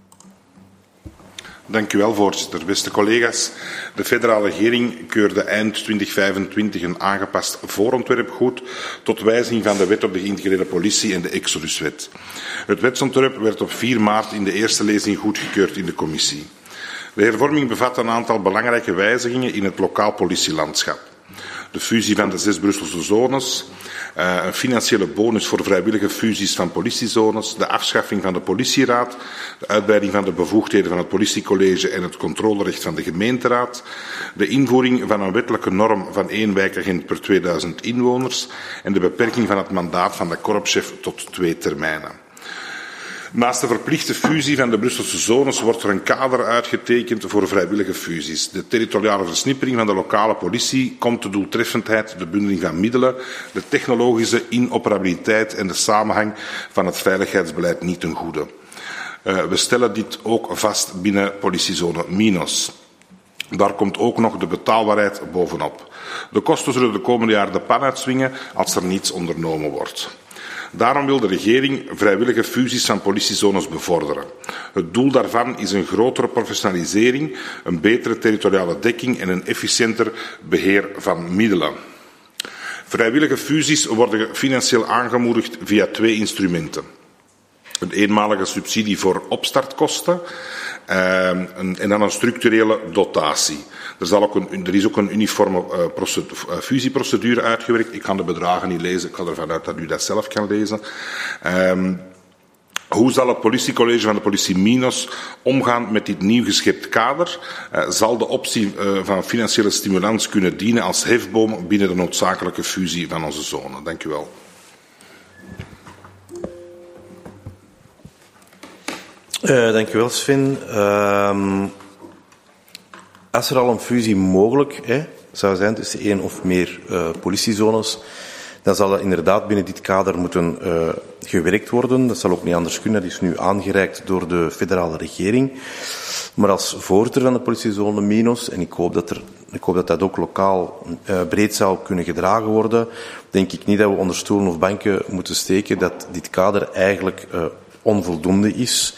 Dank u wel, voorzitter. Beste collega's, de federale regering keurde eind 2025 een aangepast voorontwerp goed tot wijziging van de wet op de geïntegreerde politie en de Exoduswet. Het wetsontwerp werd op 4 maart in de eerste lezing goedgekeurd in de commissie. De hervorming bevat een aantal belangrijke wijzigingen in het lokaal politielandschap. De fusie van de 6 Brusselse zones, een financiële bonus voor vrijwillige fusies van politiezones, de afschaffing van de politieraad, de uitbreiding van de bevoegdheden van het politiecollege en het controlerecht van de gemeenteraad, de invoering van een wettelijke norm van 1 wijkagent per 2000 inwoners en de beperking van het mandaat van de korpschef tot 2 termijnen. Naast de verplichte fusie van de Brusselse zones wordt er een kader uitgetekend voor vrijwillige fusies. De territoriale versnippering van de lokale politie komt de doeltreffendheid, de bundeling van middelen, de technologische inoperabiliteit en de samenhang van het veiligheidsbeleid niet ten goede. We stellen dit ook vast binnen politiezone Minos. Daar komt ook nog de betaalbaarheid bovenop. De kosten zullen de komende jaren de pan uitzwingen als er niets ondernomen wordt. Daarom wil de regering vrijwillige fusies van politiezones bevorderen. Het doel daarvan is een grotere professionalisering, een betere territoriale dekking en een efficiënter beheer van middelen. Vrijwillige fusies worden financieel aangemoedigd via 2 instrumenten. Een eenmalige subsidie voor opstartkosten en dan een structurele dotatie. Er is ook een uniforme fusieprocedure uitgewerkt. Ik kan de bedragen niet lezen. Ik ga ervan uit dat u dat zelf kan lezen. Hoe zal het politiecollege van de politie Minos omgaan met dit nieuw geschept kader? Zal de optie van financiële stimulans kunnen dienen als hefboom binnen de noodzakelijke fusie van onze zone? Dank u wel. Dank u wel, Sven. Als er al een fusie mogelijk zou zijn tussen 1 of meer politiezones, dan zal dat inderdaad binnen dit kader moeten gewerkt worden. Dat zal ook niet anders kunnen. Dat is nu aangereikt door de federale regering. Maar als voorzitter van de politiezone Minos, en ik hoop dat dat ook lokaal breed zou kunnen gedragen worden, denk ik niet dat we onder stoelen of banken moeten steken dat dit kader eigenlijk onvoldoende is.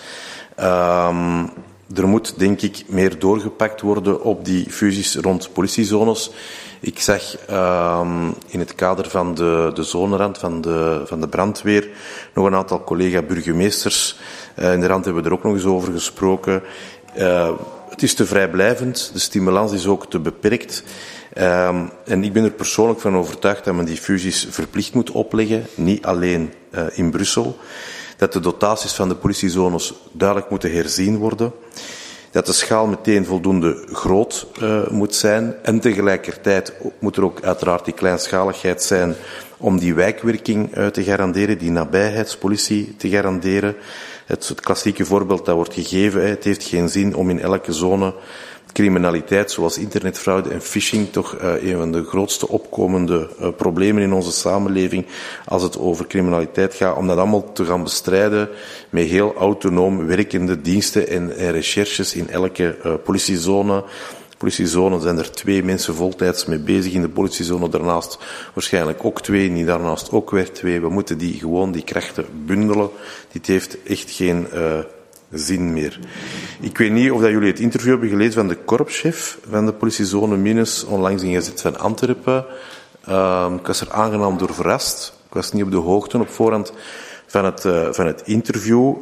Er moet, denk ik, meer doorgepakt worden op die fusies rond politiezones. Ik zag in het kader van de zonerand van de brandweer nog een aantal collega-burgemeesters. In de rand hebben we er ook nog eens over gesproken. Het is te vrijblijvend, de stimulans is ook te beperkt. En ik ben er persoonlijk van overtuigd dat men die fusies verplicht moet opleggen, niet alleen in Brussel. Dat de dotaties van de politiezones duidelijk moeten herzien worden. Dat de schaal meteen voldoende groot moet zijn. En tegelijkertijd moet er ook uiteraard die kleinschaligheid zijn om die wijkwerking te garanderen, die nabijheidspolitie te garanderen. Het klassieke voorbeeld dat wordt gegeven, het heeft geen zin om in elke zone criminaliteit zoals internetfraude en phishing, toch een van de grootste opkomende problemen in onze samenleving als het over criminaliteit gaat, om dat allemaal te gaan bestrijden met heel autonoom werkende diensten en recherches in elke politiezone. Politiezone zijn er 2 mensen voltijds mee bezig in de politiezone, daarnaast waarschijnlijk ook 2, niet daarnaast ook weer 2. We moeten die krachten bundelen. Dit heeft echt geen zin meer. Ik weet niet of dat jullie het interview hebben gelezen van de korpschef van de politiezone Minos, onlangs ingezet van Antwerpen. Ik was er aangenaam door verrast. Ik was niet op de hoogte op voorhand van het interview,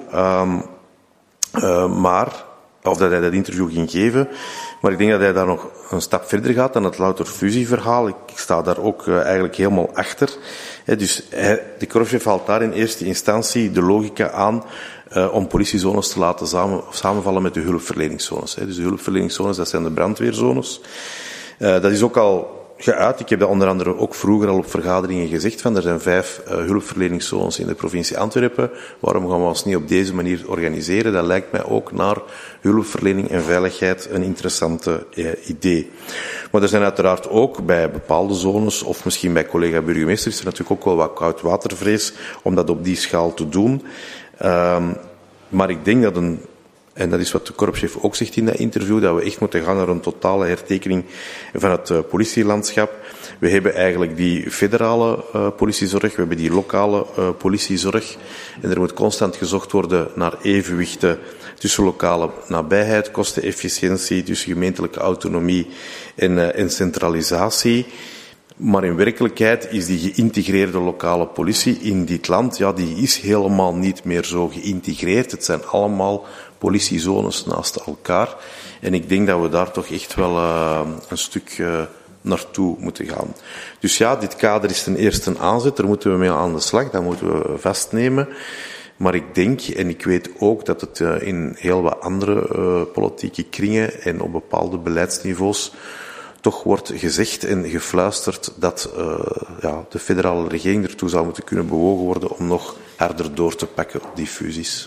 of dat hij dat interview ging geven. Maar ik denk dat hij daar nog een stap verder gaat dan het louter fusieverhaal. Ik sta daar ook eigenlijk helemaal achter. Dus de korpschef haalt daar in eerste instantie de logica aan om politiezones te laten samenvallen met de hulpverleningszones. Dus de hulpverleningszones, dat zijn de brandweerzones. Dat is ook al geuit. Ik heb dat onder andere ook vroeger al op vergaderingen gezegd, er zijn 5 hulpverleningszones in de provincie Antwerpen. Waarom gaan we ons niet op deze manier organiseren? Dat lijkt mij ook naar hulpverlening en veiligheid een interessante idee. Maar er zijn uiteraard ook bij bepaalde zones, of misschien bij collega-burgemeesters, is er natuurlijk ook wel wat koudwatervrees om dat op die schaal te doen. Maar ik denk dat en dat is wat de korpschef ook zegt in dat interview, dat we echt moeten gaan naar een totale hertekening van het politielandschap. We hebben eigenlijk die federale politiezorg, we hebben die lokale politiezorg. En er moet constant gezocht worden naar evenwichten tussen lokale nabijheid, kostenefficiëntie, tussen gemeentelijke autonomie en centralisatie. Maar in werkelijkheid is die geïntegreerde lokale politie in dit land, die is helemaal niet meer zo geïntegreerd. Het zijn allemaal politiezones naast elkaar. En ik denk dat we daar toch echt wel een stuk naartoe moeten gaan. Dus dit kader is ten eerste een aanzet, daar moeten we mee aan de slag, dat moeten we vastnemen. Maar ik denk, en ik weet ook, dat het in heel wat andere politieke kringen en op bepaalde beleidsniveaus toch wordt gezegd en gefluisterd dat de federale regering ertoe zou moeten kunnen bewogen worden om nog harder door te pakken op die fusies.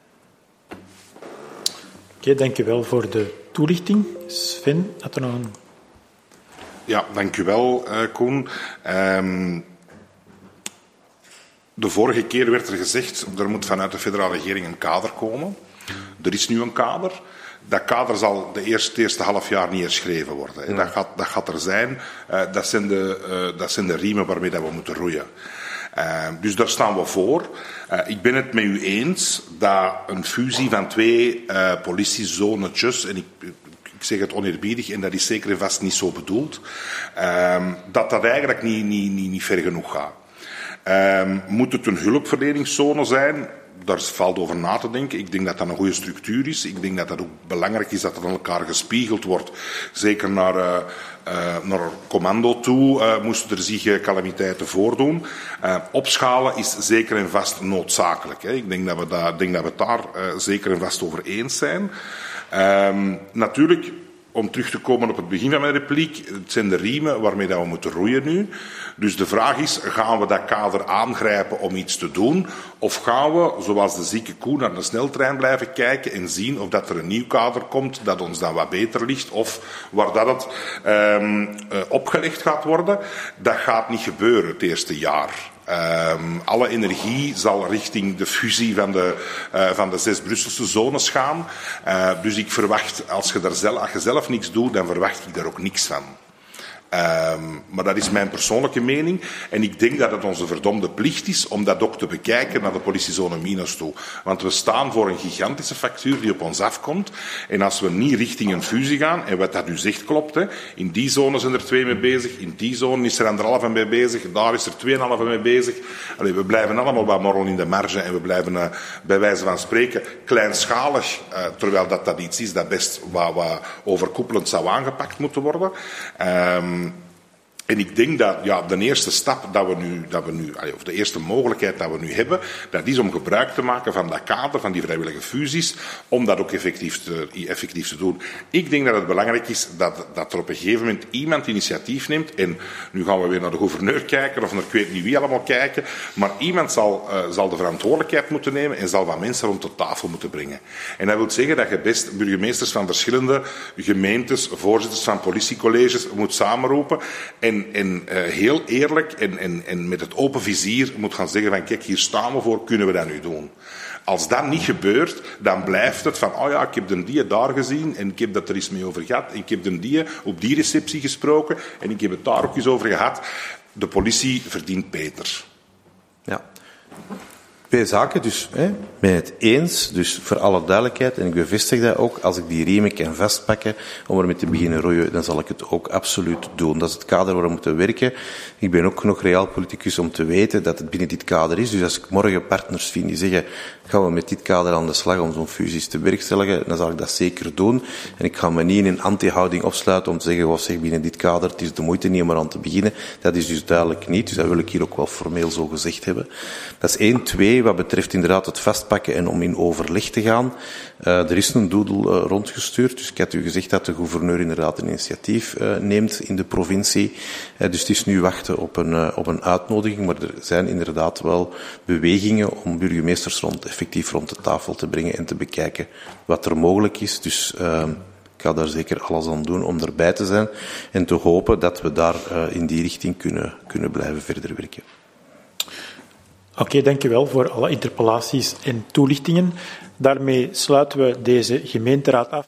Oké, dank u wel voor de toelichting. Sven, had er nog een... Ja, dank u wel, Koen. De vorige keer werd er gezegd, er moet vanuit de federale regering een kader komen. Er is nu een kader. Dat kader zal het eerste half jaar niet herschreven worden. Ja. Dat gaat er zijn. Dat zijn de riemen waarmee dat we moeten roeien. Dus daar staan we voor. Ik ben het met u eens dat een fusie van 2 politiezonetjes, en ik zeg het oneerbiedig, en dat is zeker en vast niet zo bedoeld, dat eigenlijk niet ver genoeg gaat. Moet het een hulpverleningszone zijn? Daar valt over na te denken. Ik denk dat dat een goede structuur is. Ik denk dat dat ook belangrijk is dat het aan elkaar gespiegeld wordt. Zeker naar commando toe moesten er zich calamiteiten voordoen. Opschalen is zeker en vast noodzakelijk. Ik denk dat we het daar zeker en vast over eens zijn. Natuurlijk, om terug te komen op het begin van mijn repliek, het zijn de riemen waarmee dat we moeten roeien nu. Dus de vraag is, gaan we dat kader aangrijpen om iets te doen? Of gaan we, zoals de zieke koe, naar de sneltrein blijven kijken en zien of dat er een nieuw kader komt dat ons dan wat beter ligt, of waar dat het opgelegd gaat worden? Dat gaat niet gebeuren het eerste jaar. Alle energie zal richting de fusie van de 6 Brusselse zones gaan. Dus ik verwacht, als je zelf niks doet, dan verwacht ik daar ook niks van. Maar dat is mijn persoonlijke mening. En ik denk dat het onze verdomde plicht is om dat ook te bekijken naar de politiezone Minos toe. Want we staan voor een gigantische factuur die op ons afkomt. En als we niet richting een fusie gaan, en wat dat u zegt klopt, in die zone zijn er 2 mee bezig, in die zone is er 1,5 mee bezig, daar is er 2,5 mee bezig. Allee, we blijven allemaal wat morrelen in de marge en we blijven bij wijze van spreken kleinschalig, terwijl dat iets is dat best wat overkoepelend zou aangepakt moeten worden. En ik denk dat de eerste stap of de eerste mogelijkheid dat we nu hebben, dat is om gebruik te maken van dat kader, van die vrijwillige fusies, om dat ook effectief te doen. Ik denk dat het belangrijk is dat er op een gegeven moment iemand initiatief neemt, en nu gaan we weer naar de gouverneur kijken, of naar ik weet niet wie allemaal kijken, maar iemand zal de verantwoordelijkheid moeten nemen en zal wat mensen rond de tafel moeten brengen. En dat wil zeggen dat je best burgemeesters van verschillende gemeentes, voorzitters van politiecolleges moet samenroepen en heel eerlijk en met het open vizier moet gaan zeggen van kijk, hier staan we voor, kunnen we dat nu doen? Als dat niet gebeurt, dan blijft het van ik heb de die daar gezien en ik heb dat er eens mee over gehad en ik heb de die op die receptie gesproken en ik heb het daar ook eens over gehad. De politie verdient beter. Ja. 2 zaken, dus ben het eens, dus voor alle duidelijkheid, en ik bevestig dat ook, als ik die riemen kan vastpakken om ermee te beginnen roeien, dan zal ik het ook absoluut doen. Dat is het kader waar we moeten werken. Ik ben ook genoeg realpoliticus om te weten dat het binnen dit kader is. Dus als ik morgen partners vind die zeggen, gaan we met dit kader aan de slag om zo'n fusies te bewerkstelligen, dan zal ik dat zeker doen. En ik ga me niet in een anti-houding opsluiten om te zeggen, binnen dit kader, het is de moeite niet om eraan te beginnen. Dat is dus duidelijk niet, dus dat wil ik hier ook wel formeel zo gezegd hebben. Dat is 1. 2, 2, wat betreft inderdaad het vastpakken en om in overleg te gaan. Er is een doodle rondgestuurd, dus ik had u gezegd dat de gouverneur inderdaad een initiatief neemt in de provincie. Dus het is nu wachten op een uitnodiging, maar er zijn inderdaad wel bewegingen om burgemeesters effectief rond de tafel te brengen en te bekijken wat er mogelijk is. Dus ik ga daar zeker alles aan doen om erbij te zijn en te hopen dat we daar in die richting kunnen blijven verder werken. Oké, dank u wel voor alle interpellaties en toelichtingen. Daarmee sluiten we deze gemeenteraad af.